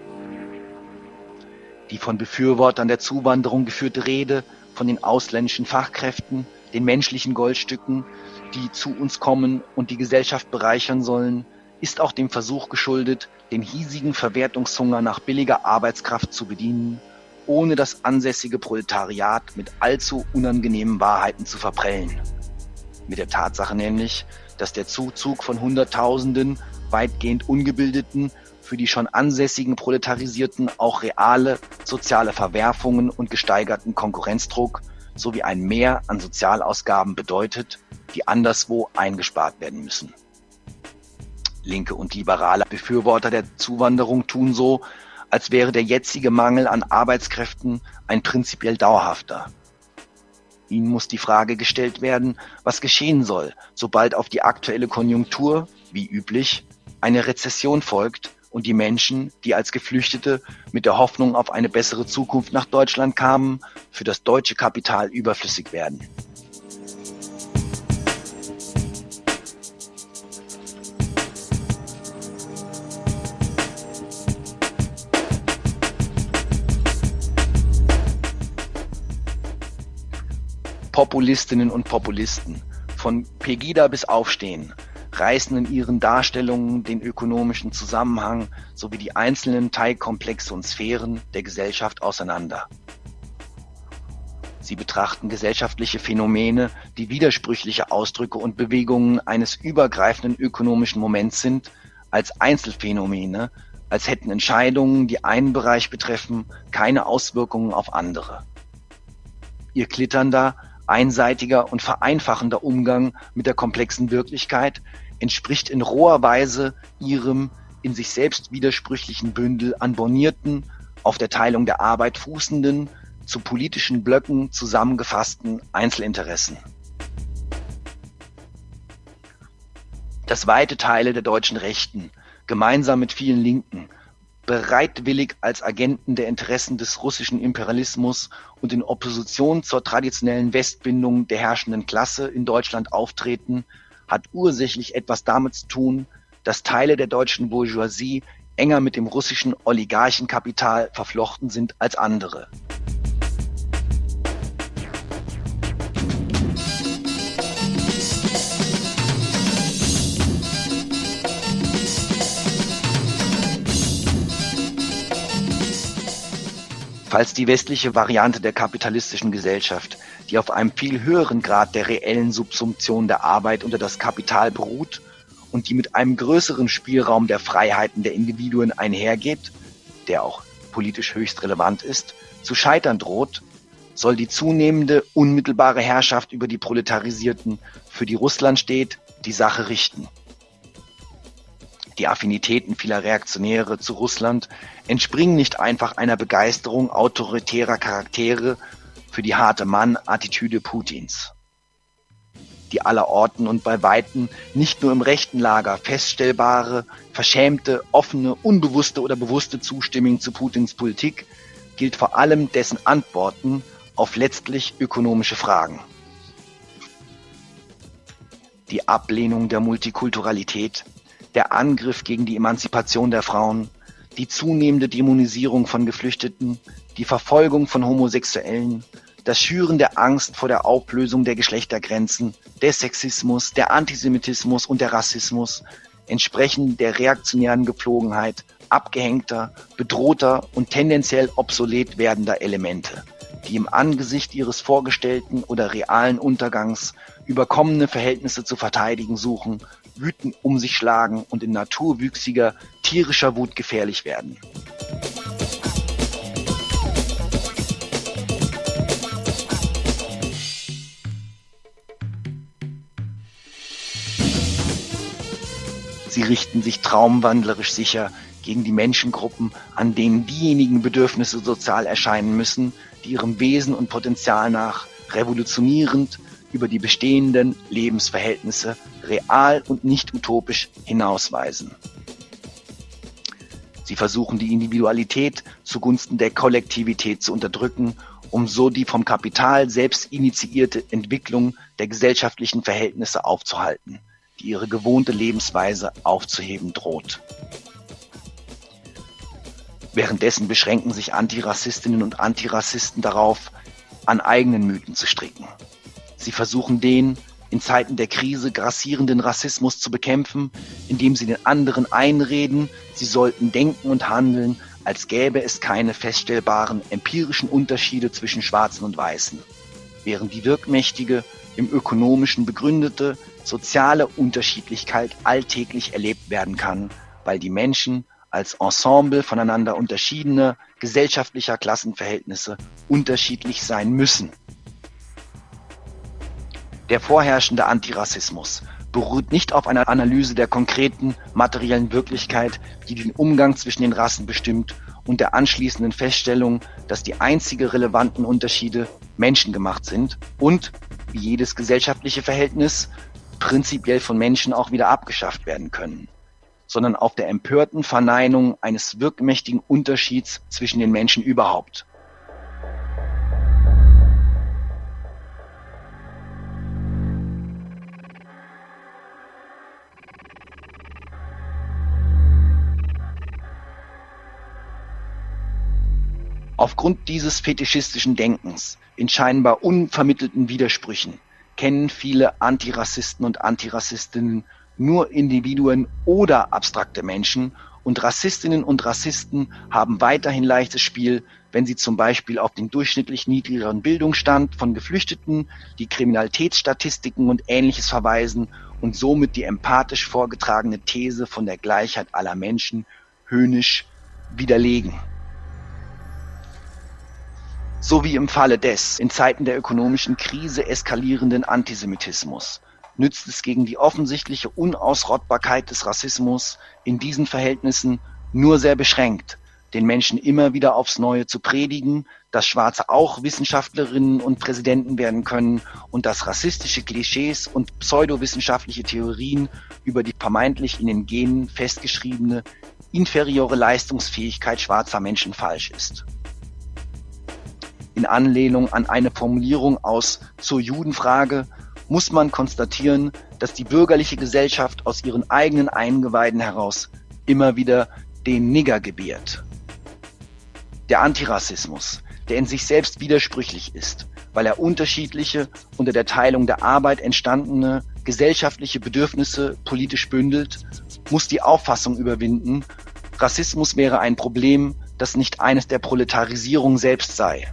Die von Befürwortern der Zuwanderung geführte Rede von den ausländischen Fachkräften, den menschlichen Goldstücken, die zu uns kommen und die Gesellschaft bereichern sollen, ist auch dem Versuch geschuldet, den hiesigen Verwertungshunger nach billiger Arbeitskraft zu bedienen, ohne das ansässige Proletariat mit allzu unangenehmen Wahrheiten zu verprellen. Mit der Tatsache nämlich, dass der Zuzug von Hunderttausenden weitgehend Ungebildeten für die schon ansässigen Proletarisierten auch reale soziale Verwerfungen und gesteigerten Konkurrenzdruck sowie ein Mehr an Sozialausgaben bedeutet, die anderswo eingespart werden müssen. Linke und liberale Befürworter der Zuwanderung tun so, als wäre der jetzige Mangel an Arbeitskräften ein prinzipiell dauerhafter. Ihnen muss die Frage gestellt werden, was geschehen soll, sobald auf die aktuelle Konjunktur, wie üblich, eine Rezession folgt und die Menschen, die als Geflüchtete mit der Hoffnung auf eine bessere Zukunft nach Deutschland kamen, für das deutsche Kapital überflüssig werden. Populistinnen und Populisten, von Pegida bis Aufstehen, reißen in ihren Darstellungen den ökonomischen Zusammenhang sowie die einzelnen Teilkomplexe und Sphären der Gesellschaft auseinander. Sie betrachten gesellschaftliche Phänomene, die widersprüchliche Ausdrücke und Bewegungen eines übergreifenden ökonomischen Moments sind, als Einzelfänomene, als hätten Entscheidungen, die einen Bereich betreffen, keine Auswirkungen auf andere. Ihr klitternder, einseitiger und vereinfachender Umgang mit der komplexen Wirklichkeit entspricht in roher Weise ihrem in sich selbst widersprüchlichen Bündel an bornierten, auf der Teilung der Arbeit fußenden, zu politischen Blöcken zusammengefassten Einzelinteressen. Dass weite Teile der deutschen Rechten, gemeinsam mit vielen Linken, bereitwillig als Agenten der Interessen des russischen Imperialismus und in Opposition zur traditionellen Westbindung der herrschenden Klasse in Deutschland auftreten, hat ursächlich etwas damit zu tun, dass Teile der deutschen Bourgeoisie enger mit dem russischen Oligarchenkapital verflochten sind als andere. falls die westliche Variante der kapitalistischen Gesellschaft, die auf einem viel höheren Grad der reellen Subsumption der Arbeit unter das Kapital beruht und die mit einem größeren Spielraum der Freiheiten der Individuen einhergeht, der auch politisch höchst relevant ist, zu scheitern droht, soll die zunehmende unmittelbare Herrschaft über die Proletarisierten, für die Russland steht, die Sache richten. Die Affinitäten vieler Reaktionäre zu Russland entspringen nicht einfach einer Begeisterung autoritärer Charaktere für die harte Mann-Attitüde Putins. Die allerorten und bei Weitem nicht nur im rechten Lager feststellbare, verschämte, offene, unbewusste oder bewusste Zustimmung zu Putins Politik gilt vor allem dessen Antworten auf letztlich ökonomische Fragen. Die Ablehnung der Multikulturalität, der Angriff gegen die Emanzipation der Frauen, die zunehmende Dämonisierung von Geflüchteten, die Verfolgung von Homosexuellen, das Schüren der Angst vor der Auflösung der Geschlechtergrenzen, der Sexismus, der Antisemitismus und der Rassismus entsprechen der reaktionären Gepflogenheit abgehängter, bedrohter und tendenziell obsolet werdender Elemente, die im Angesicht ihres vorgestellten oder realen Untergangs überkommene Verhältnisse zu verteidigen suchen, wütend um sich schlagen und in naturwüchsiger, tierischer Wut gefährlich werden. Sie richten sich traumwandlerisch sicher gegen die Menschengruppen, an denen diejenigen Bedürfnisse sozial erscheinen müssen, die ihrem Wesen und Potenzial nach revolutionierend über die bestehenden Lebensverhältnisse real und nicht utopisch hinausweisen. Sie versuchen die Individualität zugunsten der Kollektivität zu unterdrücken, um so die vom Kapital selbst initiierte Entwicklung der gesellschaftlichen Verhältnisse aufzuhalten, die ihre gewohnte Lebensweise aufzuheben droht. Währenddessen beschränken sich Antirassistinnen und Antirassisten darauf, an eigenen Mythen zu stricken. Sie versuchen den in Zeiten der Krise grassierenden Rassismus zu bekämpfen, indem sie den anderen einreden, sie sollten denken und handeln, als gäbe es keine feststellbaren empirischen Unterschiede zwischen Schwarzen und Weißen, während die wirkmächtige, im Ökonomischen begründete, soziale Unterschiedlichkeit alltäglich erlebt werden kann, weil die Menschen als Ensemble voneinander unterschiedener gesellschaftlicher Klassenverhältnisse unterschiedlich sein müssen. Der vorherrschende Antirassismus beruht nicht auf einer Analyse der konkreten, materiellen Wirklichkeit, die den Umgang zwischen den Rassen bestimmt, und der anschließenden Feststellung, dass die einzige relevanten Unterschiede menschengemacht sind und, wie jedes gesellschaftliche Verhältnis, prinzipiell von Menschen auch wieder abgeschafft werden können, sondern auf der empörten Verneinung eines wirkmächtigen Unterschieds zwischen den Menschen überhaupt. Aufgrund dieses fetischistischen Denkens, in scheinbar unvermittelten Widersprüchen, kennen viele Antirassisten und Antirassistinnen nur Individuen oder abstrakte Menschen, und Rassistinnen und Rassisten haben weiterhin leichtes Spiel, wenn sie zum Beispiel auf den durchschnittlich niedrigeren Bildungsstand von Geflüchteten, die Kriminalitätsstatistiken und Ähnliches verweisen und somit die empathisch vorgetragene These von der Gleichheit aller Menschen höhnisch widerlegen. So wie im Falle des in Zeiten der ökonomischen Krise eskalierenden Antisemitismus nützt es gegen die offensichtliche Unausrottbarkeit des Rassismus in diesen Verhältnissen nur sehr beschränkt, den Menschen immer wieder aufs Neue zu predigen, dass Schwarze auch Wissenschaftlerinnen und Präsidenten werden können und dass rassistische Klischees und pseudowissenschaftliche Theorien über die vermeintlich in den Genen festgeschriebene inferiore Leistungsfähigkeit schwarzer Menschen falsch ist. In Anlehnung an eine Formulierung aus Zur Judenfrage muss man konstatieren, dass die bürgerliche Gesellschaft aus ihren eigenen Eingeweiden heraus immer wieder den Nigger gebiert. Der Antirassismus, der in sich selbst widersprüchlich ist, weil er unterschiedliche, unter der Teilung der Arbeit entstandene gesellschaftliche Bedürfnisse politisch bündelt, muss die Auffassung überwinden, Rassismus wäre ein Problem, das nicht eines der Proletarisierung selbst sei.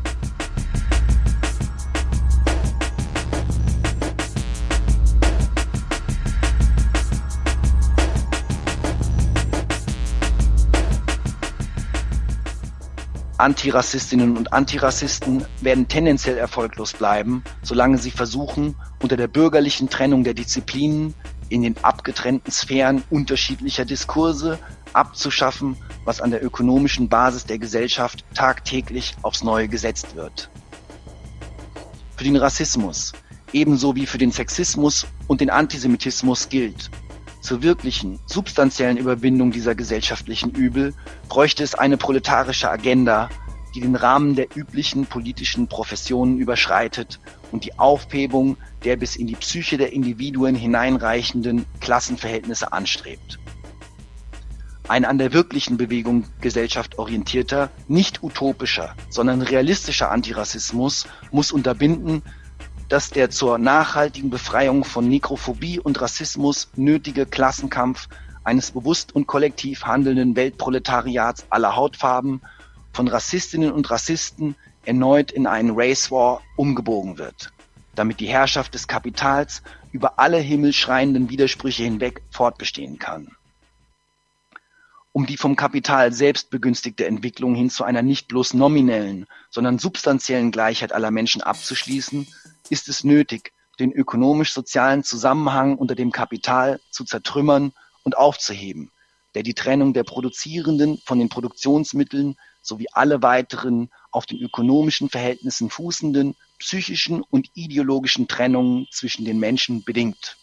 Antirassistinnen und Antirassisten werden tendenziell erfolglos bleiben, solange sie versuchen, unter der bürgerlichen Trennung der Disziplinen in den abgetrennten Sphären unterschiedlicher Diskurse abzuschaffen, was an der ökonomischen Basis der Gesellschaft tagtäglich aufs Neue gesetzt wird. Für den Rassismus, ebenso wie für den Sexismus und den Antisemitismus gilt: Zur wirklichen, substanziellen Überwindung dieser gesellschaftlichen Übel bräuchte es eine proletarische Agenda, die den Rahmen der üblichen politischen Professionen überschreitet und die Aufhebung der bis in die Psyche der Individuen hineinreichenden Klassenverhältnisse anstrebt. Ein an der wirklichen Bewegung Gesellschaft orientierter, nicht utopischer, sondern realistischer Antirassismus muss unterbinden, dass der zur nachhaltigen Befreiung von Nekrophobie und Rassismus nötige Klassenkampf eines bewusst und kollektiv handelnden Weltproletariats aller Hautfarben von Rassistinnen und Rassisten erneut in einen Race War umgebogen wird, damit die Herrschaft des Kapitals über alle himmelschreienden Widersprüche hinweg fortbestehen kann. Um die vom Kapital selbst begünstigte Entwicklung hin zu einer nicht bloß nominellen, sondern substanziellen Gleichheit aller Menschen abzuschließen, ist es nötig, den ökonomisch-sozialen Zusammenhang unter dem Kapital zu zertrümmern und aufzuheben, der die Trennung der Produzierenden von den Produktionsmitteln sowie alle weiteren auf den ökonomischen Verhältnissen fußenden psychischen und ideologischen Trennungen zwischen den Menschen bedingt.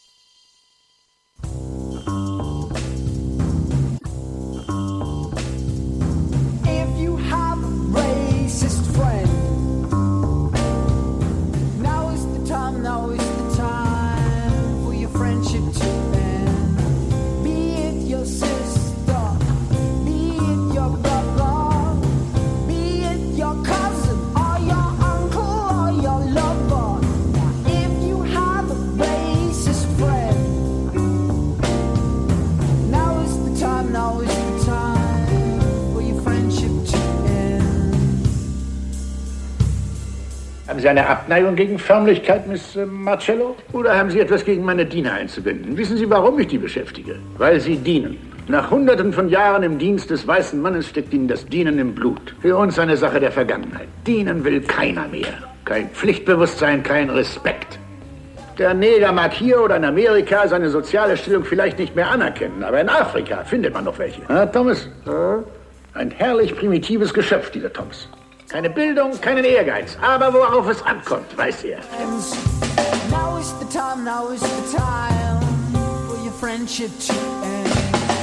Haben Sie eine Abneigung gegen Förmlichkeit, Miss Marcello? Oder haben Sie etwas gegen meine Diener einzuwenden? Wissen Sie, warum ich die beschäftige? Weil sie dienen. Nach Hunderten von Jahren im Dienst des weißen Mannes steckt ihnen das Dienen im Blut. Für uns eine Sache der Vergangenheit. Dienen will keiner mehr. Kein Pflichtbewusstsein, kein Respekt. Der Neger mag hier oder in Amerika seine soziale Stellung vielleicht nicht mehr anerkennen, aber in Afrika findet man noch welche. Ah, Thomas? Ein herrlich primitives Geschöpf, dieser Thomas. Keine Bildung, keinen Ehrgeiz, aber worauf es ankommt, weiß er. Now is the time, now is the time for your friendship to end.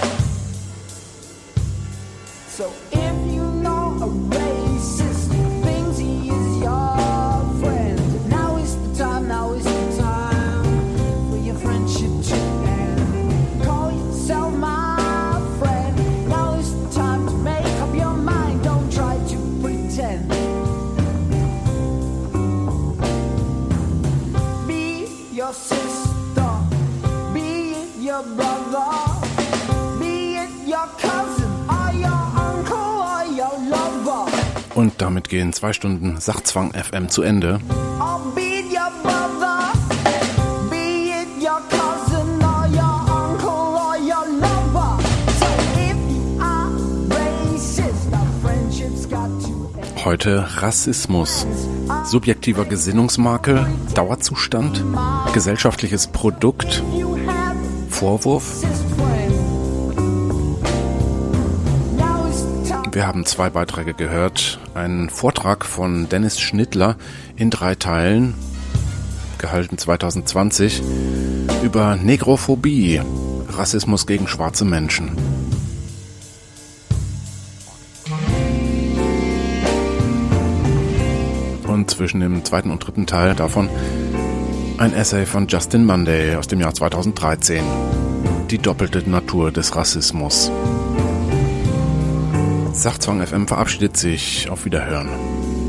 So if you know a racist thinks he is your friend, now is the time, now is the time for your friendship to end. Call yourself my friend, now is the time to make up your mind, don't try to pretend. Be your sister, be it your brother, be it your cousin or your uncle or your lover. Und damit gehen zwei Stunden Sachzwang F M zu Ende. Or be it your brother, be it your cousin or your uncle or your lover. So if you are racist, our friendship's got to end. Heute Rassismus. Subjektiver Gesinnungsmakel, Dauerzustand, gesellschaftliches Produkt, Vorwurf. Wir haben zwei Beiträge gehört. Einen Vortrag von Dennis Schnittler in drei Teilen, gehalten zwanzig zwanzig, über Negrophobie, Rassismus gegen schwarze Menschen. Und zwischen dem zweiten und dritten Teil davon ein Essay von Justin Monday aus dem Jahr zweitausenddreizehn. Die doppelte Natur des Rassismus. Sachzwang F M verabschiedet sich. Auf Wiederhören.